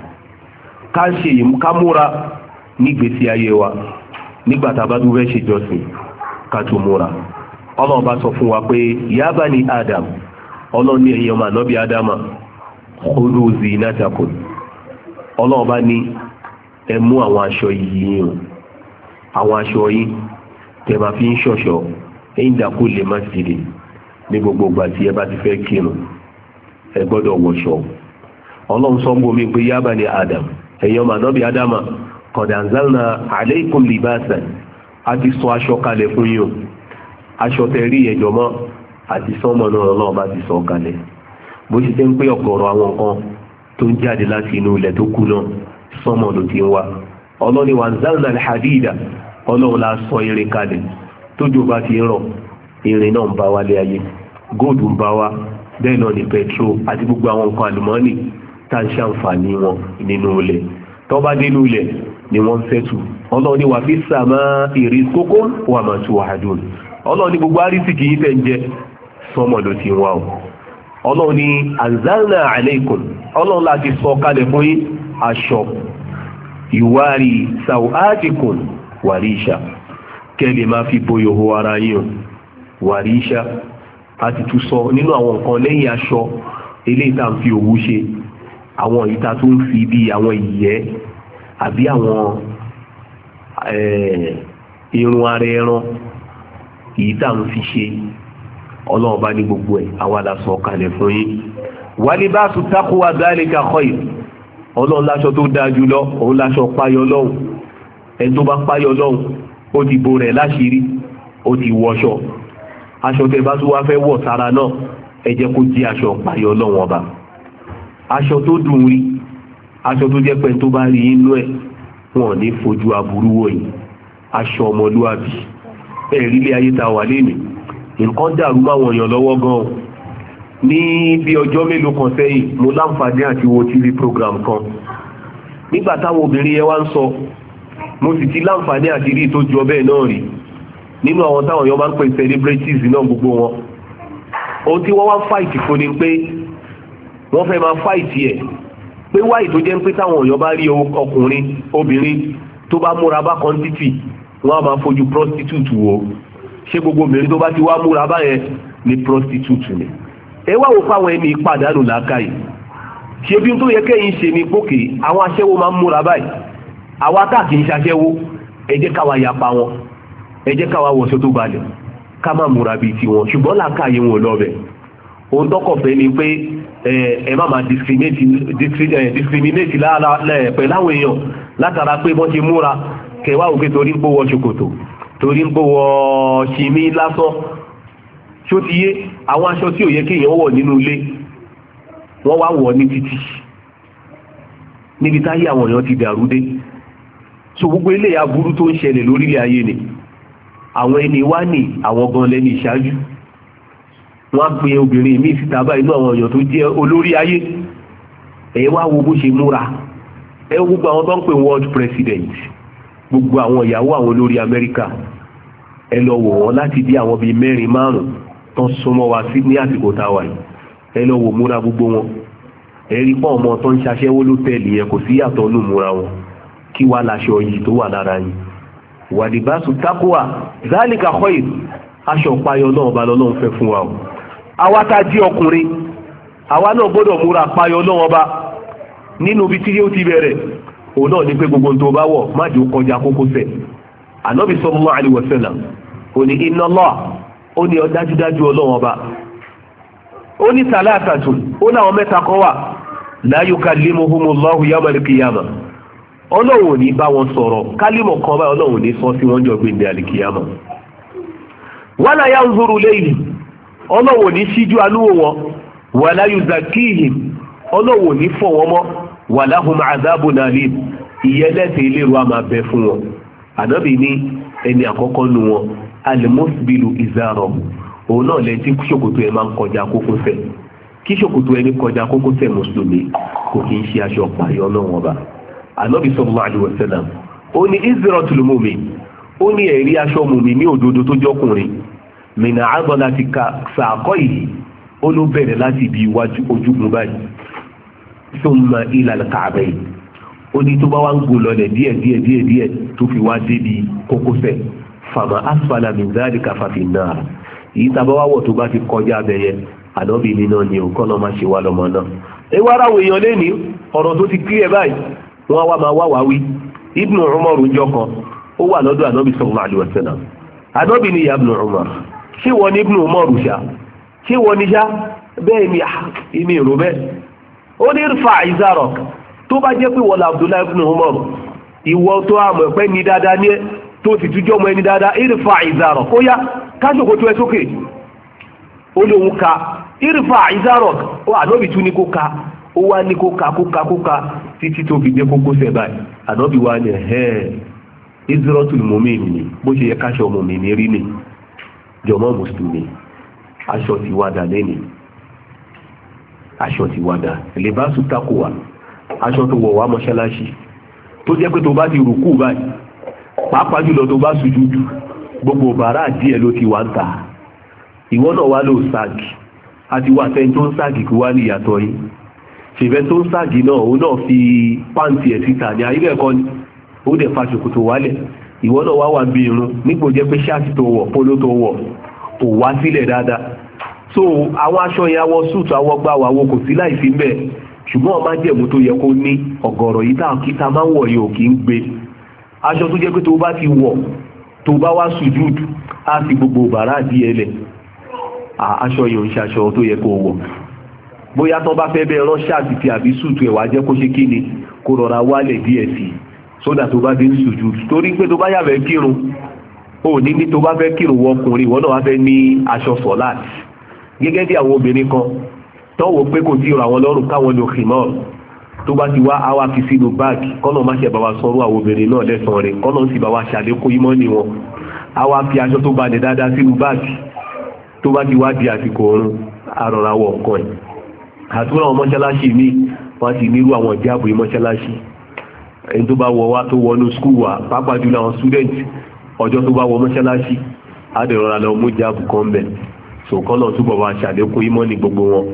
ká múra nígbésí ayé wa, nígbà tá a bá dúró fẹ́ ṣe ìjọsìn ká tó múra. ọlọ́run bá sọ fún wa pé ya bani Adam, ọlọ́run ní ẹ̀yin ọmọ ànábì Ádámà, khudhu zinatakum, ọlọ́run bá ní ẹ mú àwọn aṣọ yìí o, àwọn aṣọ yìí tẹ́ máa fi ń ṣọ̀ṣọ́ inda kulli masjid, ní gbogbo ìgbà tí ẹ bá ti fẹ́ kírun ẹ gbọ́dọ̀ wọṣọ. ọlọ́run sọ mú mi pé ya bani Adam, ẹ̀yin ọmọ ànábì Ádámà, qad anzalna alaykum libasan, a ti sọ aṣọ kalẹ̀ fún yín o. aṣọ tẹ̀rí ẹ̀jọ̀ mọ́ àti sọ́mọ náà náà bá ti sọ kalẹ̀. bó ṣe tẹ́ ń pé ọ̀gọ̀rọ̀ àwọn nǹkan tó ń jáde láti inú ilẹ̀ tó kú náà sọ́mọ ló ti ń wá. ọlọ́ni wa anzalna al-hadida, ọlọ́run la sọ irin kalẹ̀, tójò bá ti ń rọ̀ irin náà ń bá wálé ayé, góòdù ń bá wá, bẹ́ẹ̀ náà ni petrol àti gbogbo àwọn nǹkan àlùmọ́ọ́nì tá ń ṣàǹfààní wọn nínú ilẹ̀. tó bá dé inú ilẹ̀ ni wọ́n ń fẹ́tù. ọlọ́run ni wà fi samaa'i rizqukum wa ma tu'adun, ọlọ́run ní gbogbo àrísìkì yìí tẹ́ ń jẹ sọ́mọ̀ ló ti wá o. ọlọ́run ní anzalna alaykum, ọlọ́run láti sọ kalẹ̀ fún yín aṣọ ìwárí sawatikum wàríṣà, kẹ́lẹ̀ máa fi bo ìhòhò ara yín o. wàríṣà a ti tún sọ nínú àwọn nǹkan lẹ́yìn aṣọ eléyìí tá à ń fi òwú ṣe, àwọn ìta tó ń fi bí àwọn ìyẹ́ àbí àwọn irun ara ẹran èyí tá à ń fi ṣe, ọlọ́run bá ní gbogbo ẹ̀ àwa la sọ kalẹ̀ fún yín. walibasu taqwa dhalika khayr, ọlọ́run láṣọ tó dáa jùlọ òun láṣọ páyọ lọ́hùn. ẹni tó bá páyọ lọ́hùn ó ti bo rẹ̀ láṣìírí, ó ti wọṣọ. aṣọ tẹ bá tún wá fẹ́ wọ̀ sára náà ẹ jẹ́ kó jẹ́ aṣọ páyọ lọ́hùn ọba, aṣọ tó dùn rí, aṣọ tó jẹ́ pé tó bá rí inú ẹ̀ wọn ò ní fojú aburú wò yìí, aṣọ ọmọlúwàbí. ẹ̀rí ilé ayé ta wà lénìí nǹkan dàrú máwọn èèyàn lọ́wọ́ gan-an. ní bí ọjọ́ mélòó kan sẹ́yìn mo láǹfààní àti wo TV program kan, nígbà táwọn obìnrin yẹn wá ń sọ, mo sì ti láǹfààní àti rí tó jọ bẹ́ẹ̀ náà rí nínú àwọn táwọn èèyàn máa ń pè celebrities náà gbogbo wọn. ohun tí wọ́n wá fight fún ni pé wọ́n fẹ́ máa fáìtì ẹ̀ pé wáyì tó jẹ́ pé táwọn èèyàn bá rí ọkùnrin obìnrin tó bá múra bá kọ́ńtítì wọ́n á máa fojú prostitute wò ṣé gbogbo obìnrin tó bá ti wá múra báyẹn ni prostitute ni. ẹ wá wò fáwọn ẹni ìpàdánù làákàyè ṣé bí tó yẹ kẹ́yìn ṣe ni pókè àwọn aṣẹ́wó máa ń múra báyìí àwa tá kì í ṣaṣẹ́wó ẹ jẹ́ káwa yapa wọn ẹ jẹ́ káwa wọṣọ tó balẹ̀ ká má múra bíi tiwọn ṣùgbọ́n làákàyè wọn lọ́bẹ̀ ohun tọkọ̀fẹ́ ni pé ẹ má máa discriminate pẹ̀lú àwọn èèyàn látara pé wọ́n ti múra kẹwàá òkè torí ń gbówọ ṣòkòtò torí ń gbówọ ṣìmí lásán ṣó ti yé àwọn aṣọ tí ò yẹ kí èèyàn wọ̀ nínú ilé wọ́n wá wọ̀ ní títì níbi táyé àwọn èèyàn ti dàrú dé so gbogbo ilé aburú tó ń ṣẹlẹ̀ lórílẹ̀ ayé ni àwọn ẹni wá ní àwọn gan lẹ́ni ìṣáájú wọ́n á pe obìnrin míì síta báyìí inú àwọn èèyàn tó jẹ́ olórí ayé ẹ wá wo bó ṣe múra ẹ wo gbogbo àwọn tó ń pè world president gbogbo àwọn ìyàwó àwọn olórí Amẹ́ríkà ẹ lọ wò wọ́n láti bí àwọn bíi 4-5 tó súnmọ́ wa sí ní àsìkò táwa yìí ẹ lọ wò múra gbogbo wọn ẹ rí pọ́n ọmọ tó ń ṣaṣẹ́wó lótẹ́ẹ̀lì yẹn kò sí yàtọ̀ nù múra wọn kí wá láṣọ yìí tó wà lára yìí wàdìbásù tákùwà zálìkà khair aṣọ páyọ náà bá lọ́lọ́run fẹ́ fún wa o àwa tá jí ọkùnrin àwa náà gbọ́dọ̀ múra páyọ náà bá nínú ibi tí ó ti bẹ̀rẹ̀ òun náà ní pé gbogbo tó bá wọ̀ má jẹ́ ó kọjá kókósẹ̀ ànábì sallallahu alaihi wasallam ó ní inna Allah ó ní dájúdájú ọlọ́wọ́n bá ó ní salasatun ó láwọn mẹ́ta kan wà la yukallimuhumullahu yawmal qiyamah ọlọ́run ò ní bá wọn sọ̀rọ̀ kálímọ̀ kan báyìí ọlọ́run ò ní sọ sí wọn jọ gbẹ̀ndẹ̀ àlìkìyàmọ̀ wala yanzuru ilayhim ọlọ́run ò ní síjú alúwò wọn wala yuzakkihim ọlọ́run ò ní fọ̀ wọn mọ́ walahum azabun alim ìyẹlẹ́tẹ̀ ìlérò àmà bẹ fún wọn ànábì ní ẹni àkọ́kọ́ nu wọn alimusbilu izaro òun náà lẹ́yìn tí ṣòkòtò ẹ̀ máa ń kọjá kókósẹ̀ kí ṣòkòtò ẹni kọjá kókósẹ̀ mùsùlùmí kò kì í ṣe aṣọ pààyàn náà wọn bá ànábì sallallahu alaihi wasallam ó ní izratul mu'min ó ní ẹ̀rí aṣọ mùmí ní òdodo tó jọkùnrin mìnà àgbọn láti sàkọ́ yìí ó ló bẹ̀rẹ̀ láti ibi iwájú ojúgun báyìí thumma ila al-ka'bayn ó ní tó bá wá ń gùn lọlẹ̀ díẹ̀ tó fi wá débi kókósẹ̀ fama asfala min dhalika fa fin nar èyí tàbá wá wọ̀ tó bá ti kọjá abẹ́yẹ ànábì ní náà ni òkọ́ náà má ṣe wá lọ́mọ náà ewu ara wo èèyàn lẹ́ni ọ̀rọ̀ tó ti kílẹ̀ báyìí wọ́n wá máa wá wá wí Ibn Umar njọ́ kan ó wà lọ́dọ̀ ànábì sallallahu alaihi wasallam ànábì ní ya Ibn Umar ṣé wọ́n ní Ibn Umar ṣá ṣé wọ́n ní ṣá bẹ́ẹ̀ ni ìmì ìrò bẹ́ẹ̀ ó ní irfa izarak tó bá jẹ́ pé wọ́n la Abdullahi Ibn Umar ìwọ tó àmọ̀ pẹ́ ní dáadáa ní ẹ tó sì túnjọ́ mọ́ ẹni dáadáa irfa izarak ó yá káṣòkò tó ẹ sókè ó lóun ka irfa izarak ó ànábì tún ní kó ka ó wá ní kó ka títí tó fi jẹ́ kókósẹ̀ báyìí ànábì wá ní izratul mu'min ni bó ṣe yẹ káṣọ mùmínì rí ni jọmọ́ mùsùlùmí aṣọ ti wádà lẹ́ni aṣọ ti wádà libasu taqwa aṣọ tó wọ̀ wá mọ́ṣáláṣí tó jẹ́ pé tó bá ti rùkú báyìí pàápàá jùlọ tó bá sùjúdù gbogbo bàrá díẹ̀ ló ti wá ń ta ìwọ náà wá ló ságì àti wà tẹ́ni tó ń ságì kí wá ní ìyàtọ̀ yìí ṣèfẹ́ tó ń ságì náà òun náà fi pàǹtì ẹ̀ síta ní ayé ẹ̀kọ́ ni ó dẹ̀ fa ṣòkòtò wálẹ̀ ìwọ náà wá wà bí irun nípò jẹ́ pé ṣáàtì tó wọ̀ póló tó wọ̀ kò wá sílẹ̀ dáadáa so àwọn aṣọ yẹn àwọn súùtù àwọn gbà wà wo kò sí láì fi ń bẹ̀ ṣùgbọ́n ọmọ jẹ̀mú tó yẹ kó ní ọ̀gọ̀rọ̀ yìí tá àkíta máa ń wọ̀ yìí ò kí ń gbé aṣọ tó jẹ́ pé tó bá ti wọ̀ tó bá wá sùjúd á fi gbogbo bàrá díẹ̀ lẹ̀ aṣọ yìí ò ń ṣe aṣọ tó yẹ kó wọ̀ bóyá tó bá fẹ́ bẹ́ẹ̀ rán ṣáàtì tí àbí súùtù ẹ̀ wá jẹ́ kó ṣe kí ni kó rọra wálẹ̀ díẹ̀ sí sódà tó bá dé ń sùjúd torí pé tó bá yàfẹ́ kírun ó ní tó bá fẹ́ kírun wọ ọkùnrin ìwọ náà wá fẹ́ ní aṣọ sọ̀láàtì gẹ́gẹ́ bí àwọn obìnrin kan tọ́wọ́ pé kò tí ì ra wọn lọ́rùn káwọn lo khimar tó bá ti wá àwa fi sínú báàgì kọ́nà má ṣe bá wa sọ̀rọ̀ àwọn obìnrin náà lẹ́sàn-án rẹ̀ kọ́nà sì bá wa ṣàlékún ìmọ̀ ní wọn àwa fi aṣọ tó balẹ̀ dáadáa sínú báàgì tó bá ti wá di àsìkò ọ̀run àrọ̀rà wọ̀ nǹkan ẹ̀ àtúrò àwọn mọ́ṣáláṣí mi wọ́n ti nírú àwọn ìjáàbò mọ́ṣáláṣí ẹni tó bá wọ wá tó wọnú skul wa pàápàá jùlọ àwọn student ọjọ́ tó bá wọ mọ́ṣáláṣí àdèrọ̀rà lọ mú ìjáàbò kan bẹ̀ so kọ́nà túbọ̀ wá ṣàlékún ìmọ̀ ní gbogbo wọn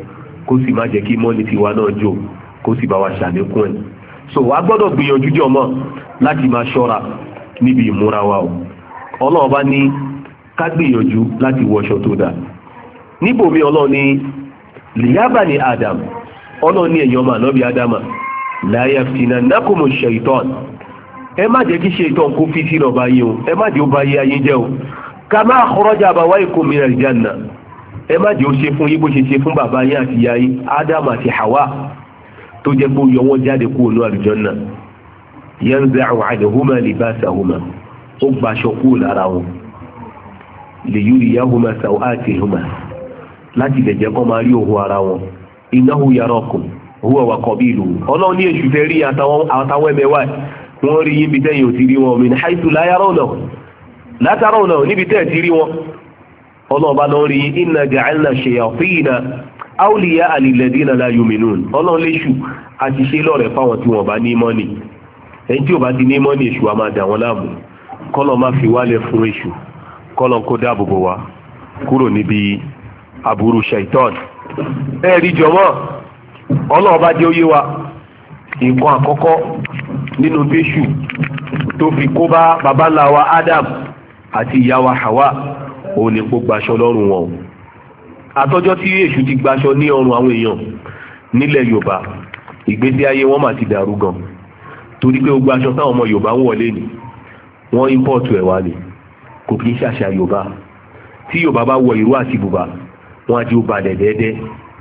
kó sì má jẹ́ kí mọ́ni tiwa náà jò kó sì bá wa ṣàlékún ẹ̀. so a gbọ́dọ̀ gbìyànjú jọmọ́ láti máa ṣọ́ra níbi ìmúra wa o. ọlọ́run bá ní ká gbìyànjú láti wọṣọ tó dáa. níbòmí ọlọ́run ní lìyábà ní Adam, ọlọ́run ní èèyàn mà lọ́bí Ádámà la yaftinannakumu shaytan, ẹ má jẹ́ kí ṣaitan kó fi sínú ọba yín o, ẹ má jẹ́ ó bá yé ayé jẹ́ o. kama akhraja abawaykum minal janna, ẹ má jẹ́ ó ṣe fún yín bó ṣe ṣe fún bàbá yín àti ìyá yín Ádámù àti Hawa tó jẹ́ pé ó yọ wọ́n jáde kúrò ní àlùjánnà. yanza'u anhuma libasahuma, ó gbaṣọ kúrò lára wọn liyuriyahuma sawatihuma, láti lè jẹ́ kó máa rí òhun ara wọn. innahu yarakum huwa wa qabiluhu, ọlọ́run ní èṣù fẹ́ rí àtàwọn ẹmẹ́wàá wọ́n rí yín bí tẹ́yìn ò ti rí wọn min haythu la tarawnahu níbi tẹ́ẹ̀ ti rí wọn. ọlọ́run bá lọ rí inna ja'alna shayatina awliya'a lilladhina la yu'minun, ọlọ́run léṣù àti ṣe lọ́rẹ̀ fáwọn tí wọ́n bá ní mọ́nì. ẹni tí ò bá ti ní mọ́nì èṣù a máa dà wọ́n láàmú. kọ́lọ̀ má fi wálẹ̀ fún èṣù, kọ́lọ̀ kó dáàbò bò wá kúrò níbi aburú shaitan. ẹ̀rí jọmọ́ ọlọ́run bá jẹ́ ó yé wa nǹkan àkọ́kọ́ nínú tẹ́ṣù tó fi kó bá baba ńlá wa Adam àti ìyá wa Hawa òun ni kó gbaṣọ lọ́rùn wọn. àtọ́jọ́ tí èṣù ti gbaṣọ ní ọrùn àwọn èèyàn nílẹ̀ Yorùbá, ìgbésí ayé wọn mà ti dàrú gan, torí pé ó gbaṣọ táwọn ọmọ Yorùbá ń wọlé ni wọ́n ímpọ́ọ̀tù ẹ̀ wá ni, kò kí ń ṣàṣà Yorùbá. tí Yorùbá bá wọ ìró àti bùbá wọ́n á di ó balẹ̀ dẹ́dẹ́,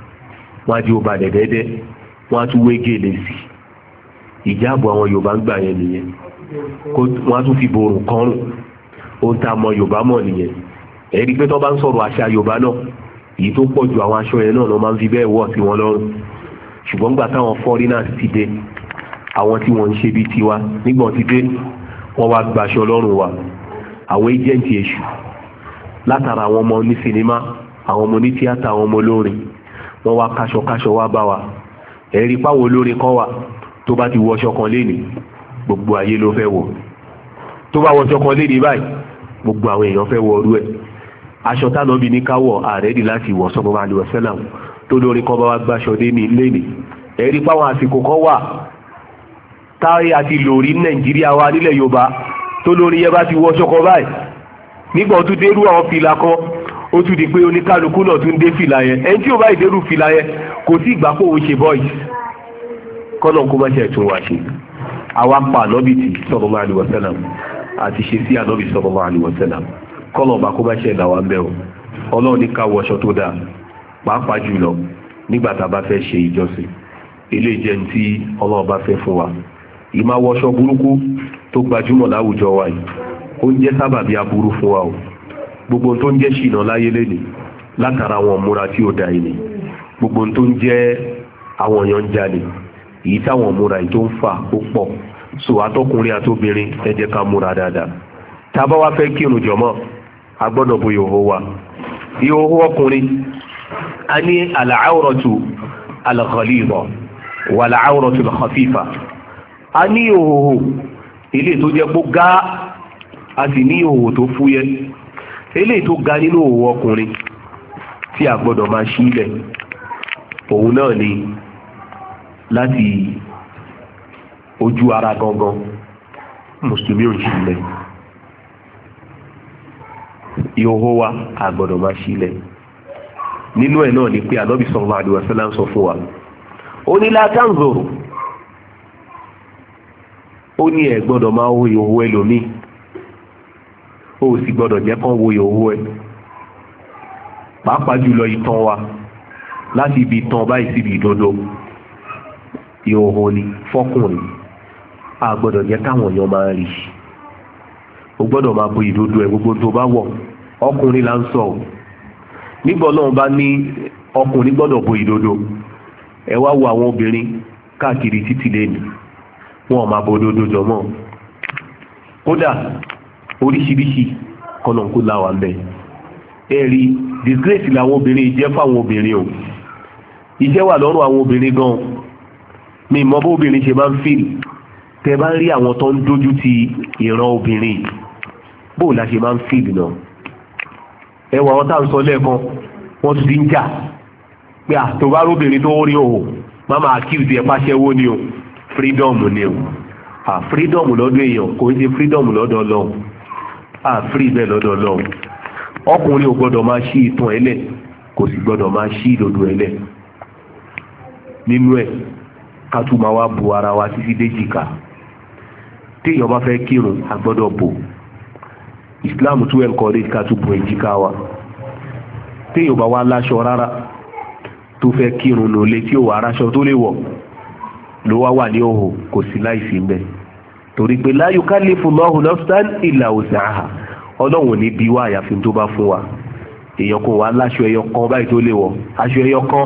wọ́n á tún wé gèlè sí ìjáàbò àwọn Yorùbá ń gbà yẹn nìyẹn, wọ́n á tún fi borùn kọrùn, ohun tá a mọ Yorùbá mọ̀ nìyẹn. ẹ̀rí pé tó bá ń sọ̀rọ̀ àṣà Yorùbá náà, èyí tó pọ̀ ju àwọn aṣọ yẹn náà ló máa ń fi bẹ́ẹ̀ wọ̀ sí wọn lọ́rùn. ṣùgbọ́n gbà táwọn foreigners ti dé, àwọn tí wọ́n ń ṣe bíi tiwa nígbà tí dé, wọ́n wá gbaṣọ lọ́rùn wa. àwọn ẹjẹǹtì èṣù látara àwọn ọmọ ní sinimá, àwọn ọmọ ní tíátà, àwọn ọmọ olórin, wọ́n wá káṣọkáṣọ wá bá wa. ẹ̀rí páwọn olórin kan wà tó bá ti wọṣọ kan léni gbogbo ayé ló fẹ́ wọ̀, tó bá wọṣọ kan léni báyìí gbogbo àwọn èèyàn fẹ́ wọ ọrú ẹ̀. aṣọ tánàbí ní káwọ̀ àrẹ́dì láti wọ̀ sallallahu alaihi wasallam, tó lórí kan bá wá gbáṣọ léni. ẹ̀rí páwọn àsìkò kan wà táyé àti lórí Nàìjíríà wa nílẹ̀ Yorùbá, tó lórí yẹn bá ti wọṣọ kan báyìí nígbà tó dérú àwọn fìlà kan, ó tún di pé oníkálukú náà tún dé fìlà yẹn. ẹni tí ó bá ìdérú fìlà yẹn kò sí ìgbà pé òun ṣe boys, kọ́nà kó má ṣe tún wá ṣe. àwa pa ànábì tì sallallahu alaihi wasallam àti ṣe sí ànábì sallallahu alaihi wasallam, kọ́nà ọba kó má ṣe ẹ̀dá wa ń bẹ̀ o. ọlọ́run ní ká wọṣọ tó dáa, pàápàá jùlọ nígbà tá a bá fẹ́ ṣe ìjọsìn. ilé ìjẹun tí ọlọ́run bá fẹ́ fún wa. ìmá wọṣọ burúkú tó gbajúmọ̀ láwùjọ wa yìí ó ń jẹ́ sábàbí aburú fún wa o. gbogbo tó ń jẹ́ ṣìnà láyé lẹ́nìí látara àwọn múra tí ó da ìní, gbogbo tó ń jẹ́ àwọn èèyàn ń jalè, èyí táwọn múra yìí tó ń fà ó pọ̀. so àtọkùnrin àtobìnrin ẹ jẹ́ ká múra dáadáa. tá a bá wá fẹ́ kírun jọ̀mọ́ a gbọ́dọ̀ bo ìhòhò wa. ìhòhò ọkùnrin a ní al-awratu al-ghalidha wal-awratu al-khafifa. a ní ìhòhò ilé tó jẹ́ pó gá, a sì ní ìhòhò tó fúyẹ́. eléyìí tó ga nínú òwò ọkùnrin tí a gbọ́dọ̀ máa ṣí ilẹ̀ òun náà ni láti ojú ara gangan, mùsùlùmí ò ṣí ilẹ̀. ìhòhò wa a gbọ́dọ̀ máa ṣí ilẹ̀. nínú ẹ̀ náà ni pé Ànábì sallallahu alaihi wasallam sọ fún wa, ó ní la tanzuru, ó ní ẹ gbọ́dọ̀ máa wo ìhòhò ẹlòmíì, ó sì gbọ́dọ̀ jẹ́ kán wo ìhòhò ẹ. pàápàá jùlọ ìtàn wa, láti ibi ìtàn báyìí síbi ìdodo ìhòhò ni fọ́kùnrin, a gbọ́dọ̀ jẹ́ káwọn èèyàn máa rí. o gbọ́dọ̀ máa bo ìdodo ẹ gbogbo tó bá wọ̀. ọkùnrin là ń sọ ọ́. nígbà náà bá ní ọkùnrin gbọ́dọ̀ bo ìdodo, ẹ wá wo àwọn obìnrin káàkiri títí lẹ́nu, wọn ò máa bo ìdodo jọmọ́. kódà oríṣiríṣi kọ́nà kó láwà mẹ́. ẹ̀rí disgrace làwọn obìnrin jẹ́ fáwọn obìnrin o. iṣẹ́ wà lọ́rùn àwọn obìnrin gan. mi mọ bó obìnrin ṣe máa ń fìlì tẹ bá ń rí àwọn tó ń dójú ti ìran obìnrin, bó la ṣe máa ń fìlì náà. ẹwà wọn tá à ń sọ lẹ́ẹ̀kan wọ́n tún ti ń jà pé tó bá róbìnrin tó rí òhò má máa accuse ẹ̀ pàṣẹwó ni o freedom ni o freedom lọ́dọ̀ èèyàn kò ń ṣe freedom lọ́dọ̀ Ọlọ́run free bẹ́ẹ̀ lọ́dọ̀ Ọlọ́run ọkùnrin ò gbọ́dọ̀ máa ṣí ìtàn ẹlẹ̀ kò sì gbọ́dọ̀ máa ṣí ìdòdó ẹlẹ̀ nínú ẹ̀ ká tún máa wá bu ara wa títí déjìká téèyàn bá fẹ́ kírun a gbọ́dọ̀ bò Islam tún encourage ká tún bo èjìká wa téèyàn bá wá láṣọ rárá tó fẹ́ kírun lólé tí ò wá aráṣọ tó lè wọ̀ ló wá ní òhò kò sí láìsí mbẹ torí pé la yukallifullahu nafsan illa wus'aha Ọlọ́run ní bí wá àyàfi tó bá fún wa èèyàn kò wá láṣọ ẹyọ kan báyìí tó lè wọ̀ aṣọ ẹyọ kan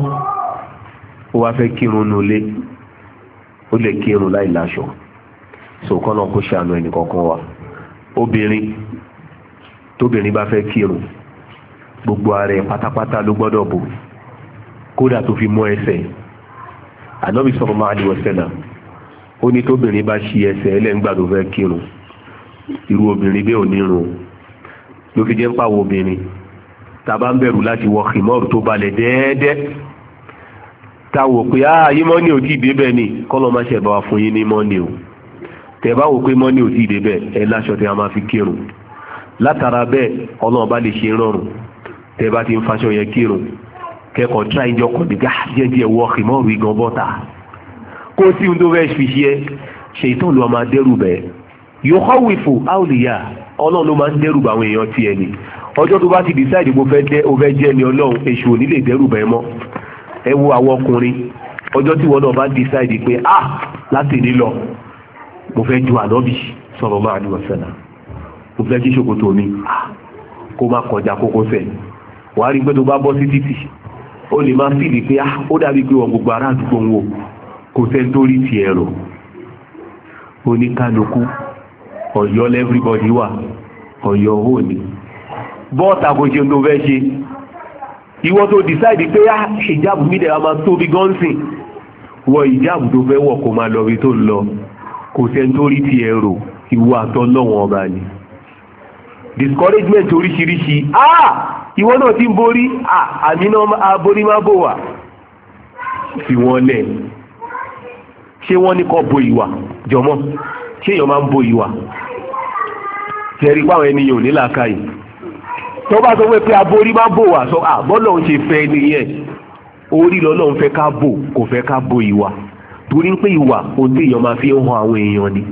ó wá fẹ́ kírun lólé ó lè kírun láì láṣọ sòkàn náà kó ṣàánú ẹnì kankan wa obìnrin tóbìnrin bá fẹ́ kírun gbogbo ara ẹ̀ pátápátá ló gbọ́dọ̀ bò kódà tó fi mọ́ ẹsẹ̀ Ànábì sallallahu alaihi wasallam ó ní tóbìnrin bá ṣí ẹsẹ̀ ẹlẹ́ngbà tó fẹ́ kírun irú obìnrin bẹ́ẹ̀ ò ní run ló fi jẹ́ ń pàwọ̀ obìnrin tàbá ń bẹ̀rù láti wọ khimọ́rù tó balẹ̀ dẹ́ẹ́dẹ́ táwọ̀ pé yí mọ́ni ò tí ì débẹ̀ ni kọ́lọ́ máa ṣẹ̀bà wá fún yín ní mọ́ni o tẹ̀ bá wò pé mọ́ni ò tí ì débẹ̀ ẹ láṣọ tẹ́ a máa fi kírun látara bẹ́ẹ̀ Ọlọ́run bá lè ṣe rọrùn tẹ́ bá ti ń faṣọ yẹn kírun kẹ́kọ̀ọ́ tíra ìjọ kan nígbà jẹ́jẹ́ wọ khimọ́rù igan bọ́ta kó sí ohun tó fẹ́ fi ṣe ṣe ìtọ́lù ọmọ adẹ́rù bẹ́ẹ̀ yukhawifu awliya Ọlọ́run ló máa ń dẹ́rù bá àwọn èèyàn tiẹ̀ ni ọjọ́ tó bá ti decide bó fẹ́ jẹ́ ni Ọlọ́run èṣù ò ní lè dẹ́rù bẹ́ẹ̀ mọ́ ẹ wo àwọn ọkùnrin ọjọ́ tí wọn náà bá decide pé láti ní lọ mo fẹ́ ju Ànábì sallallahu alaihi wasallam mo fẹ́ kí ṣòkòtò mi kó má kọjá kókósẹ̀ wàá rí pé tó bá bọ́ sí títì ó lè máa fìlì pé ó dàbí pé wọn gbogbo ará àdúgbò ń wò kò sẹ́ni tó rí ti ẹ̀rọ oníkálukú Ọ̀yọ́ lẹ́fíríbọ̀dì wà Ọ̀yọ́ ò ní bọ́ọ̀tà kò ṣe tó fẹ́ ṣe ìwọ tó decide pé ìjáàbù mi dẹ̀ra máa tóbi gọ́nsìn wọ ìjáàbù tó fẹ́ wọ̀ kó máa lọ rí tó ń lọ kò sẹ́ni tó rí ti ẹ̀rọ ìwọ àtọ́ lọ́wọ́n ọba ni discouragement oríṣiríṣi ìwọ náà ti ń borí àmì náà aborí má bò wá fi wọ́n lẹ̀ ṣé wọ́n ní kọ́ bo ìwà jọmọ́ ṣé èèyàn máa ń bo ìwà tẹ̀rí pàwọn ènìyàn ò ní làákàyè tó bá sọ pé aborí má bò wá sọ bọ́lọ̀ ń ṣe fẹ́ nìyẹn orí lọ́lọ́ ń fẹ́ ká bò kò fẹ́ ká bo ìwà torí pé ìwà ohun tí èèyàn máa fi ń hàn àwọn èèyàn ni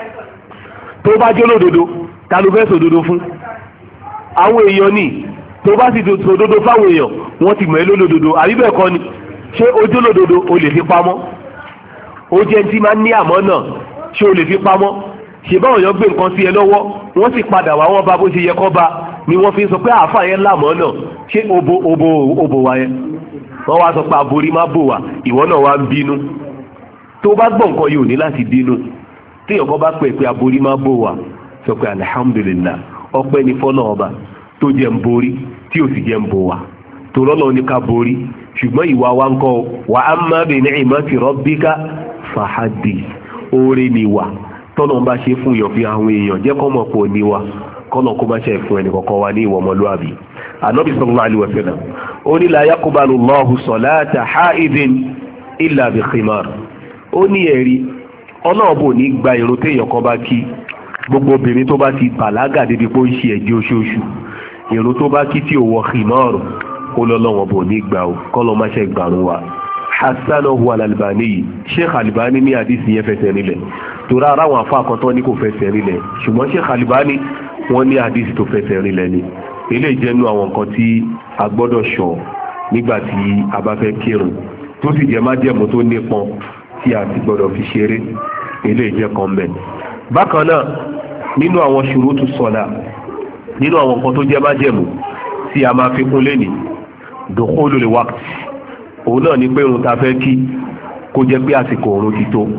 tó bá jó lódodo ta ló fẹ́ sòdodo fún àwọn èèyàn ni tó bá sì sòdodo fáwọn èèyàn wọ́n ti mọ̀ ẹ́ lódodo àbí bẹ́ẹ̀ kọ́ ni ṣé ojú lódodo o lè fi pamọ́ ó jẹ́ tí máa ń ní àmọ́ náà ṣé o lè fi pamọ́ ṣe báwọn èèyàn gbé nǹkan sí ẹ lọ́wọ́ wọ́n sì padà wá wọ́n bá bó ṣe yẹ kọ́ bá ni wọ́n fi sọ pé àáfà yẹn lámọ́ náà ṣé obo wa yẹn wọ́n wá sọ pé aborí má bò wá ìwọ náà wá ń bínú tó bá gbọ́ nǹkan yìí ò ní láti bínú téèyàn kan bá pè pé aborí má bò wá sọ pé alhamdulillah ọpẹ́ ní fọ́nà ọba tó jẹ́ ń borí tí ò sì jẹ́ ń bò wá tó lọ́nà ní ká borí ṣùgbọ́n ìwà wa ń kọ́ wa amma bi ni'mati rabbika fahadith oore ni wà tọ́nà bá ṣe fún èèyàn fi àwọn èèyàn jẹ́ kọ́ mọ̀ pọ̀ ní wa kọ́nà kó má ṣe fún ẹnì kọ̀ọ̀kan wa ní ìwà ọmọlúwàbí Ànábì sallallahu alaihi wasallam ó ní la yaqbalu Allahu salata haidin illa bi khimar ó ní ẹ̀rí ọlọ́ọ̀bù ní gba ìrun téèyàn kan bá kí gbogbo obìnrin tó bá ti bàlágà débi pé ó ń ṣe ẹ̀jẹ̀ oṣooṣù ìrun tó bá kí tí ò wọ khimar ó lọ́lọ́wọ́n bò ní gbà ó kọ́lọ́ má ṣe gbàrún wa hasanahu al-Albani yìí Sheikh Albani ní àdìsí yẹn fẹsẹ̀ rinlẹ̀ torí ara àwọn afọ àkọ́tọ́ ní kò fẹsẹ̀ rinlẹ̀ ṣùgbọ́n Sheikh Albani wọ́n ní àdìsí tó fẹsẹ̀ rinlẹ̀ ni eléyìí jẹ́nu àwọn nǹkan tí a gbọ́dọ̀ ṣọ́ nígbà tí a bá fẹ́ kírun tó sì jẹ́ májẹ̀mú tó nípọn tí a ti gbọ́dọ̀ fi ṣeré eléyìí jẹ́ kan bẹ̀. bákan náà nínú àwọn ṣurutu sọ̀lá nínú àwọn nǹkan tó jẹ́ májẹ̀mú tí a máa fi kún lé ní dukhulul waqt òun náà ni pé irun ta fẹ́ kí kó jẹ́ pé àsìkò òun ti tó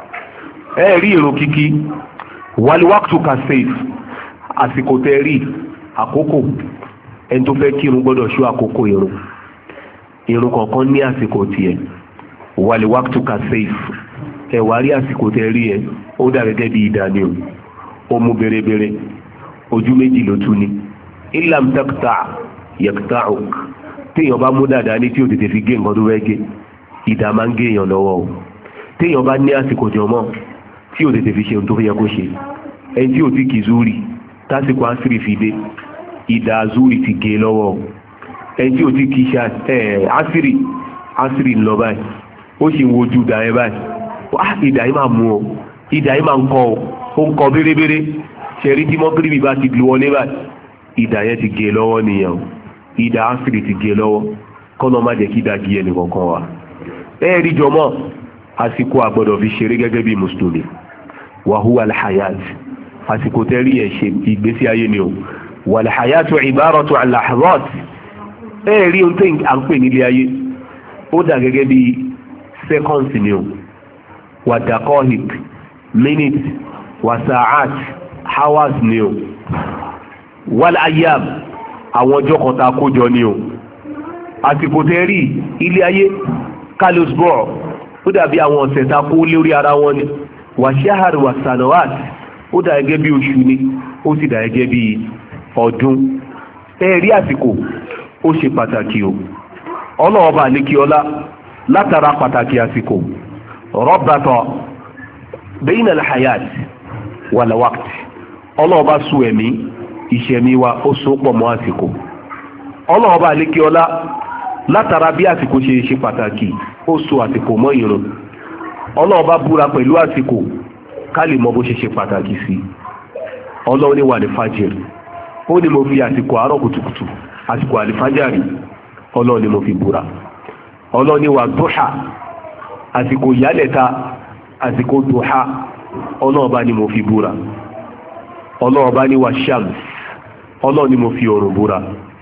ẹ rí irun kíkí wal waqtu ka sayf àsìkò tẹ́ rí àkókò ẹni tó fẹ́ kírun gbọ́dọ̀ ṣọ́ àkókò irun kọ̀ọ̀kan ní àsìkò tiẹ̀ wal waqtu ka sayf ẹ wá rí àsìkò tẹ́ rí ẹ ó dà gẹ́gẹ́ bí ìdání ó mú bèrèbèrè ojú méjì ló tún ní illam taqta' yaqta'uk téèyàn bá mú dáadáa ní tí ò tètè fi gé nǹkan tó fẹ́ gé ìdá máa ń gé èèyàn lọ́wọ́ o. téèyàn bá ní àsìkò jọmọ́ tí ò tètè fi ṣe ohun tó yẹ kó ṣe, ẹni tí ò ti kì zúrì tásìkò àṣírí fi dé ìdá zúrì ti gé lọ́wọ́ o. ẹni tí ò ti kì àṣírí ń lọ báyìí ó sì ń wojú ìdá yẹn báyìí wá ìdá yìí máa mú o, ìdá yìí máa ń kọ o, ó ń kọ bérebére ṣẹ̀rí tí mọ́gírìbì bá ti lu wọlé báyìí ìdá yẹn ti gé lọ́wọ́ nìyẹn o, ìdá àṣírí ti gé lọ́wọ́ kọ́nà má jẹ́ kí ìdá gé ẹnì kankan wa. rí jọmọ́ àsìkò àgbọ̀dọ̀ fi ṣeré gẹ́gẹ́ bí mùsùlùmí wàhúwà alhayat, àsìkò tẹ́rí ẹ̀ ṣe ìgbésí ayé ni o, wàlhayatu ibaratu an lahzat. rí ohun tẹ́ à ń pè nílé ayé ó dà gẹ́gẹ́ bí seconds ni o, wà daqahiq minutes, wà sa'at hours ni o, wal ayyam àwọn ọjọ́ kan tá a kójọ ni o. àsìkò tẹ́rí ilé ayé kalosbor ó dàbí àwọn ọ̀sẹ̀ tá a kó lórí ara wọn ni, wà ṣáhàrì wà sanawat ó dà gẹ́gẹ́ bí oṣù ni, ó sì dà gẹ́gẹ́ bí ọdún. rí àsìkò ó ṣe pàtàkì o. ọlọ́ọ̀bà àlékiọlá látara pàtàkì àsìkò rọ́bàtọ̀ bayna al-hayat wal-waqt, ọlọ́ọ̀bà so ẹ̀mí ìṣẹ̀mí wa ó so pọ̀ mọ́ àsìkò. ọlọ́ọ̀bà àlékiọlá látara bí àsìkò ṣe pàtàkì ó so àsìkò mọ́ ìrun. ọlọ́ọ̀bá búra pẹ̀lú àsìkò ká lè mọ bó ṣe pàtàkì sí. ọlọ́ọ̀ ní wà ní fàjìr, ó ní mo fi àsìkò àárọ̀ kùtùkùtù àsìkò àlìfájàrí ọlọ́ọ̀ ní mo fi búra. ọlọ́ọ̀ ní wà dúhà, àsìkò ìyálẹ̀ta àsìkò dúhà ọlọ́ọ̀bá ní mo fi búra. ọlọ́ọ̀bá ní wà shams, ọlọ́ọ̀ ní mo fi òrùn búra.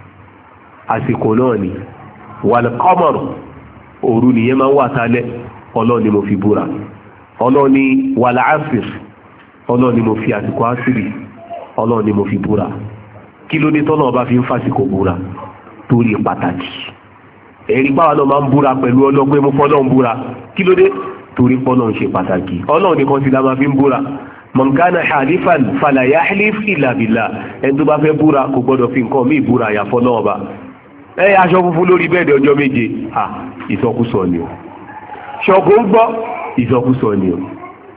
àsìkò náà ni wal-qamar, òru nìyẹn máa ń wà tálẹ̀ ọlọ́ọ̀ ni mo fi búra. ọlọ́ọ̀ ni wal-asr, ọlọ́ọ̀ ni mo fi àsìkò àṣírí ọlọ́ọ̀ ni mo fi búra. kí ló dé tọ́nà ọba fi ń fàsìkò búra? torí pàtàkì. ẹ̀rí báwa náà máa ń búra pẹ̀lú ọlọ́gbẹ́ mú fọ́nà ń búra. kí ló dé? torí fọ́nà ń ṣe pàtàkì. ọlọ́ọ̀ nìkan sì la máa fi ń búra. man kana halifan fala yahlif illa billah, ẹni tó bá fẹ́ búra kò gbọ́dọ̀ fi nǹkan míì búra àyàfọ́ náà ọba. aṣọ funfun lórí bẹ́ẹ̀dì ọjọ́ méje, ìsọkúsọ ni o. ṣọ̀gbọ́n ń gbọ́, ìsọkúsọ ni o.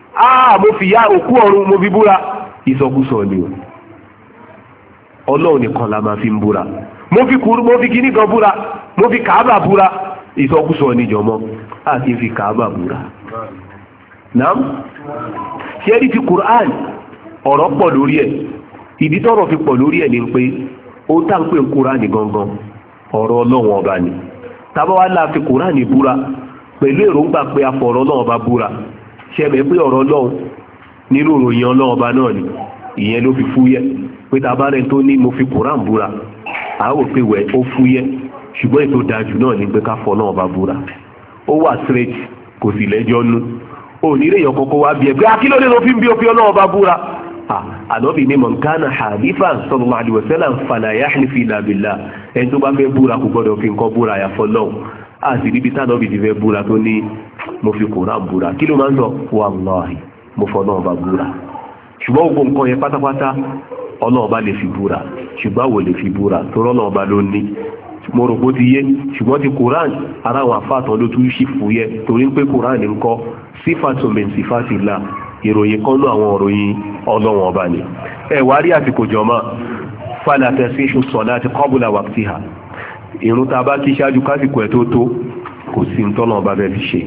mo fi ya òkú ọ̀run mo fi búra, ìsọkúsọ ni o. ọlọ́run nìkan la máa fi ń búra. mo fi kíní kan búra, mo fi kàábà búra, ìsọkúsọ ni jọmọ́, àti fi kàábà búra. naam ṣé rí ti Qur'an ọ̀rọ̀ pọ̀ lórí ẹ̀. ìdí tọ́rọ̀ fi pọ̀ lórí ẹ̀ ni pé ó tá ń pè Qur'an gangan ọ̀rọ̀ ọlọ́run ọba ni. tàbá wá láàfin Kùránì búra pẹ̀lú èròǹgbà pé a fọ̀rọ̀ ọlọ́run ọba búra, ṣẹbẹ̀ pé ọ̀rọ̀ ọlọ́run nínú ìròyìn ọlọ́run ọba náà ni, ìyẹn ló fi fúyẹ́. pé tàbá rẹ̀ tó ní mo fi Kùránì búra, a ó pé wẹ̀ ó fúyẹ́, ṣùgbọ́n ètò dájú náà ni pé ká fọ̀ náà ọba búra. ó wà straight, kò sì lẹ́jọ́ nú. onírèyàn kọ́kọ́ wá bí ẹ pé akílódé ló fi ń bí ó fi ọlọ́run ọba búra. ànábì ní man kana halifan sallallahu alaihi wasallam fala yahlif illa billah, ẹni tó bá fẹ́ búra kò gbọ́dọ̀ fi nǹkan búra àyàfọ́ lọ́hùn. àti níbi tánàbì ti fẹ́ búra tó ní mo fi Kùránì búra, kí ló máa ń sọ? wallahi mo fọ́ náà bá búra. ṣùgbọ́n gbogbo nǹkan yẹn pátápátá ọlọ́ọ̀bá lè fi búra, ṣùgbọ́n wò lè fi búra tó rọ́lọ́ọ̀bá ló ní. mo rò bó ti yé, ṣùgbọ́n ti Kùránì ara àwọn àfáàtàn ló tún ṣì fúyẹ́, torí pé Kùránì ń kọ́ sífàtun min sifatillah, ìròyìn kan náà àwọn òròyìn ọlọ́wọ̀n ọba ni. wá rí àsìkò jọmọ́ fala tasihhu salati qabla waqtiha, ìrun tá a bá kí ṣáájú kásìkò ẹ̀ tó kò sí ń tọ́nà ọba bẹ́ẹ̀ fi ṣe.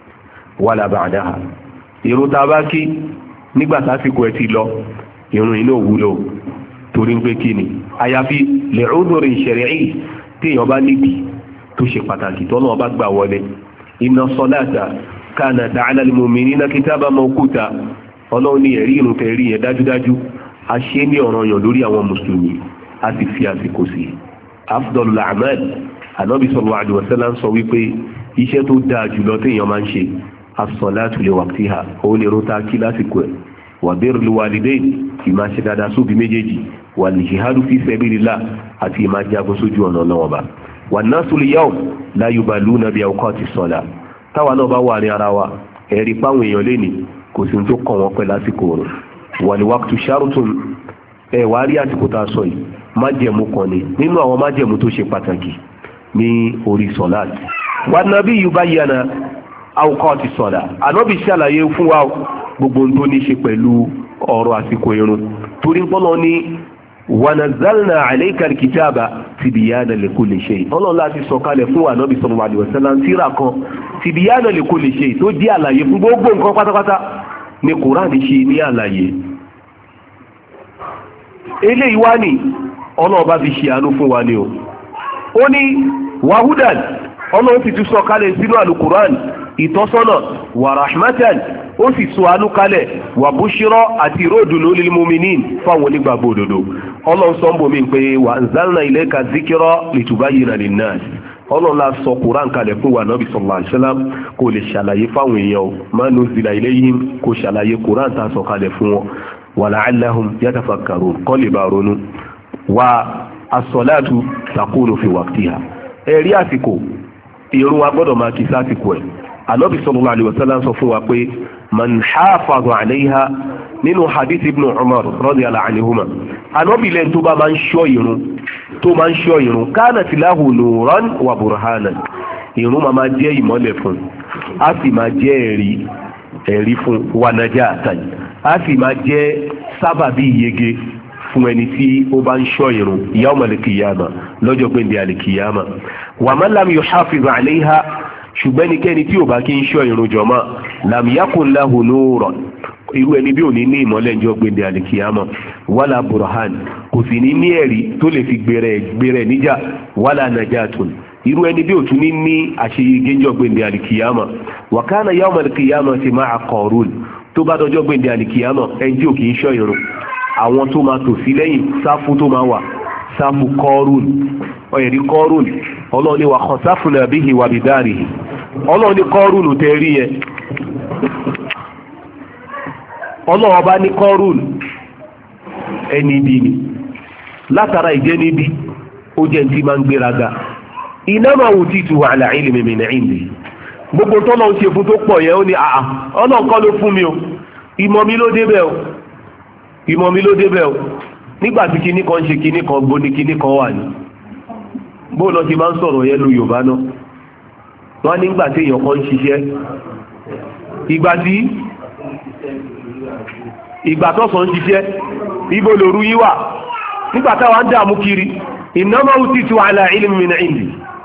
wala ba'daha, ìrun tá a bá kí nígbà tásìkò ẹ̀ ti lọ, ìrun inú òwúlò, torí pé kí ni àyàfi li'udhrin shar'i, téèyàn bá níbi tó ṣe pàtàkì tọ́nà ọba gbà wọlé. inna salata kanat 'ala al-mu'minina kitaban mawquta, ọlọ́run ní ẹ̀rí ìrun tẹ̀rí yẹn dájúdájú a ṣe ní ọ̀ranyàn lórí àwọn mùsùlùmí, a ti fi àsìkò sí. afdalul a'mal, ànábì sallallahu alaihi wasallam sọ wípé iṣẹ́ tó dáa jùlọ téèyàn máa ń ṣe as-salatu li waqtiha, òun ni irun tá a kí lásìkò ẹ̀. wa birrul walidayn, ìmá ṣe dáadáa sóbi méjèèjì. wal jihadu fi sabilillah, àti ìmá jagun sójú ọ̀nà náà ọba. wan nasu al-yawm la yubaluna bi awqati as-salah, táwa náà bá wà ní ara wa ẹ̀rí páwọn èèyàn lé ní kò sí tó kàn wọ́n pẹ́ lásìkò òrùn. wal waqtu shartun, wá rí àsìkò tá a sọ yìí májẹ̀mú kan ni nínú àwọn májẹ̀mú tó ṣe pàtàkì. ní orí sọ̀láàtì. wà nàbí yubayyana awqati sọ̀lá ànábì ṣàlàyé fún wa gbogbo tó ní ṣe pẹ̀lú ọ̀rọ̀ àsìkò irun torí pọ́nà ní wa nazzalna alayka al-kitaba tibyana likulli shay ọlọ́run láti sọ̀kalẹ̀ fún ànábì sallallahu alaihi wasallam tírà kan tibyana likulli shay tó jẹ́ àlàyé fún gbogbo nǹkan pátápátá ní Kùránì ṣe ní àlàyé. eléyìí wá ní ọlọ́run bá fi ṣe àánú fún wa ní o ó ní wahudan ọlọ́run sì tún sọ kalẹ̀ sínú alukuran ìtọ́sọ́nà wa rahmatan ó sì sọ àánú kalẹ̀ wa bushra àti ìròdùnú lil mu'minin fáwọn onígbàgbọ́ òdodo ọlọ́run sọ ń bomi pé wa anzalna ilayka dhikra litubayyina linnas ọlọ́run la sọ kuran kalẹ̀ fún wa nabi sallallahu alaihi wasallam kó lè ṣàlàyé fáwọn èèyàn ma nuzila ilayhim kó ṣàlàyé kuran ta sọ kalẹ̀ fún wọn wa la'allahum yatafakkarun kọ́ lè bá ronú wa as-salatu takunu fi waqtiha ẹ̀rí àsìkò ìrun wa gbọ́dọ̀ máa kí sásìkò ẹ̀ Ànábì sallallahu alaihi wasallam sọ fún wa pé man hafaza alayha nínú hadith ibn Umar radiyallahu anhuma Ànábì lẹ́yìn tó bá máa ń ṣọ́ ìrun kanat lahu nuran wa burhanan ìrun máa jẹ́ ìmọ́lẹ̀ fún a sì máa jẹ́ ẹ̀rí fún wa najatan a sì máa jẹ́ sábàbí ìyege fún ẹni tí ó bá ń ṣọ́ ìrun yawmal qiyamah lọ́jọ́ gbẹ̀ndẹ̀ al-qiyamah wa man lam yuhafiz alayha ṣùgbọ́n ẹnikẹ́ni tí ò bá kí ń ṣọ́ ìrun jọmọ́ lam yakun lahu nuran irú ẹni bí ò ní ní ìmọ́lẹ̀ ńjọ́ gbẹ̀ndẹ̀ al-qiyamah wala burhan kò sì ní ní ẹ̀rí tó lè fi gbèrè níjà wala najatun irú ẹni bí ò tún ní àṣeyege ńjọ́ gbẹ̀ndẹ̀ al-qiyamah wa kana yawmal qiyamati ma'a qarun tó bá dọjọ́ gbẹ̀ndẹ̀ al-qiyamah ẹni tí ò kì í ṣọ́ ìrun àwọn tó máa tò sí lẹ́yìn sáfù tó máa wà sáfù kọ́rùn ọ̀yẹ̀rí kọ́rùn ọlọ́run ní wà khasafna bihi wà bidarihi ọlọ́run ní kọ́rùn tẹ́rí yẹn ọlọ́run bá ní kọ́rùn ẹni ibi ni látara ìjẹ́ níbi ó jẹ́ tí máa ń gbéraga innama utitu ala ilmin min indi gbogbo tọ́lọ́ ń ṣe fún tó pọ̀ yẹn ó ní ọlọ́run kọ́ ló fún mi o ìmọ̀ mi ló débẹ̀ o ìmọ̀ mi ló débẹ̀ o nígbàtí kíní kan ṣe kíní kan gbó ní kíní kan wà ní bóò lọ ti máa ń sọ̀rọ̀ yẹn lu Yorùbá náà wọ́n nígbàtí èèyàn kan ń ṣiṣẹ́ ìgbà tọ́sán ń ṣiṣẹ́ ibo lòru yí wà nígbàtí àwọn ń dààmú kiri innama utitu ala ilmin min indi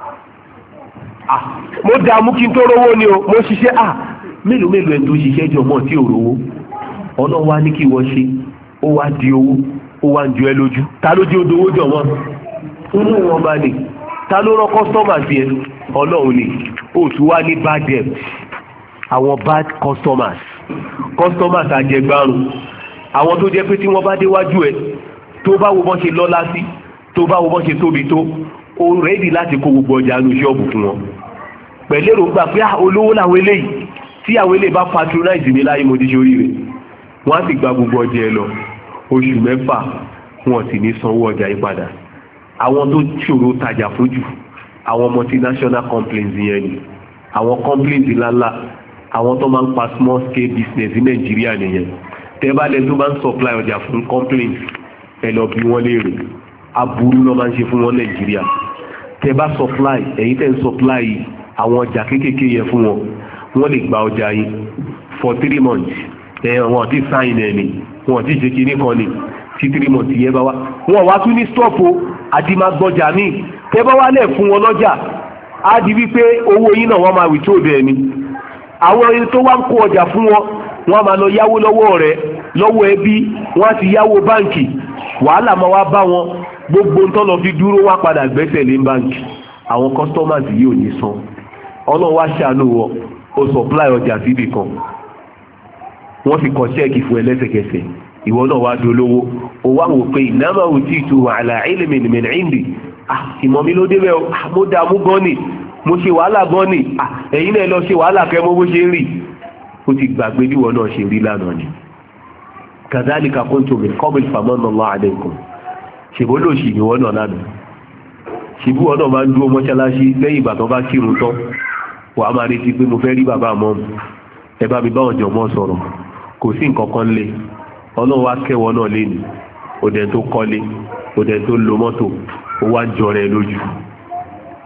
mo dààmú kí n tó rówó ni o mo ṣiṣẹ́ mélòó ẹni tó ṣiṣẹ́ jọ mọ́ tí ò rówó ọlọ́run wá ní kí wọ́n ṣe ó wá di owó ó wá ń ju ẹ lójú ta ló jẹ́ odòwó jọ wọn inú wọn bá ní ta ló rán kọ́sítọ́mà sí ẹ ọlọ́run ni ó tún wá ní bad debt àwọn bad customers àjẹgbárùn àwọn tó jẹ́ pé tí wọ́n bá déwájú ẹ tó bá wo bọ́n ṣe lọ́lá sí tó bá wo bọ́n ṣe tóbi tó ó rẹ́dì láti kó gbogbo ọjà nu ṣọ́ọ̀bù fún wọn pẹ̀lú èròǹgbà pé olówó làwọn eléyìí tí àwọn eléyìí bá patronize mi láyé mo ti ṣe oríire wọ́n á sì gba gbogbo ọjà ẹ lọ oṣù 6 wọn sì ní sanwó ọjà yìí padà àwọn tó ṣòro tajà fojú àwọn multinational companies yẹn ni àwọn companies ńláńlá àwọn tó máa ń pa small scale business ní Nàìjíríà nìyẹn tẹ́bálẹ̀ tó máa ń supply ọjà fún companies ẹ lọ bí wọ́n léèrè aburú náà máa ń ṣe fún wọn Nàìjíríà tẹ́bá supply ẹ̀yin tẹ́ ń supply àwọn ọjà kéékèèké yẹn fún wọn wọ́n lè gba ọjà yìí for 3 months wọn ti sign ẹni wọn ti ṣe kinní kan ni tí 3 months yẹn bá wá wọn wá tún ní stop o àti máa gbọjà míì tẹ́ bá wá lẹ̀ fún wọn lọ́jà á di wípé owó yín náà wọ́n máa withhold ẹni àwọn ẹni tó wá ń kó ọjà fún wọn wọ́n máa lọ yáwó lọ́wọ́ rẹ̀ lọ́wọ́ ẹbí wọ́n á ti yáwó báǹkì wàhálà máa wá bá wọn gbogbo ń tọ́lọ fi dúró wá padà gbẹ́sẹ̀ lé báǹkì àwọn customers yìí ò ní san ọlọ́run wá ṣàánú wọn ó supply ọjà síbì kan wọ́n fi kọ ṣẹ́ẹ̀kì fún ẹ lẹ́sẹ̀kẹsẹ̀ ìwọ náà wá dolówó ó wá wò pé innama utitu ala ilmin min indi ìmọ̀ mi ló débẹ̀ mo dààmú gan ni mo ṣe wàhálà gan ni ẹ̀yin náà lọ ṣe wàhálà kẹ́ mọ́ bó ṣe ń rí ó ti gbàgbé bí wọn náà ṣe rí lánàá ni kadhalika kuntum min qabl famanna Allahu alaykum ṣèbó lòṣì ni wọn náà lánàá ṣèbú wọn náà máa ń dúró mọ́ṣáláṣí lẹ́yìn ìgbà tó bá kírun tán wàá máa retí pé mo fẹ́ rí bàbá àmọ́ ẹ bá mi bá ọ̀jọ̀ mọ́ sọ̀rọ̀ kò sí nǹkan kan lé ọlọ́run wá kẹwọ́ náà lé ní òdẹ tó kọ́lé òdẹ tó lo mọ́tò ó wá jọ rẹ lójú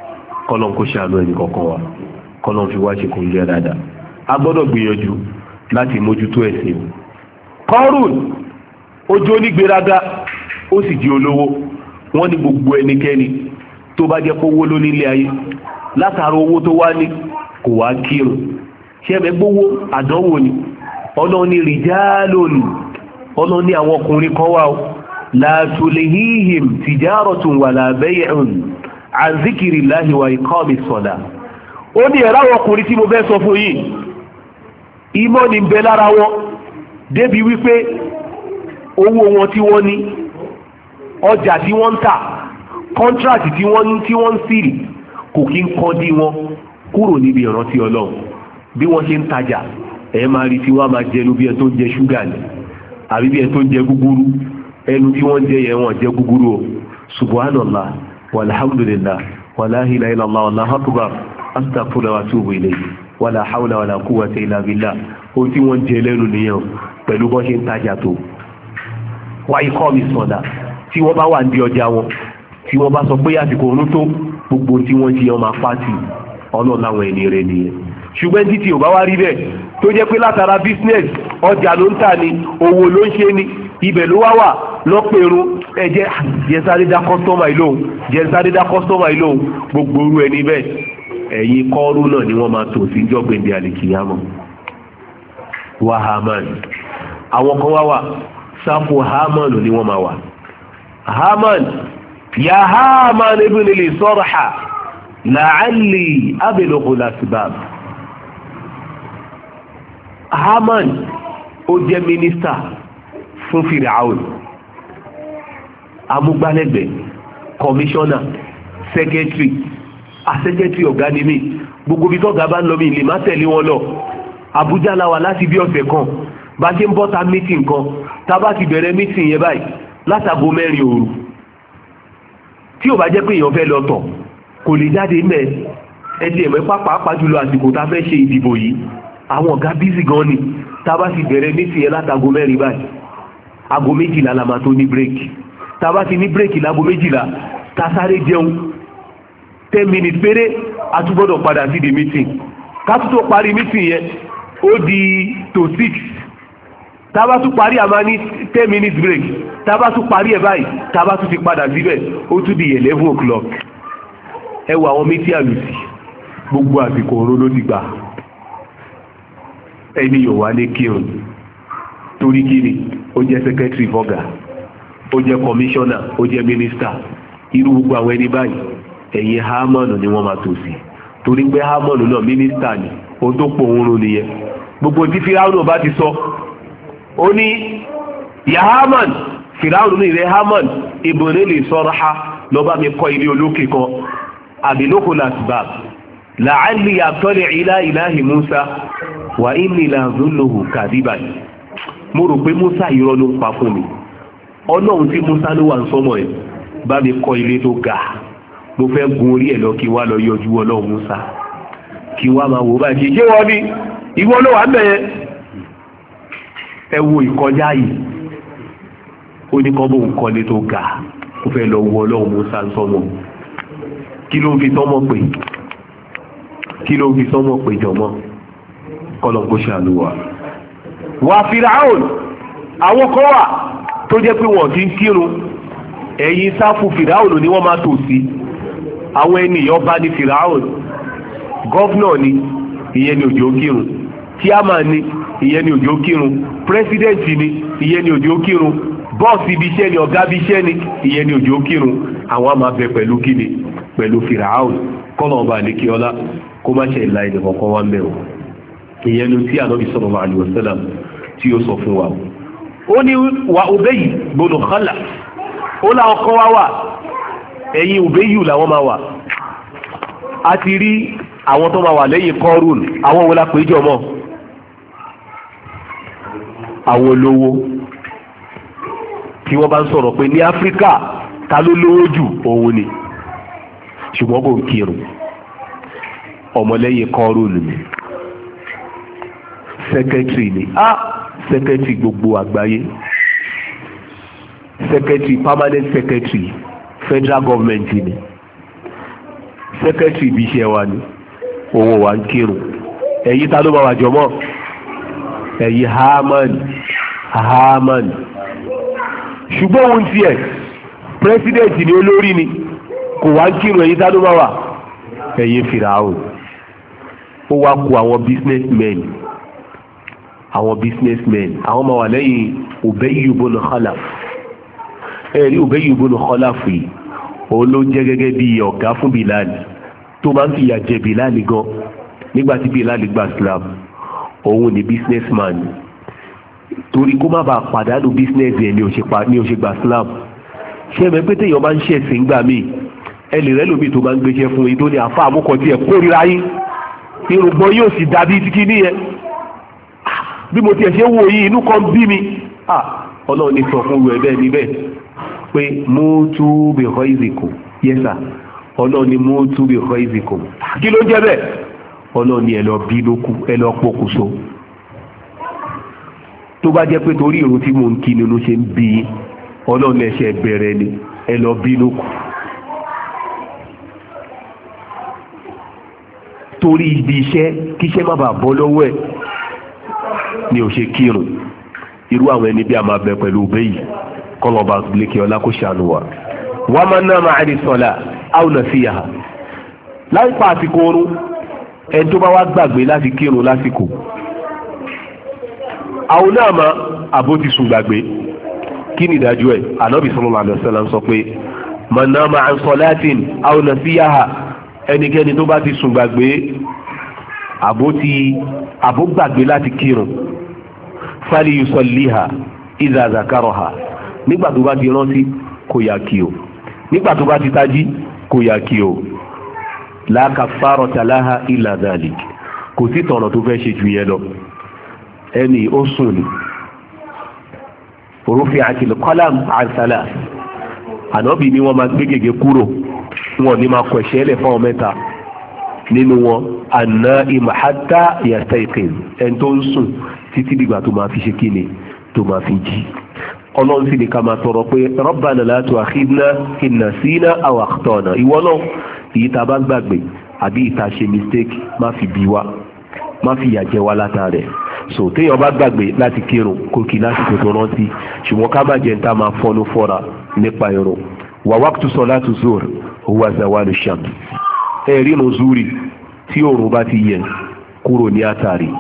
kọ́lọ́n kó ṣàánú ẹnì kọ̀ọ̀kan wa kọ́lọ́n fi wá ṣe kò ń jẹ́ dáadáa a gbọ́dọ̀ gbìyànjú láti mójútó ẹ̀sìn. Kọ́rùn ojú onígbéraga ó sì di olówó wọ́n ní gbogbo ẹnikẹ́ni tó bá jẹ́ kówó ló nílé ayé látara owó tó wá ní kò wá kírun ṣẹ́bẹ̀ gbówó àdánwò ni ọlọ́run ní rìjálòn ọlọ́run ní àwọn ọkùnrin kan wà la tulihihim tijaratun wala bay'un an zikrillahi wa iqamis salah ó ní ẹ̀rọ àwọn ọkùnrin tí mo fẹ́ sọ fún yìí ìmọ̀ ní bẹ lára wọn débi wípé owó wọn tí wọ́n ní ọjà tí wọ́n ń tà kọ́ńtrátì tí wọ́n ń sílì kò kí ń kọ́ dí wọn kúrò níbi ìrántí ọlọ́run bí wọ́n ṣe ń tajà ẹ máa rí tí wọ́n máa jẹnu bí ẹ tó ń jẹ ṣúgà ní àbí bí ẹ tó ń jẹ gúgúrú ẹnu tí wọ́n jẹ yẹn wọ́n jẹ gúgúrú o subhanallah walhamdulillah wala ilaha illallah wallahu akbar astaghfirullah wa atubu ilayhi wala hawla wala quwwata illa billah ohun tí wọ́n jẹ lẹ́nu nìyẹn pẹ̀lú bọ́ ṣe ń tajà tó wá ikọ́ mi sọ̀dà tí wọ́n bá wà ní ọjà wọn tí wọ́n bá sọ pé àsìkò òun tó gbogbo tí wọ́n jí ọmọ pàtì ọlọ́run láwọn ẹni rẹ̀ nìyẹn ṣùgbọ́n títí ò bá wá rí bẹ́ẹ̀ tó jẹ́ pé látara business ọjà ló ń tà ní owó ló ń ṣe ní ibẹ̀ ló wá wà lọ́pẹ̀rún ẹ̀jẹ̀ jẹ́sáré dá kọ́sítọ́mà ìlóhùn gbogbo orú ẹni bẹ́ẹ̀ ẹ̀yìn kọ́ọ́rù náà ni wọ́n máa tò sí jọ́gbẹ̀ndẹ̀ àlìkìyàmọ̀ wà Haman àwọn kan wá wà sáfù Haman ni wọ́n máa wà Haman ya Haman ibn li sarha la'alli ablughu al-asbab Haman ó jẹ́ mínísítà fún Firaun amúgbálẹ́gbẹ̀ẹ́ kọmíṣọ́nà sẹ́kẹ́tírì ọ̀gá ni mí gbogbo bí tọ́gá bá ń lọ mí lè má tẹ̀lé wọn lọ Àbújá la wà láti bí ọ̀sẹ̀ kan bá ṣe ń bọ́ta mítìn kan tá bá ti bẹ̀rẹ̀ mítìn yẹn báyìí látago 4 òru tí ò bá jẹ́ pé èèyàn fẹ́ lọ tọ̀ kò lè jáde mẹ́ ẹdí ẹ̀mẹ́ pàápàá jùlọ àsìkò tá fẹ́ ṣe ìdìbò yìí àwọn ọ̀gá bísí gan ni tá bá ti bẹ̀rẹ̀ mítìn yẹn látago 4 báyìí aago 12 la máa tó ní bírèkì tá bá ti ní bírèkì láago 12 tá sáré jẹun 10 minutes péré a tún gbọ́dọ̀ padà sí di mítìn ká tún tó parí mítìn yẹn ó di to 6 tá bá tún parí àmá ní 10 minutes break tá bá tún parí ẹ̀ báyìí tá bá tún ti padà síbẹ̀ ó tún di 11 o'clock ẹ wo àwọn mítí àlùsì gbogbo àsìkò oró ló ti gbà ẹni yóò wá ní kírun torí kíni ó jẹ́ secretary fọ́gà ó jẹ́ commissioner ó jẹ́ minister irú gbogbo àwọn ẹni báyìí ẹ̀yìn Haman ni wọ́n máa tò sí torí pé Haman náà minister ni ó tó pò oorun nìyẹn gbogbo tí Firaun bá ti sọ ó ní ya Haman Firaun ní ilẹ̀ Haman ibùdó lè sọ̀rọ̀ ha lọ bá mi kọ́ ilé olókè kan àbílòkò làtìbà la'alli àtọ́lẹ̀ ilá ìláhì Musa wà inni làzúlòhù kàdíbà mo rò pé Musa irọ́ ló ń pa fún mi ọlọ́run tí Musa ló wà ń sọ́mọ̀ ẹ̀ bá mi kọ́ ilé tó ga mo fẹ́ gun orí ẹ̀ lọ kí wá lọ yọjú ọlọ́run Musa kí wá máa wò báyìí ṣé wọ́n ní ìwọ ló wà ń bẹ̀yẹ ẹ wo ìkọjá yìí ó ní kọ́ bó ń kọ́lé tó ga ó fẹ́ lọ wọ ọlọ́run Musa ń sọ́mọ̀ kí ló ń fi sọ́mọ̀ pé jọmọ́ kọ́lọ̀ kó ṣàlùwà wà Firaun àwọn kan wà tó jẹ́ pé wọ́n ti ń kírun ẹ̀yìn sáfù Firaun ni wọ́n máa tò sí àwọn ènìyàn bá ní Firaun gọ́fúnà ni ìyẹn ni òjò kírun chairman ni ìyẹn ni òjò kírun president ni ìyẹn ni òjò kírun bọ́ọ̀sì ibi iṣẹ́ ni ọ̀gá ibi iṣẹ́ ni ìyẹn ni òjò kírun àwọn máa bẹ pẹ̀lú kíni pẹ̀lú Firaun kọ́lọ̀ ọba àlekí ọlá kó má ṣe ìlà ìdè kọ̀ọ̀kan wá mẹ́rọ ìyẹn ni tí Ànábì sallallahu alaihi wasallam tí ó sọ fún wa ó ní wa Ubay ibn Khalaf ó láwọn kan wá wà ẹ̀yìn Ubayyu làwọn máa wà a ti rí àwọn tó máa wà lẹ́yìn Qarun àwọn wo la pè jọ mọ́ àwọn olówó tí wọ́n bá ń sọ̀rọ̀ pé ní Áfíríkà ta ló lówó jù òun ni ṣùgbọ́n kò ń kírun ọmọlẹ́yìn Qarun ni sẹ́kẹ́tìrì ni sẹ́kẹ́tìrì gbogbo àgbáyé sẹ́kẹ́tìrì permanent secretary federal government ni sẹ́kẹ́tìrì ibi iṣẹ́ wa ni òun wà ń kírun. ẹ̀yin ta ló máa wà jọmọ́? ẹ̀yin Haman. ṣùgbọ́n òun tiẹ̀ pírẹsidẹ̀ntì ni olórí ni kò wá ń kírun. ẹ̀yin ta ló máa wà? ẹ̀yin Fìràhùn. ó wá kó àwọn businessmen àwọn máa wà lẹ́yìn Ubayy ibn Khalaf. ẹ̀rí Ubayy ibn Khalaf yìí òun ló jẹ́ gẹ́gẹ́ bí ọ̀gá fún Bilal tó máa ń fìyà jẹ Bilal gan nígbà tí Bilal gba Islam. òun ni businessman torí kó má bàa pàdánù business ẹ̀ ní ó ṣe gba Islam. ṣé ẹ mọ̀ pé téèyàn máa ń ṣẹ̀sìn gbà míì ẹ lè rẹ́ lómi tó máa ń gbéṣẹ́ fún yín tó ní àfa àmúkọ tí ẹ kórìíra yín irùngbọ̀n yóò sì dàbí tìkí nìyẹn bí mo tiẹ̀ ṣe ń wò yín inú kan bí mi. ọlọ́run ní sọ fún rẹ̀ bẹ́ẹ̀ níbẹ̀ pé mútu bi ghayzikum yẹ́sà ọlọ́run ní mútu bi ghayzikum kí ló jẹ́ bẹ́ẹ̀ ọlọ́run ní ẹ lọ bí lókù ẹ lọ pokùnso. tó bá jẹ́ pé torí ìrun tí mo ń kí ni ló ṣe ń bí ọlọ́run ẹ̀ṣẹ̀ bẹ̀rẹ̀ ni ẹ lọ bí lókù. torí ibi iṣẹ́ kíṣẹ́ má bàa bọ́ lọ́wọ́ ẹ̀ ni ò ṣe kírun. irú àwọn ẹni bí a máa bẹ pẹ̀lú Ubayy kọlọba lékè ọlá kó ṣàánú wa. wa man nama ani sọlá aw nasiyaha láì pa àsìkò oorun ẹni tó bá wá gbàgbé láti kírun lásìkò àwọn náà ma àbó ti sùn gbàgbé kí ni ìdájọ́ ẹ̀? Ànábì sallallahu alaihi wasallam sọ pé man nama an salatin aw nasiyaha ẹnikẹ́ni tó bá ti sùn gbàgbé àbó gbàgbé láti kírun fali yusalliha idha zakaraha nígbà tó bá ti rántí kó yá kí o nígbà tó bá ti tají kó yá kí o la kaffarata laha illa dhalik kò sí tọ̀nà tó fẹ́ ṣe jù yẹn lọ. ẹni ó sùn ní rufi'atil qalam an thalath Ànábì ni wọ́n máa gbé gègé kúrò wọn ní máa kọ ẹ̀ṣẹ̀ lẹ̀ fáwọn mẹ́ta nínú wọn an-na'im hatta yastayqiz ẹni tó ń sùn títí dìgbà tó máa fi ṣe kíni tó máa fi jí. ọlọ́run sì ní ká máa tọrọ pé rabbana la tu'akhidhna in nasina aw akhta'na ìwọ náà èyí tá a bá gbàgbé àbí ìta ṣe mistake má fi bí wa má fi yà jẹ wa látàrẹ. so téèyàn bá gbàgbé láti kírun kó kí lásìkò tó rántí ṣùgbọ́n ká má jẹ́ ní tá a máa fọ́nú fọ́ra nípa irun. wa waqtu salatu zuhr huwa zawalu shams ẹ̀rínú zúrì tí òòrùn bá ti yẹ kúrò ní àtàrí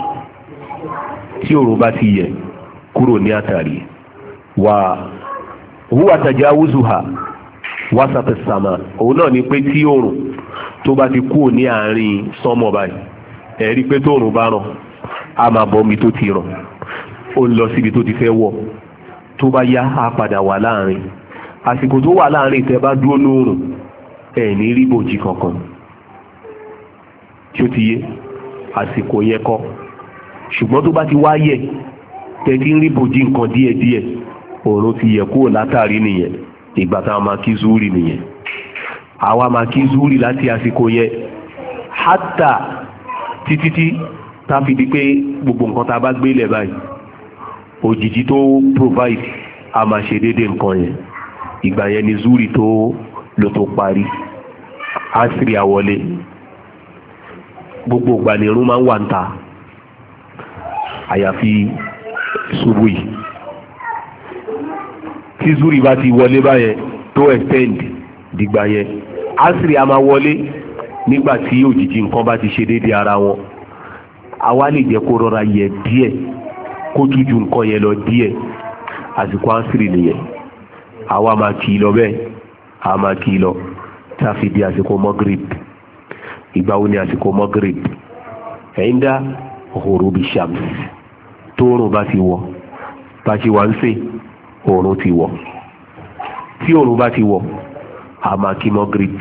wà huwa tajawuzuha wasat as-sama òun náà ni pé tí òòrùn tó bá ti kúrò ní àárín sánmọ̀ báyìí ẹ̀rí pé tóòrùn bá ràn á máa bọ́ mi tó ti ràn ó ń lọ síbi tó ti fẹ́ wọ̀ tó bá yá á padà wà láàrin àsìkò tó wà láàrin tẹ́ bá dúró lóòrùn ẹ̀ ní rí bòjì kankan tí ó ti yé àsìkò yẹn kọ́ ṣùgbọ́n tó bá ti wá yẹ tẹ́tí ń rí bòjì nǹkan díẹ̀díẹ̀ òòrùn ti yẹ kúrò látàrí nìyẹn ìgbà tá a máa kí zúrì nìyẹn àwa máa kí zúrì láti àsìkò yẹn hátà títí tá a fi di pé gbogbo nǹkan tá a bá gbélé báyìí òjìji tó provide a máa ṣe déédéé nǹkan yẹn ìgbà yẹn ni zúrì tó ló tó parí àṣírí àwọlé gbogbo ìgbà ni irun máa ń wà ń ta àyàfi ṣubú yìí tí zúrì bá ti wọlé báyẹn tó extend dìgbà yẹn àṣírí a máa wọlé nígbà tí òjìji nǹkan bá ti ṣe déédéé ara wọn àwa lè jẹ́ kó rọra yẹ díẹ̀ kó tún ju nǹkan yẹn lọ díẹ̀ àsìkò àṣírí nìyẹn àwa máa kì í lọ bẹ́ẹ̀ a máa kì í lọ tí a fi di àsìkò Maghrib. ìgbà wo ni àsìkò Maghrib? inda ghurubi shams tóòrùn bá ti wọ̀ bá ti wà ń sè òòrùn ti wọ̀ tí òòrùn bá ti wọ̀ a máa kí Maghrib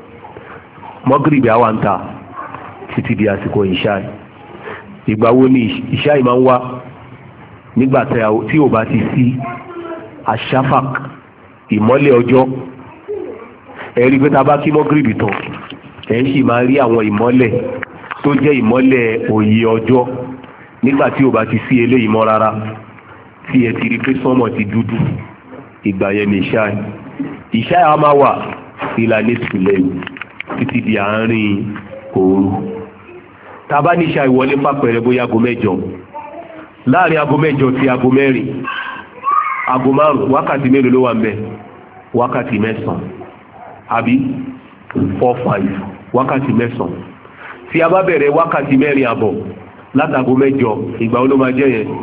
àwa ń ta títí di àsìkò ìṣáì. ìgbà wo ni ìṣáì máa ń wá? nígbà tí ò bá ti sí ashafaq ìmọ́lẹ̀ ọjọ́ ẹ̀rí pé ta bá kí Maghrib tán ẹ̀ ń sì máa rí àwọn ìmọ́lẹ̀ tó jẹ́ ìmọ́lẹ̀ òye ọjọ́ nígbà tí ò bá ti sí eléyìí mọ́ rárá tí ẹ ti rí pé sánmọ̀ ti dúdú ìgbà yẹn ní ìṣáì a máa wà ìlànà ìsìlẹ̀ títí di àárín òru. tàbá ní ìṣá ìwọlé fàpẹẹrẹ bóyá aago 8 láàrin aago 8 sí aago 4 aago 5 wákàtí mélòó ló wà ń bẹ? wákàtí 9 àbí 4-5 wákàtí 9. tí a bá bẹ̀rẹ̀ wákàtí 4 àbọ̀ látago 8 ìgbà wo ló máa jẹ́ yẹn?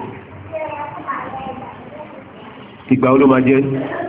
ìgbà wo ló máa jẹ́?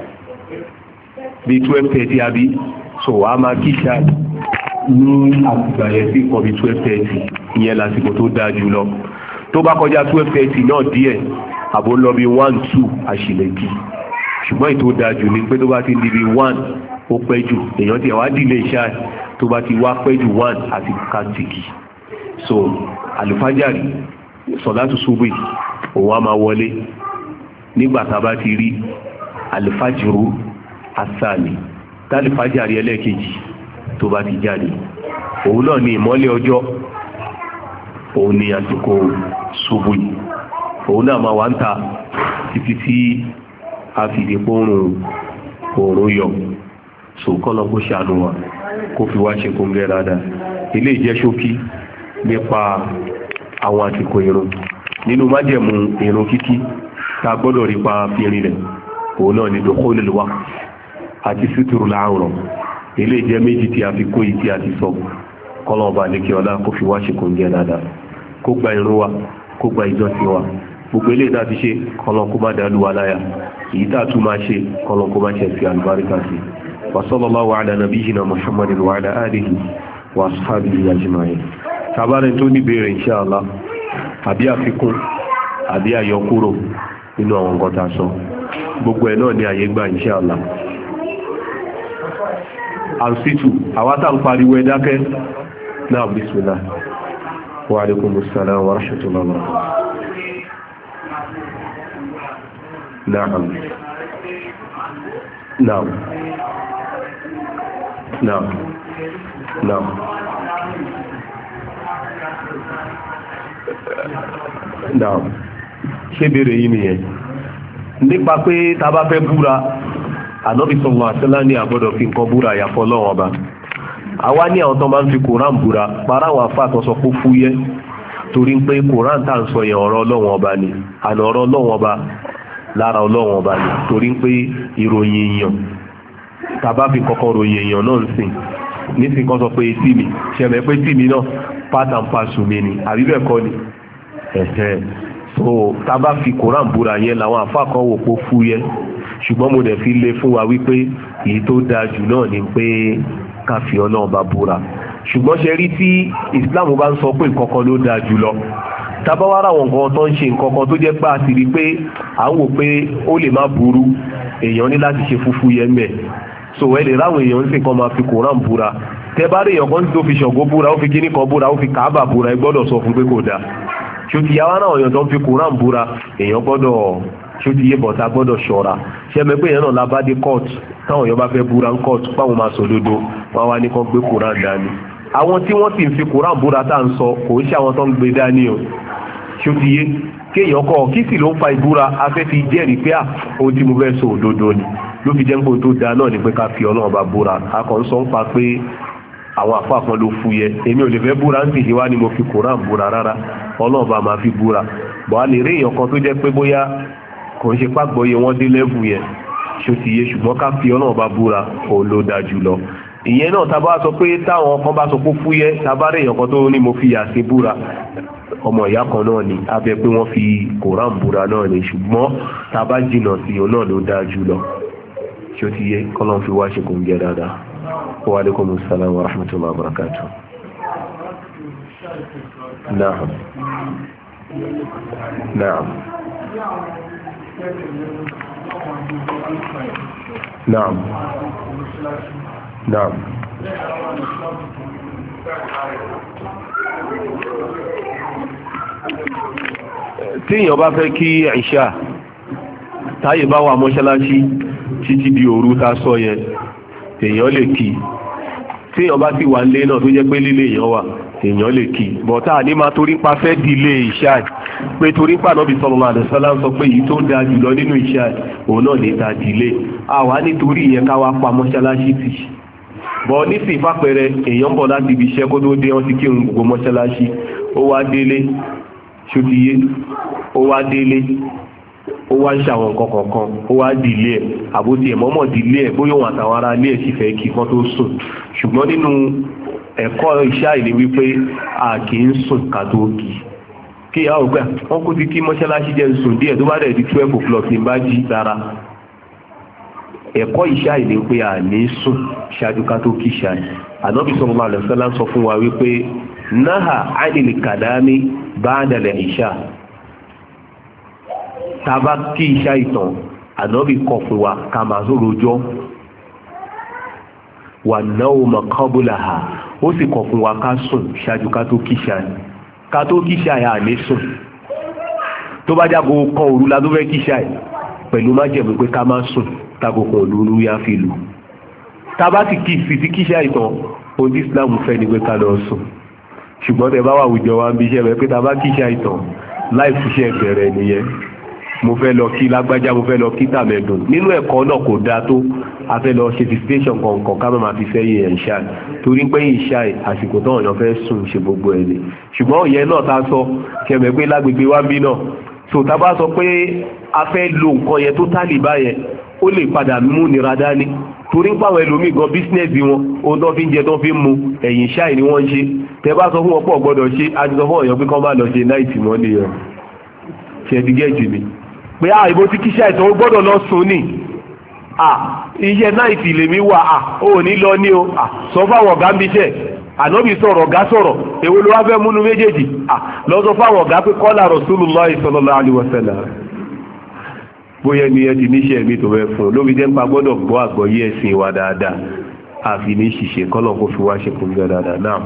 bí 12:30 àbí? so a máa kíṣà ní àgbà yẹn sí kan bí 12:30 ìyẹn lásìkò tó dáa jù lọ. tó bá kọjá 12:30 náà díẹ̀ àbò lọ bí 1-2 àṣìlẹ̀kì, ṣùgbọ́n ètò dáa jù ní pé tó bá ti di bí 1 ó pẹ́ jù èèyàn ti wá dìlé ìṣá tó bá ti wá pẹ́ jù 1 àti kàtìkì. so àlùfájàrí sọ̀látù súbì òun á máa wọlé nígbà tá a bá ti rí àlùfájìrú àsáàlì tálùfájàrí ẹlẹ́ẹ̀kejì tó bá ti jáde. òun náà ni ìmọ́lẹ̀ ọjọ́, òun ni àsìkò súbì. òun náà máa wá ń ta títí tí a fi dé oòrùn yọ. so kọ́nà kó ṣàánú wa kó fi wá ṣe kóńgẹ́ dáadáa. ilé ìjẹ́ ṣókí nípa àwọn àsìkò ìrun. nínú májẹ̀mú ìrun kíkí tá a gbọ́dọ̀ rí pa fi rin rẹ̀ òun náà ni dukhulul waqt àti sitrul awra. ilé ìjẹ́ méjì tí a fi kó yìí tí a ti sọ. kọ́nà ọba àlekè ọlá kó fi wá ṣe kóńgẹ́ dáadáa, kó gba ìrun wa, kó gba ìjọsìn wa. gbogbo ilé ìta ti ṣe kọ́nà kó má dàlú wa láyà, èyí tá a tún máa ṣe kọ́nà kó má ṣe fi àlùbáríkà sí. وصلى الله على نبينا محمد وعلى آله وأصحابه أجمعين. tabarin tó ní béèrè inshallah àbí àfikún àbí àyọkúrò nínú àwọn nǹkan tá a sọ gbogbo ẹ̀ náà ní àyè gbà inshallah. àǹsítù àwátà ń pariwo ẹ dákẹ́ náà. bismillah wa alaikumus salam wa rahmatullahi wa barakatuh. na'am na'am náà náà náà ṣé béèrè yìí nìyẹn nípa pé tá bá fẹ́ búra Ànábì sallallahu alaihi wasallam ní àgbọ́dọ̀ fi nǹkan búra àyàfọ́ Ọlọ́run ọba. àwa ní àwọn tó máa ń fi koran búra para àwọn afá àtọ́sọ kó fúyẹ́ torí pé koran tá à ń sọ yẹn ọ̀rọ̀ Ọlọ́run ọba ni, àná ọ̀rọ̀ Ọlọ́run ọba lára Ọlọ́run ọba ni, torí pé ìròyìn èèyàn tàbá fi kọ́kọ́ ròyìn èèyàn náà ń sìn nísìn kan sọ pé etí mi ṣẹlẹ̀ pé etí mi náà part and parcel mi ni àbí bẹ́ẹ̀ kọ́ ni ẹ̀hẹ́. so tàbá fi koran búra yẹn làwọn àfáà kan wò pé ó fúyẹ́, ṣùgbọ́n mo dẹ̀ fi lé fún wa wípé èyí tó dáa jù náà ni pé ká fi Ọlọ́run bá búra. ṣùgbọ́n ṣe rí tí Islam bá ń sọ pé nǹkan kan ló dáa jù lọ, tàbá wá ra àwọn nǹkan tó ń ṣe nǹkan kan tó jẹ́ pé àti rí pé à ń wò pé ó lè má burú, èèyàn ní láti ṣe fúfú yẹn mẹ́. so ẹ lè ráwọn èèyàn ń sìn kan máa fi koran búra, tẹ bá rí èèyàn kan tó fi Ṣàngó búra, ó fi kíní kan búra, ó fi Káàbà búra, ẹ gbọ́dọ̀ sọ fún pé kò dáa. ṣòtìyàwó náà èèyàn tó ń fi koran búra èèyàn gbọ́dọ̀ ṣòtìyẹ bọ̀tà gbọ́dọ̀ ṣọ́ra. ṣé ẹ pé èèyàn náà lábá dé court táwọn èèyàn bá fẹ́ búra ń court páwọn máa sọ òdodo wọn wá ní kán gbé koran dání. àwọn tí wọ́n sì ń fi koran búra tá à ń sọ kò ń ṣe àwọn tó ń gbé dání o. ṣòtìyẹ kéèyàn kọ́ kí sì ló ń fa ìbúra afẹ́ fi jẹ́rìí pé ohun tí mo fẹ́ sọ òdodo ni, ló fi jẹ́ ń pò tó dáa náà ni pé ká fi Ọlọ́run bá búra. akọ̀ ń sọ ń pa pé àwọn àfáà kan ló fúyẹ́, èmi ò lè fẹ́ búra ń tìṣe wá ni mo fi koran búra rárá, Ọlọ́run bá máa fi búra. bọ́ a lè rí èèyàn kan tó jẹ́ pé bóyá kò ń ṣe pàgbọ́yé wọ́n dé lẹ́bù yẹn ṣó ti yé, ṣùgbọ́n ká fi Ọlọ́run bá búra òun ló dáa jù lọ. ìyẹn náà tá a bá sọ pé táwọn kan bá sọ pé fúyẹ́, tá a bá rí èèyàn kan tó ní mo fi yàsí búra, ọmọ ìyá kan náà ni, abẹ pé wọ́n fi koran búra náà ni, ṣùgbọ́n tá a bá jìnnà sí òun náà ló dáa jù lọ. ṣó ti yé, kọ́lọ́n fi wá ṣe kò ń jẹ dáadáa. wa alaikumus salam wa rahmatullahi wa barakatuh. naam naam naam naam tí èèyàn bá fẹ́ kí ìṣà táyé bá wà mọ́ṣáláṣí títí di òru tá sọ yẹn èèyàn lè kí. tí èèyàn bá sì wà nílé náà tó jẹ́ pé lílé èèyàn wà èèyàn lè kí. bọ̀tá ní máa torí pa fẹ́ dílé ìṣà pé torí pa Ànábì sallallahu alaihi wasallam sọ pé èyí tó dáa jùlọ nínú ìṣà òun náà lè ta dílé. àwa nítorí ìyẹn ká wá pa mọ́ṣáláṣí tì bọ̀ nísìnyí fàpẹẹrẹ èèyàn bọ̀ láti ibi iṣẹ́ kó tó dé wọ́n ti kírun gbogbo mọ́ṣáláṣí ó wá délé ṣòtìyé ó wá délé ó wá ń ṣàwọn nǹkan kọ̀ọ̀kan ó wá dìlé ẹ̀ àbótí ẹ̀ mọ́mọ́ dìlé ẹ̀ bóyá òun àtàwọn ará ilé ẹ̀ sì fẹ́ kí kan tó sùn ṣùgbọ́n nínú ẹ̀kọ́ ìṣá ìní wípé a kì í sùn ká tó kí ìyá ògbà wọn kó ti kí mọ́ṣáláṣí jẹ́ sùn díẹ̀ tó bá dẹ̀ di 12 o'clock ní bá jí rárá ẹ̀kọ́ ìṣá ìní pé a ní sùn ṣáájú ká tó kí ṣáà ànábì sallallahu alaihi wasallam sọ fún wa wípé náà ánìlì kàdámì ba'da al-ìṣá tàbá kí ìṣá ìtàn ànábì kọ̀ fún wa ká máa rojọ́ wà náà ma qablaha ó sì kọ̀ fún wa ká sùn ṣáájú ká tó kí ṣáà yà ní sùn tó bá jágo kan òru la tó fẹ́ kí ṣáà pẹ̀lú májẹ̀mú pé ká má sùn tágo kan òru yá fi lù tàbá ti kí ìfìsí kí ṣáà ìtàn ohun tí Islam fẹ́ ni pé ká lọ sùn ṣùgbọ́n tẹ bá wà àwùjọ wa ń bí iṣẹ́ rẹ̀ pé tàbá kí ṣáà ìtàn láì fiṣẹ́ bẹ̀rẹ̀ nìyẹn mo fẹ́ lọ kí lágbájá mo fẹ́ lọ kí tàmẹ̀dùn nínú ẹ̀kọ́ náà kò dáa tó a fẹ́ lọ ṣe visitation kọ̀ọ̀kan ká má máa fi fẹ́ yẹ ìṣá torí pé ìṣá àsìkò tó ọ̀yàn fẹ́ sùn ṣe gbogbo ẹ̀ ni ṣùgbọ́n ìyẹn náà ta sọ kẹmẹ̀ pé lágbègbè wa ń bí náà tó ta bá sọ pé a fẹ́ lo nǹkan yẹn tó tálì báyẹn ó lè padà mú nira dání torí ń pàwọn ẹlòmíì gan bísínẹ́sì wọn ohun tó fi ń jẹ tó fi ń mu ẹ̀yìn ìṣá ni wọ́n ń ṣe tẹ bá sọ fún wọn pọ̀ gbọ́dọ̀ ṣe a ti sọ fún ọ̀yàn pé kán má lọ ṣe náìtì mọ́ nìyẹn ṣe ti gẹ́ẹ̀jì mi pé ìbò tí kíṣà ìtàn ó gbọ́dọ̀ lọ sùn ní iṣẹ́ náìtì lèmi wà ó ní lọ ní o sọ fáwọn ọ̀gá ń bíṣẹ́ ànábì sọ̀rọ̀ ọ̀gá sọ̀rọ̀ èwo ló wá fẹ́ múnú méjèèjì lọ sọ fáwọn ọ̀gá pé kọ́lá Rasulullah sallallahu alaihi wasallam bóyá ni ẹ ti níṣẹ́ mi tó fẹ́ fún lóbi jẹ́ ń pa gbọ́dọ̀ gbọ́ àgbọ́yé ẹ̀sìn wa dáadáa àfi ní ṣìṣe kọ́lọ̀ kó fi wá ṣe kún gbẹ dáadáa náà.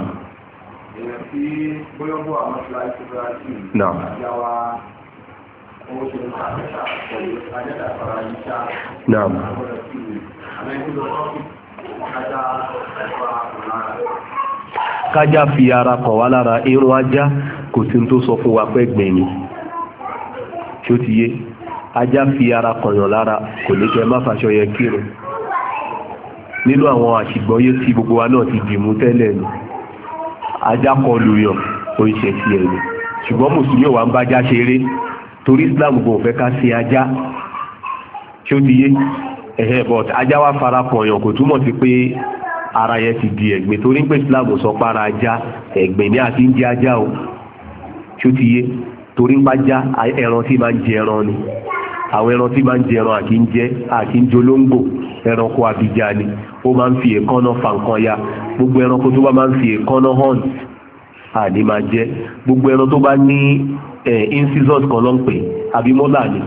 Naam. Kájá fi ara kọ̀ wá lára irun ajá kò sí tó sọ fún wa pé gbẹ̀yìn tí ó ti yé ajá fi ara kọ̀yàn lára kò ní kẹ má fàṣọ yẹ kírun nínú àwọn àṣìgbọ́yé tí gbogbo wa náà ti dìmú tẹ́lẹ̀ ni ajá kọ lùyàn ó ń ṣe ti ẹ̀yìn ṣùgbọ́n mùsùlùmí ò wá ń bájá ṣeré torí Islam kò fẹ́ ká ṣe ajá tí ó ti yé but ajá wá fara pọ̀yàn kò túmọ̀ sí pé ara yẹn ti di ẹ̀gbin torí pé Islam sọ para ajá ẹ̀gbin ní àti ń jẹ ajá o tí ó ti yé torí ń bá já ẹran tí máa ń jẹ ẹran ni àwọn ẹran tí máa ń jẹ ẹran àkí ń jolóńgbò ẹranko àbíjà ni ó máa ń fi èékánná fa nǹkan ya gbogbo ẹranko tó bá máa ń fi èékánná hàn àní máa jẹ gbogbo ẹran tó bá ní incisors kan ló ń pè àbí mọ́là ni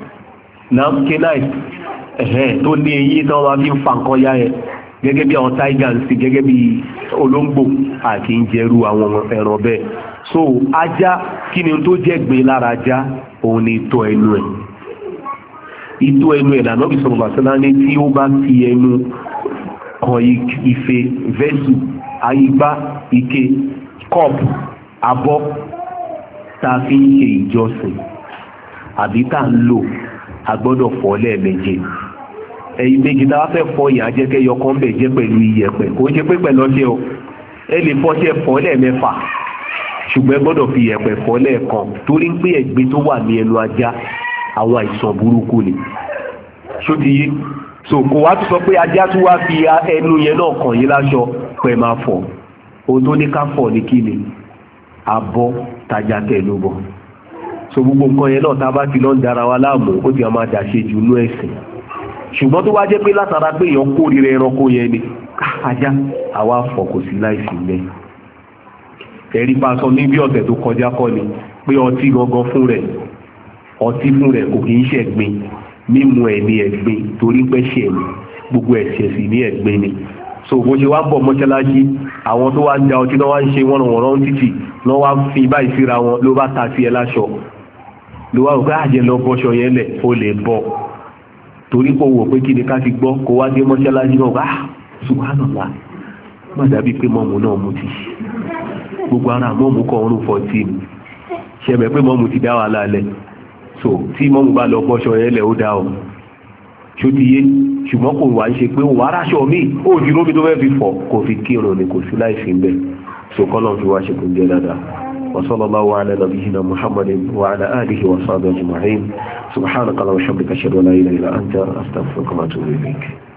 canine tó ní eyín tó máa fi ń fa nǹkan ya yẹn gẹ́gẹ́ bí àwọn tiger ń sí gẹ́gẹ́ bí olóńgbò àti ń jẹrú àwọn ẹran bẹ́ẹ̀ so ajá kí ni tó jẹ́ gbé lára ajá òun ni ìtọ́ ẹnu ẹ̀ ìtọ́ ẹnu ẹ̀ lànà ìsọ̀rọ̀ bàtẹ́lá ní tí ó bá fi ẹnu kan ife vẹ́sù àyígbá ike kọ́ọ̀pù abọ́ tá a fi ń ṣe ìjọsìn àbí tá a ń lò a gbọ́dọ̀ fọ̀ lẹ́ẹ̀méje ẹ̀yìn méjì tá a fẹ́ fọ ìyá jẹ́kẹ́ yọkàn bẹ̀ jẹ́ pẹ̀lú iyẹ̀pẹ̀ kò ń ṣe pé pẹ̀lú ọṣẹ o ẹ lè fọṣẹ fọ̀ lẹ́ẹ̀mẹ́fà ṣùgbọ́n ẹ gbọ́dọ̀ fi iyẹ̀pẹ̀ fọ̀ lẹ́ẹ̀kan torí pé ẹ̀gbin tó wà ní ẹnu ajá àwọn àìsàn burúkú ni ṣó ti yé so kò wá tún sọ pé ajá tún wá fi ẹnu yẹn náà kàn yín láṣọ pẹ̀ máa fọ̀ ohun tó ní ká fọ̀ ní kí ni abọ́ tajà tẹ̀lú bọ̀ so gbogbo nǹkan yẹn náà tá a bá ti lọ ń dara wa láàmú ó ti máa dàṣe jù nú ẹ̀sìn ṣùgbọ́n tó wá jẹ́ pé látara pé èèyàn kórìíra ẹranko yẹn ni ajá àwa fọ̀ kò sí láìsí lẹ̀ ẹ̀rí pa sọ ní bí ọ̀sẹ̀ tó kọjá kọ́ ni pé ọtí gangan fún rẹ̀ kò kì í ṣẹ̀gbin mímu ẹ̀ ní ẹ̀gbin torí pé ṣẹ̀ ni gbogbo ẹ̀ṣẹ̀ sì ní ẹ̀gbin ni so bó ṣe wá bọ̀ mọ́ṣáláṣí àwọn tó wá ń da ọtí náà wá ń ṣe wọ́n wọ̀n títì náà wá ń fi báyìí síra wọn ló bá ta sí ẹ láṣọ ló wá òkè àjẹ lọ bọ́ṣọ yẹn lẹ̀ ó lè bọ́ torí kò wò pé kí ni ká ti gbọ́ kó wá dé mọ́ṣáláṣí náà subhanallah má dàbí pé mọ́mù náà mú ti gbogbo ara mọ́mù kan ọrùn 14 ṣẹbẹ̀ pé mọ́mù ti dá wà lálẹ́ so tí mọ́mù bá lọ bọ́ṣọ yẹn lẹ̀ ó dá ọ ṣó ti yé ṣùgbọ́n kò wá ń ṣe pé òun aráṣọ mi ó di rómi tó fẹ́ fi fọ̀ kò fi kírun ni kò sí láì fi ń bẹ̀ so kọ́lọ̀ fi wá ṣe kò ń jẹ́ dáadáa وصلى الله على نبينا محمد وعلى آله وصحبه أجمعين سبحانك اللهم وبحمدك أشهد أن لا إله إلا أنت أستغفرك وأتوب إليك